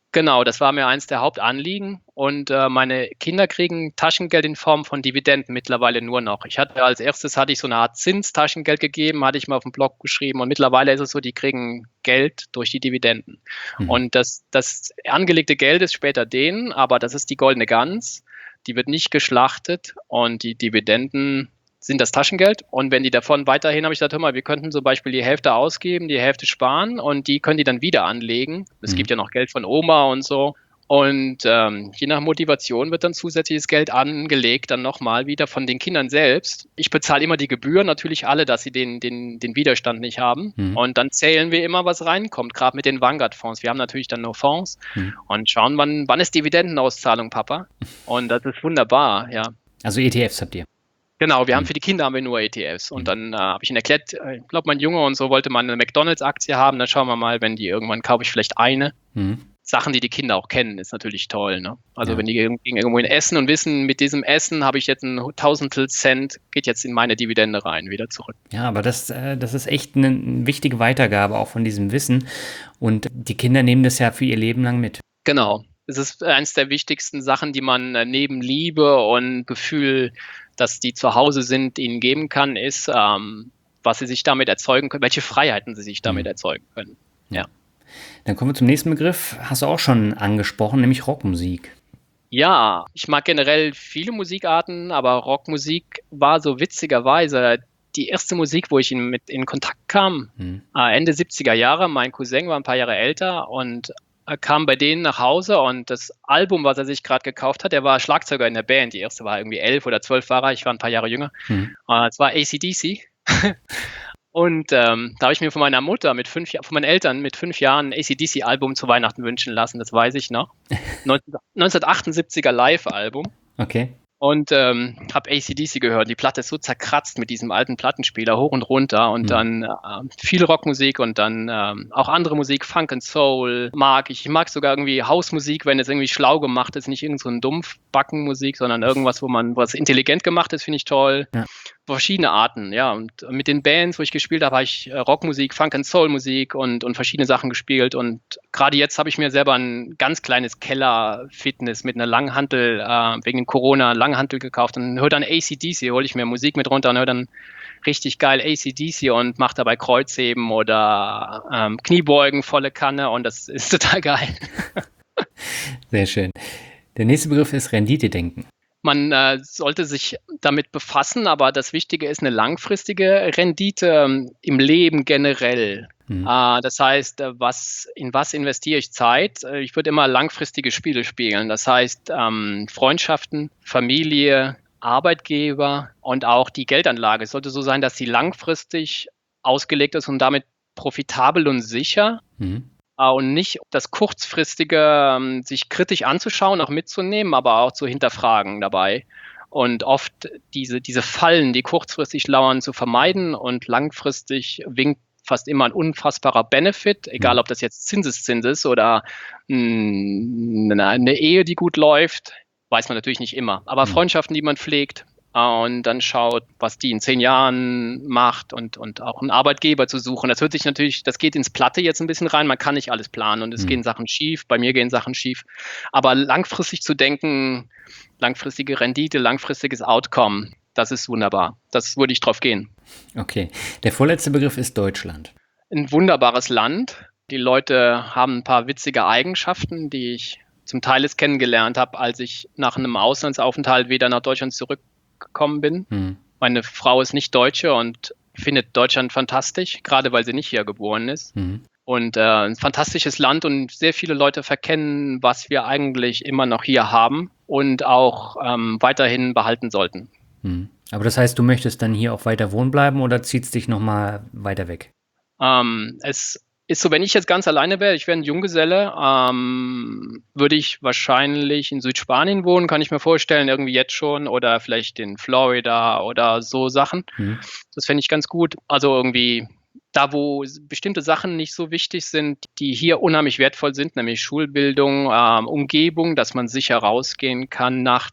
Genau, das war mir eins der Hauptanliegen und meine Kinder kriegen Taschengeld in Form von Dividenden mittlerweile nur noch. Als erstes hatte ich so eine Art Zinstaschengeld gegeben, hatte ich mal auf dem Blog geschrieben und mittlerweile ist es so, die kriegen Geld durch die Dividenden. Mhm. Und das angelegte Geld ist später denen, aber das ist die goldene Gans, die wird nicht geschlachtet und die Dividenden sind das Taschengeld. Und wenn die davon weiterhin, habe ich gesagt, hör mal, wir könnten zum Beispiel die Hälfte ausgeben, die Hälfte sparen und die können die dann wieder anlegen. Es gibt Mhm. ja noch Geld von Oma und so. Und je nach Motivation wird dann zusätzliches Geld angelegt, dann nochmal wieder von den Kindern selbst. Ich bezahle immer die Gebühren, natürlich alle, dass sie den Widerstand nicht haben. Mhm. Und dann zählen wir immer, was reinkommt, gerade mit den Vanguard-Fonds. Wir haben natürlich dann nur Fonds Mhm. und schauen, wann ist Dividendenauszahlung, Papa? Und das ist wunderbar, ja. Also ETFs habt ihr. Genau, Mhm. für die Kinder haben wir nur ETFs. Und Mhm. dann habe ich ihnen erklärt, ich glaube, mein Junge und so wollte mal eine McDonalds-Aktie haben. Dann schauen wir mal, wenn die irgendwann kaufe ich vielleicht eine. Mhm. Sachen, die Kinder auch kennen, ist natürlich toll. Ne? Also Ja. wenn die gehen irgendwo hin essen und wissen, mit diesem Essen habe ich jetzt ein Tausendstel Cent, geht jetzt in meine Dividende rein, wieder zurück. Ja, aber das ist echt eine wichtige Weitergabe auch von diesem Wissen. Und die Kinder nehmen das ja für ihr Leben lang mit. Genau. Es ist eins der wichtigsten Sachen, die man neben Liebe und Gefühl, dass die zu Hause sind, ihnen geben kann, ist, was sie sich damit erzeugen können, welche Freiheiten sie sich damit erzeugen können. Ja. Dann kommen wir zum nächsten Begriff. Hast du auch schon angesprochen, nämlich Rockmusik. Ja, ich mag generell viele Musikarten, aber Rockmusik war so witzigerweise die erste Musik, wo ich mit in Kontakt kam, Ende 70er Jahre. Mein Cousin war ein paar Jahre älter und kam bei denen nach Hause und das Album, was er sich gerade gekauft hat, er war Schlagzeuger in der Band. Die erste war irgendwie 11 oder 12 war er, ich war ein paar Jahre jünger. Es war AC/DC. Und da habe ich mir von meiner Mutter von meinen Eltern mit 5 Jahren ein AC/DC-Album zu Weihnachten wünschen lassen, das weiß ich noch. 1978er Live-Album. Okay. Und habe AC/DC gehört. Die Platte ist so zerkratzt mit diesem alten Plattenspieler hoch und runter und dann viel Rockmusik und dann auch andere Musik, Funk and Soul mag ich. Ich mag sogar irgendwie Hausmusik, wenn es irgendwie schlau gemacht ist, nicht irgend so ein Dumpfbackenmusik, sondern irgendwas, was intelligent gemacht ist, finde ich toll. Ja. Verschiedene Arten, ja. Und mit den Bands, wo ich gespielt habe ich Rockmusik, Funk and Soul Musik und verschiedene Sachen gespielt. Und gerade jetzt habe ich mir selber ein ganz kleines Keller-Fitness mit einer Langhantel wegen Corona Langhantel gekauft und höre dann AC/DC, hole ich mir Musik mit runter und höre dann richtig geil AC/DC und mache dabei Kreuzheben oder Kniebeugen volle Kanne und das ist total geil. Sehr schön. Der nächste Begriff ist Renditedenken. Man sollte sich damit befassen, aber das Wichtige ist eine langfristige Rendite im Leben generell. Das heißt, in was investiere ich Zeit? Ich würde immer langfristige Spiele spielen. Das heißt, Freundschaften, Familie, Arbeitgeber und auch die Geldanlage. Es sollte so sein, dass sie langfristig ausgelegt ist und damit profitabel und sicher. Und nicht das kurzfristige, sich kritisch anzuschauen, auch mitzunehmen, aber auch zu hinterfragen dabei. Und oft diese Fallen, die kurzfristig lauern, zu vermeiden und langfristig winkt fast immer ein unfassbarer Benefit, egal ob das jetzt Zinseszins ist oder eine Ehe, die gut läuft, weiß man natürlich nicht immer. Aber Freundschaften, die man pflegt, und dann schaut, was die in 10 Jahren macht und auch einen Arbeitgeber zu suchen. Das geht ins Platte jetzt ein bisschen rein, man kann nicht alles planen und es gehen Sachen schief, bei mir gehen Sachen schief. Aber langfristig zu denken, langfristige Rendite, langfristiges Outcome, das ist wunderbar. Das würde ich drauf gehen. Okay. Der vorletzte Begriff ist Deutschland. Ein wunderbares Land. Die Leute haben ein paar witzige Eigenschaften, die ich zum Teil kennengelernt habe, als ich nach einem Auslandsaufenthalt wieder nach Deutschland zurückgekommen bin. Meine Frau ist nicht Deutsche und findet Deutschland fantastisch, gerade weil sie nicht hier geboren ist. Und ein fantastisches Land und sehr viele Leute verkennen, was wir eigentlich immer noch hier haben und auch weiterhin behalten sollten. Aber das heißt, du möchtest dann hier auch weiter wohnen bleiben oder ziehst dich nochmal weiter weg? Es ist so, wenn ich jetzt ganz alleine wäre, ich wäre ein Junggeselle, würde ich wahrscheinlich in Südspanien wohnen, kann ich mir vorstellen, irgendwie jetzt schon, oder vielleicht in Florida oder so Sachen. Das fände ich ganz gut. Also irgendwie da, wo bestimmte Sachen nicht so wichtig sind, die hier unheimlich wertvoll sind, nämlich Schulbildung, Umgebung, dass man sicher rausgehen kann nachts,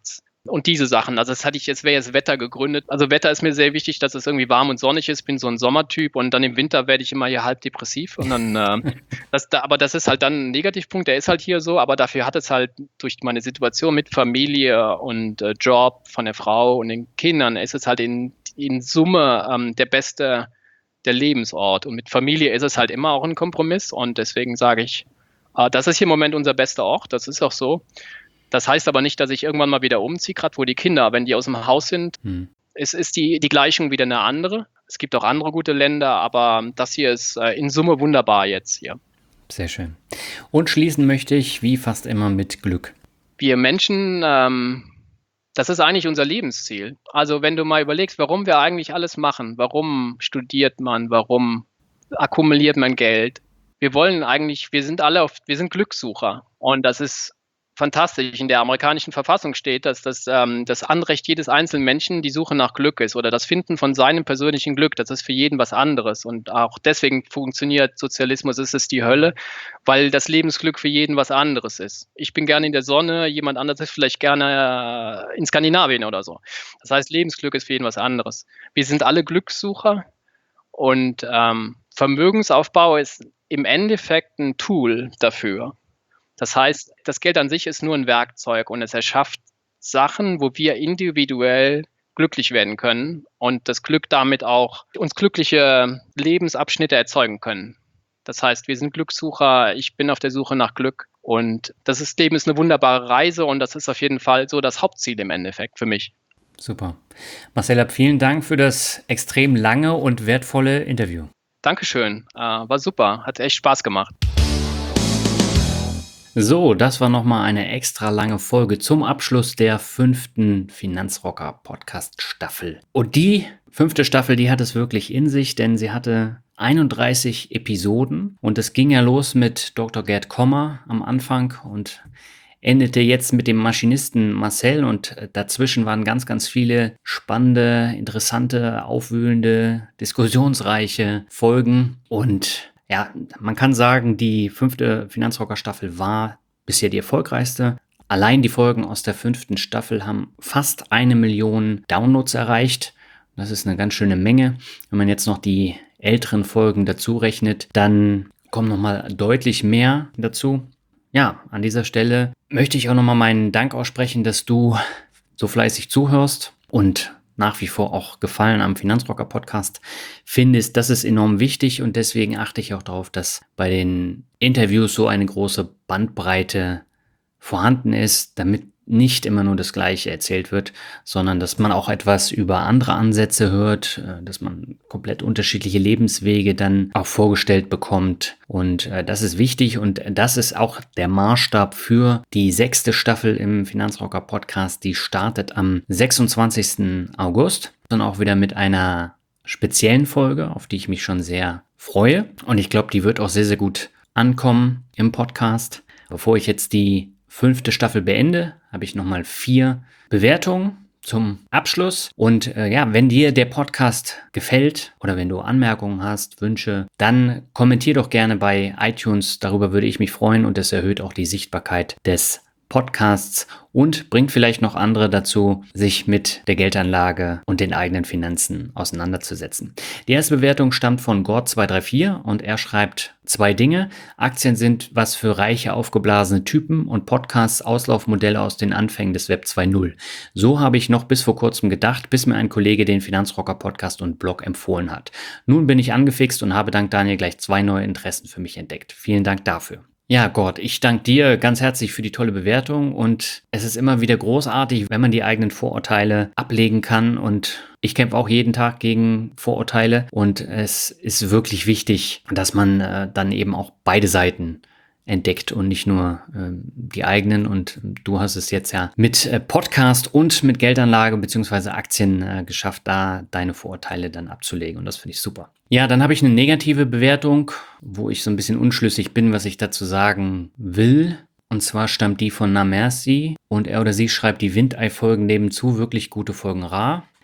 und diese Sachen. Also jetzt wäre jetzt Wetter gegründet. Also Wetter ist mir sehr wichtig, dass es irgendwie warm und sonnig ist. Ich bin so ein Sommertyp und dann im Winter werde ich immer hier halb depressiv. Und dann, aber das ist halt dann ein Negativpunkt, der ist halt hier so, aber dafür hat es halt durch meine Situation mit Familie und Job von der Frau und den Kindern, ist es halt in Summe der Lebensort. Und mit Familie ist es halt immer auch ein Kompromiss. Und deswegen sage ich, das ist hier im Moment unser bester Ort. Das ist auch so. Das heißt aber nicht, dass ich irgendwann mal wieder umziehe, gerade wo die Kinder, wenn die aus dem Haus sind, ist die Gleichung wieder eine andere. Es gibt auch andere gute Länder, aber das hier ist in Summe wunderbar jetzt hier. Sehr schön. Und schließen möchte ich, wie fast immer, mit Glück. Wir Menschen, das ist eigentlich unser Lebensziel. Also wenn du mal überlegst, warum wir eigentlich alles machen, warum studiert man, warum akkumuliert man Geld? Wir sind Glückssucher und das ist fantastisch. In der amerikanischen Verfassung steht, dass das Anrecht jedes einzelnen Menschen die Suche nach Glück ist oder das Finden von seinem persönlichen Glück. Das ist für jeden was anderes und auch deswegen funktioniert Sozialismus, ist es die Hölle, weil das Lebensglück für jeden was anderes ist. Ich bin gerne in der Sonne, jemand anderes ist vielleicht gerne in Skandinavien oder so. Das heißt, Lebensglück ist für jeden was anderes. Wir sind alle Glückssucher und Vermögensaufbau ist im Endeffekt ein Tool dafür. Das heißt, das Geld an sich ist nur ein Werkzeug und es erschafft Sachen, wo wir individuell glücklich werden können und das Glück damit auch uns glückliche Lebensabschnitte erzeugen können. Das heißt, wir sind Glückssucher, ich bin auf der Suche nach Glück und Leben ist eine wunderbare Reise und das ist auf jeden Fall so das Hauptziel im Endeffekt für mich. Super. Marcel, vielen Dank für das extrem lange und wertvolle Interview. Dankeschön, war super, hat echt Spaß gemacht. So, das war nochmal eine extra lange Folge zum Abschluss der 5. Finanzrocker-Podcast-Staffel. Und die 5. Staffel, die hat es wirklich in sich, denn sie hatte 31 Episoden und es ging ja los mit Dr. Gerd Kommer am Anfang und endete jetzt mit dem Maschinisten Marcel und dazwischen waren ganz, ganz viele spannende, interessante, aufwühlende, diskussionsreiche Folgen und ja, man kann sagen, die 5. Finanzrocker-Staffel war bisher die erfolgreichste. Allein die Folgen aus der 5. Staffel haben fast 1 Million Downloads erreicht. Das ist eine ganz schöne Menge. Wenn man jetzt noch die älteren Folgen dazu rechnet, dann kommen nochmal deutlich mehr dazu. Ja, an dieser Stelle möchte ich auch nochmal meinen Dank aussprechen, dass du so fleißig zuhörst und nach wie vor auch Gefallen am Finanzrocker-Podcast findest. Das ist enorm wichtig und deswegen achte ich auch darauf, dass bei den Interviews so eine große Bandbreite vorhanden ist, damit nicht immer nur das Gleiche erzählt wird, sondern dass man auch etwas über andere Ansätze hört, dass man komplett unterschiedliche Lebenswege dann auch vorgestellt bekommt. Und das ist wichtig und das ist auch der Maßstab für die 6. Staffel im Finanzrocker Podcast. Die startet am 26. August, dann auch wieder mit einer speziellen Folge, auf die ich mich schon sehr freue. Und ich glaube, die wird auch sehr, sehr gut ankommen im Podcast. Bevor ich jetzt die 5. Staffel beende, habe ich nochmal 4 Bewertungen zum Abschluss. Und wenn dir der Podcast gefällt oder wenn du Anmerkungen hast, Wünsche, dann kommentier doch gerne bei iTunes. Darüber würde ich mich freuen und das erhöht auch die Sichtbarkeit des Podcasts und bringt vielleicht noch andere dazu, sich mit der Geldanlage und den eigenen Finanzen auseinanderzusetzen. Die erste Bewertung stammt von Gord234 und er schreibt 2 Dinge. Aktien sind was für reiche, aufgeblasene Typen und Podcasts Auslaufmodelle aus den Anfängen des Web 2.0. So habe ich noch bis vor kurzem gedacht, bis mir ein Kollege den Finanzrocker Podcast und Blog empfohlen hat. Nun bin ich angefixt und habe dank Daniel gleich 2 neue Interessen für mich entdeckt. Vielen Dank dafür. Ja, Gott, ich danke dir ganz herzlich für die tolle Bewertung und es ist immer wieder großartig, wenn man die eigenen Vorurteile ablegen kann und ich kämpfe auch jeden Tag gegen Vorurteile und es ist wirklich wichtig, dass man dann eben auch beide Seiten entdeckt und nicht nur die eigenen und du hast es jetzt ja mit Podcast und mit Geldanlage bzw. Aktien geschafft, da deine Vorurteile dann abzulegen und das finde ich super. Ja, dann habe ich eine negative Bewertung, wo ich so ein bisschen unschlüssig bin, was ich dazu sagen will. Und zwar stammt die von Namersi und er oder sie schreibt, die Windei-Folgen nebenzu wirklich gute Folgen rar.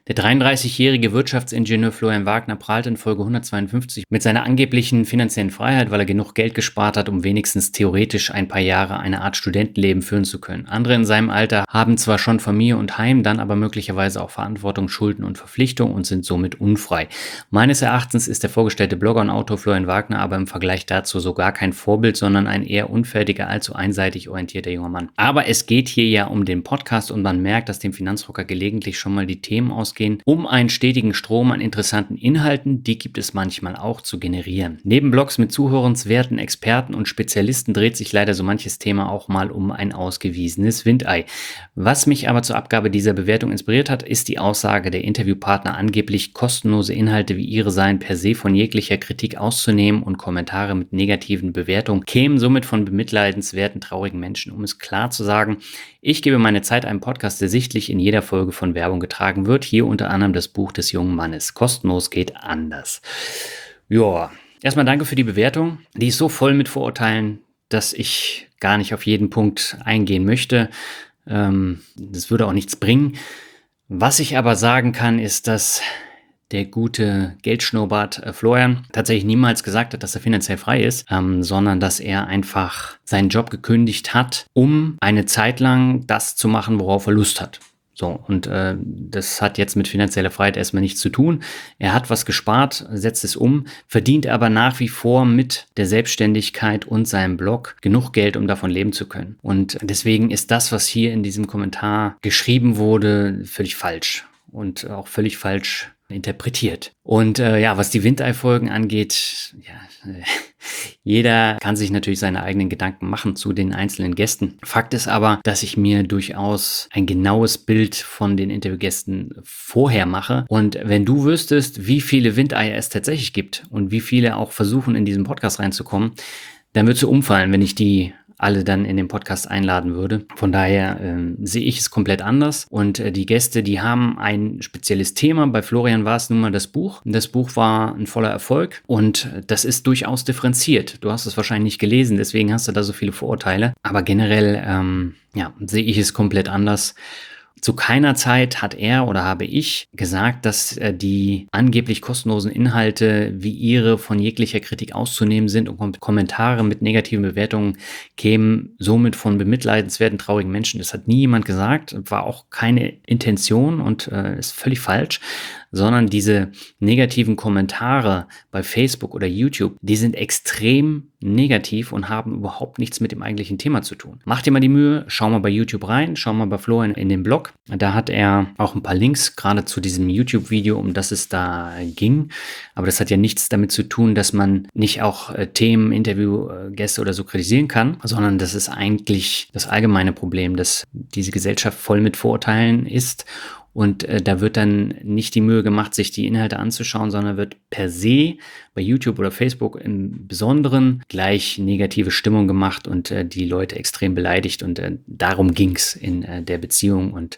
Der 33-jährige Wirtschaftsingenieur Florian Wagner prahlt in Folge 152 mit seiner angeblichen finanziellen Freiheit, weil er genug Geld gespart hat, um wenigstens theoretisch ein paar Jahre eine Art Studentenleben führen zu können. Andere in seinem Alter haben zwar schon Familie und Heim, dann aber möglicherweise auch Verantwortung, Schulden und Verpflichtungen und sind somit unfrei. Meines Erachtens ist der vorgestellte Blogger und Autor Florian Wagner aber im Vergleich dazu so gar kein Vorbild, sondern ein eher unfertiger, allzu einseitig orientierter junger Mann. Aber es geht hier ja um den Podcast und man merkt, dass dem Finanzrocker gelegentlich schon mal die Themen ausgehen, um einen stetigen Strom an interessanten Inhalten, die gibt es manchmal auch, zu generieren. Neben Blogs mit zuhörenswerten Experten und Spezialisten dreht sich leider so manches Thema auch mal um ein ausgewiesenes Windei. Was mich aber zur Abgabe dieser Bewertung inspiriert hat, ist die Aussage der Interviewpartner, angeblich kostenlose Inhalte wie ihre seien per se von jeglicher Kritik auszunehmen und Kommentare mit negativen Bewertungen kämen somit von bemitleidenswerten, traurigen Menschen. Um es klar zu sagen, ich gebe meine Zeit einem Podcast, der sichtlich in jeder Folge von Werbung getragen wird. Hier unter anderem das Buch des jungen Mannes. Kostenlos geht anders. Ja, erstmal danke für die Bewertung. Die ist so voll mit Vorurteilen, dass ich gar nicht auf jeden Punkt eingehen möchte. Das würde auch nichts bringen. Was ich aber sagen kann, ist, dass der gute Geldschnurrbart Florian tatsächlich niemals gesagt hat, dass er finanziell frei ist, sondern dass er einfach seinen Job gekündigt hat, um eine Zeit lang das zu machen, worauf er Lust hat. So, und das hat jetzt mit finanzieller Freiheit erstmal nichts zu tun. Er hat was gespart, setzt es um, verdient aber nach wie vor mit der Selbstständigkeit und seinem Blog genug Geld, um davon leben zu können. Und deswegen ist das, was hier in diesem Kommentar geschrieben wurde, völlig falsch und auch völlig falsch interpretiert. Und was die Windei-Folgen angeht, jeder kann sich natürlich seine eigenen Gedanken machen zu den einzelnen Gästen. Fakt ist aber, dass ich mir durchaus ein genaues Bild von den Interviewgästen vorher mache. Und wenn du wüsstest, wie viele Windeier es tatsächlich gibt und wie viele auch versuchen, in diesen Podcast reinzukommen, dann würdest du umfallen, wenn ich die alle dann in den Podcast einladen würde. Von daher sehe ich es komplett anders. Und die Gäste, die haben ein spezielles Thema. Bei Florian war es nun mal das Buch. Das Buch war ein voller Erfolg und das ist durchaus differenziert. Du hast es wahrscheinlich nicht gelesen, deswegen hast du da so viele Vorurteile. Aber generell sehe ich es komplett anders. Zu keiner Zeit hat er oder habe ich gesagt, dass die angeblich kostenlosen Inhalte wie ihre von jeglicher Kritik auszunehmen sind und Kommentare mit negativen Bewertungen kämen somit von bemitleidenswerten, traurigen Menschen. Das hat nie jemand gesagt, war auch keine Intention und ist völlig falsch, sondern diese negativen Kommentare bei Facebook oder YouTube, die sind extrem negativ und haben überhaupt nichts mit dem eigentlichen Thema zu tun. Mach dir mal die Mühe, schau mal bei YouTube rein, schau mal bei Florian in den Blog. Da hat er auch ein paar Links, gerade zu diesem YouTube-Video, um das es da ging. Aber das hat ja nichts damit zu tun, dass man nicht auch Themen, Interviewgäste oder so kritisieren kann, sondern das ist eigentlich das allgemeine Problem, dass diese Gesellschaft voll mit Vorurteilen ist. Und da wird dann nicht die Mühe gemacht, sich die Inhalte anzuschauen, sondern wird per se bei YouTube oder Facebook im Besonderen gleich negative Stimmung gemacht und die Leute extrem beleidigt. Und darum ging's in der Beziehung. Und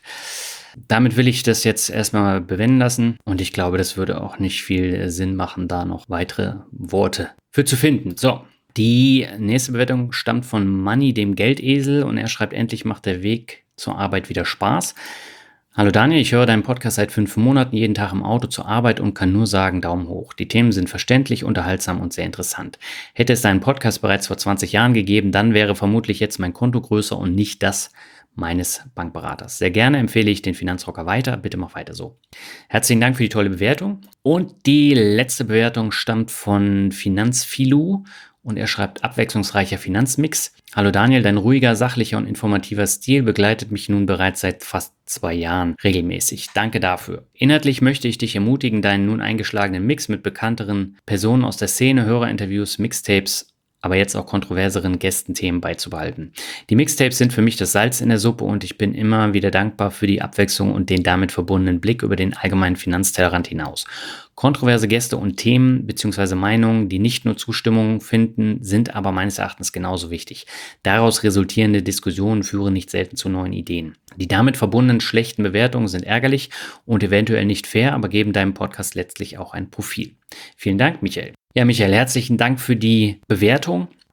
damit will ich das jetzt erstmal bewenden lassen. Und ich glaube, das würde auch nicht viel Sinn machen, da noch weitere Worte für zu finden. So. Die nächste Bewertung stammt von Manni, dem Geldesel. Und er schreibt, endlich macht der Weg zur Arbeit wieder Spaß. Hallo Daniel, ich höre deinen Podcast seit 5 Monaten jeden Tag im Auto zur Arbeit und kann nur sagen, Daumen hoch. Die Themen sind verständlich, unterhaltsam und sehr interessant. Hätte es deinen Podcast bereits vor 20 Jahren gegeben, dann wäre vermutlich jetzt mein Konto größer und nicht das meines Bankberaters. Sehr gerne empfehle ich den Finanzrocker weiter. Bitte mach weiter so. Herzlichen Dank für die tolle Bewertung. Und die letzte Bewertung stammt von Finanzfilu. Und er schreibt, abwechslungsreicher Finanzmix. Hallo Daniel, dein ruhiger, sachlicher und informativer Stil begleitet mich nun bereits seit fast 2 Jahren regelmäßig. Danke dafür. Inhaltlich möchte ich dich ermutigen, deinen nun eingeschlagenen Mix mit bekannteren Personen aus der Szene, Hörerinterviews, Mixtapes, aber jetzt auch kontroverseren Gästenthemen beizubehalten. Die Mixtapes sind für mich das Salz in der Suppe und ich bin immer wieder dankbar für die Abwechslung und den damit verbundenen Blick über den allgemeinen Finanztellerrand hinaus. Kontroverse Gäste und Themen bzw. Meinungen, die nicht nur Zustimmung finden, sind aber meines Erachtens genauso wichtig. Daraus resultierende Diskussionen führen nicht selten zu neuen Ideen. Die damit verbundenen schlechten Bewertungen sind ärgerlich und eventuell nicht fair, aber geben deinem Podcast letztlich auch ein Profil. Vielen Dank, Michael. Ja, Michael, herzlichen Dank für die Bewertung.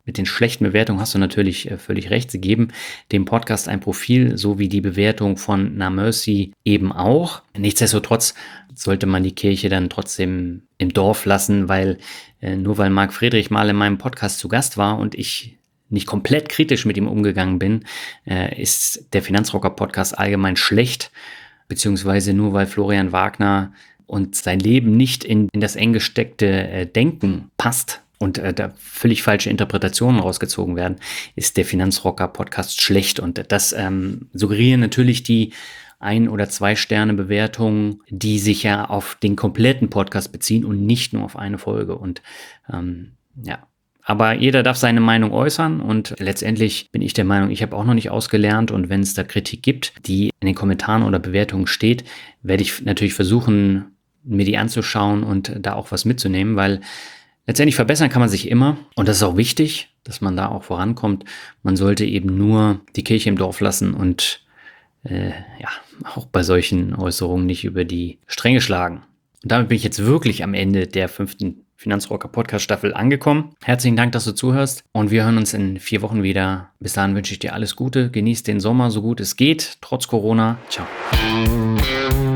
mit den schlechten Bewertungen hast du natürlich völlig recht. Sie geben dem Podcast ein Profil, so wie die Bewertung von Na Mercy eben auch. Nichtsdestotrotz sollte man die Kirche dann trotzdem im Dorf lassen, weil nur weil Marc Friedrich mal in meinem Podcast zu Gast war und ich nicht komplett kritisch mit ihm umgegangen bin, ist der Finanzrocker-Podcast allgemein schlecht, beziehungsweise nur weil Florian Wagner und sein Leben nicht in das eng gesteckte Denken passt und da völlig falsche Interpretationen rausgezogen werden, ist der Finanzrocker-Podcast schlecht. Und das suggerieren natürlich die 1- oder 2-Sterne-Bewertungen, die sich ja auf den kompletten Podcast beziehen und nicht nur auf eine Folge. Und ja, aber jeder darf seine Meinung äußern und letztendlich bin ich der Meinung, ich habe auch noch nicht ausgelernt und wenn es da Kritik gibt, die in den Kommentaren oder Bewertungen steht, werde ich natürlich versuchen, mir die anzuschauen und da auch was mitzunehmen, weil letztendlich verbessern kann man sich immer und das ist auch wichtig, dass man da auch vorankommt. Man sollte eben nur die Kirche im Dorf lassen und ja, auch bei solchen Äußerungen nicht über die Stränge schlagen. Und damit bin ich jetzt wirklich am Ende der 5. Finanzrocker Podcast Staffel angekommen. Herzlichen Dank, dass du zuhörst und wir hören uns in 4 Wochen wieder. Bis dahin wünsche ich dir alles Gute, genieß den Sommer so gut es geht, trotz Corona. Ciao.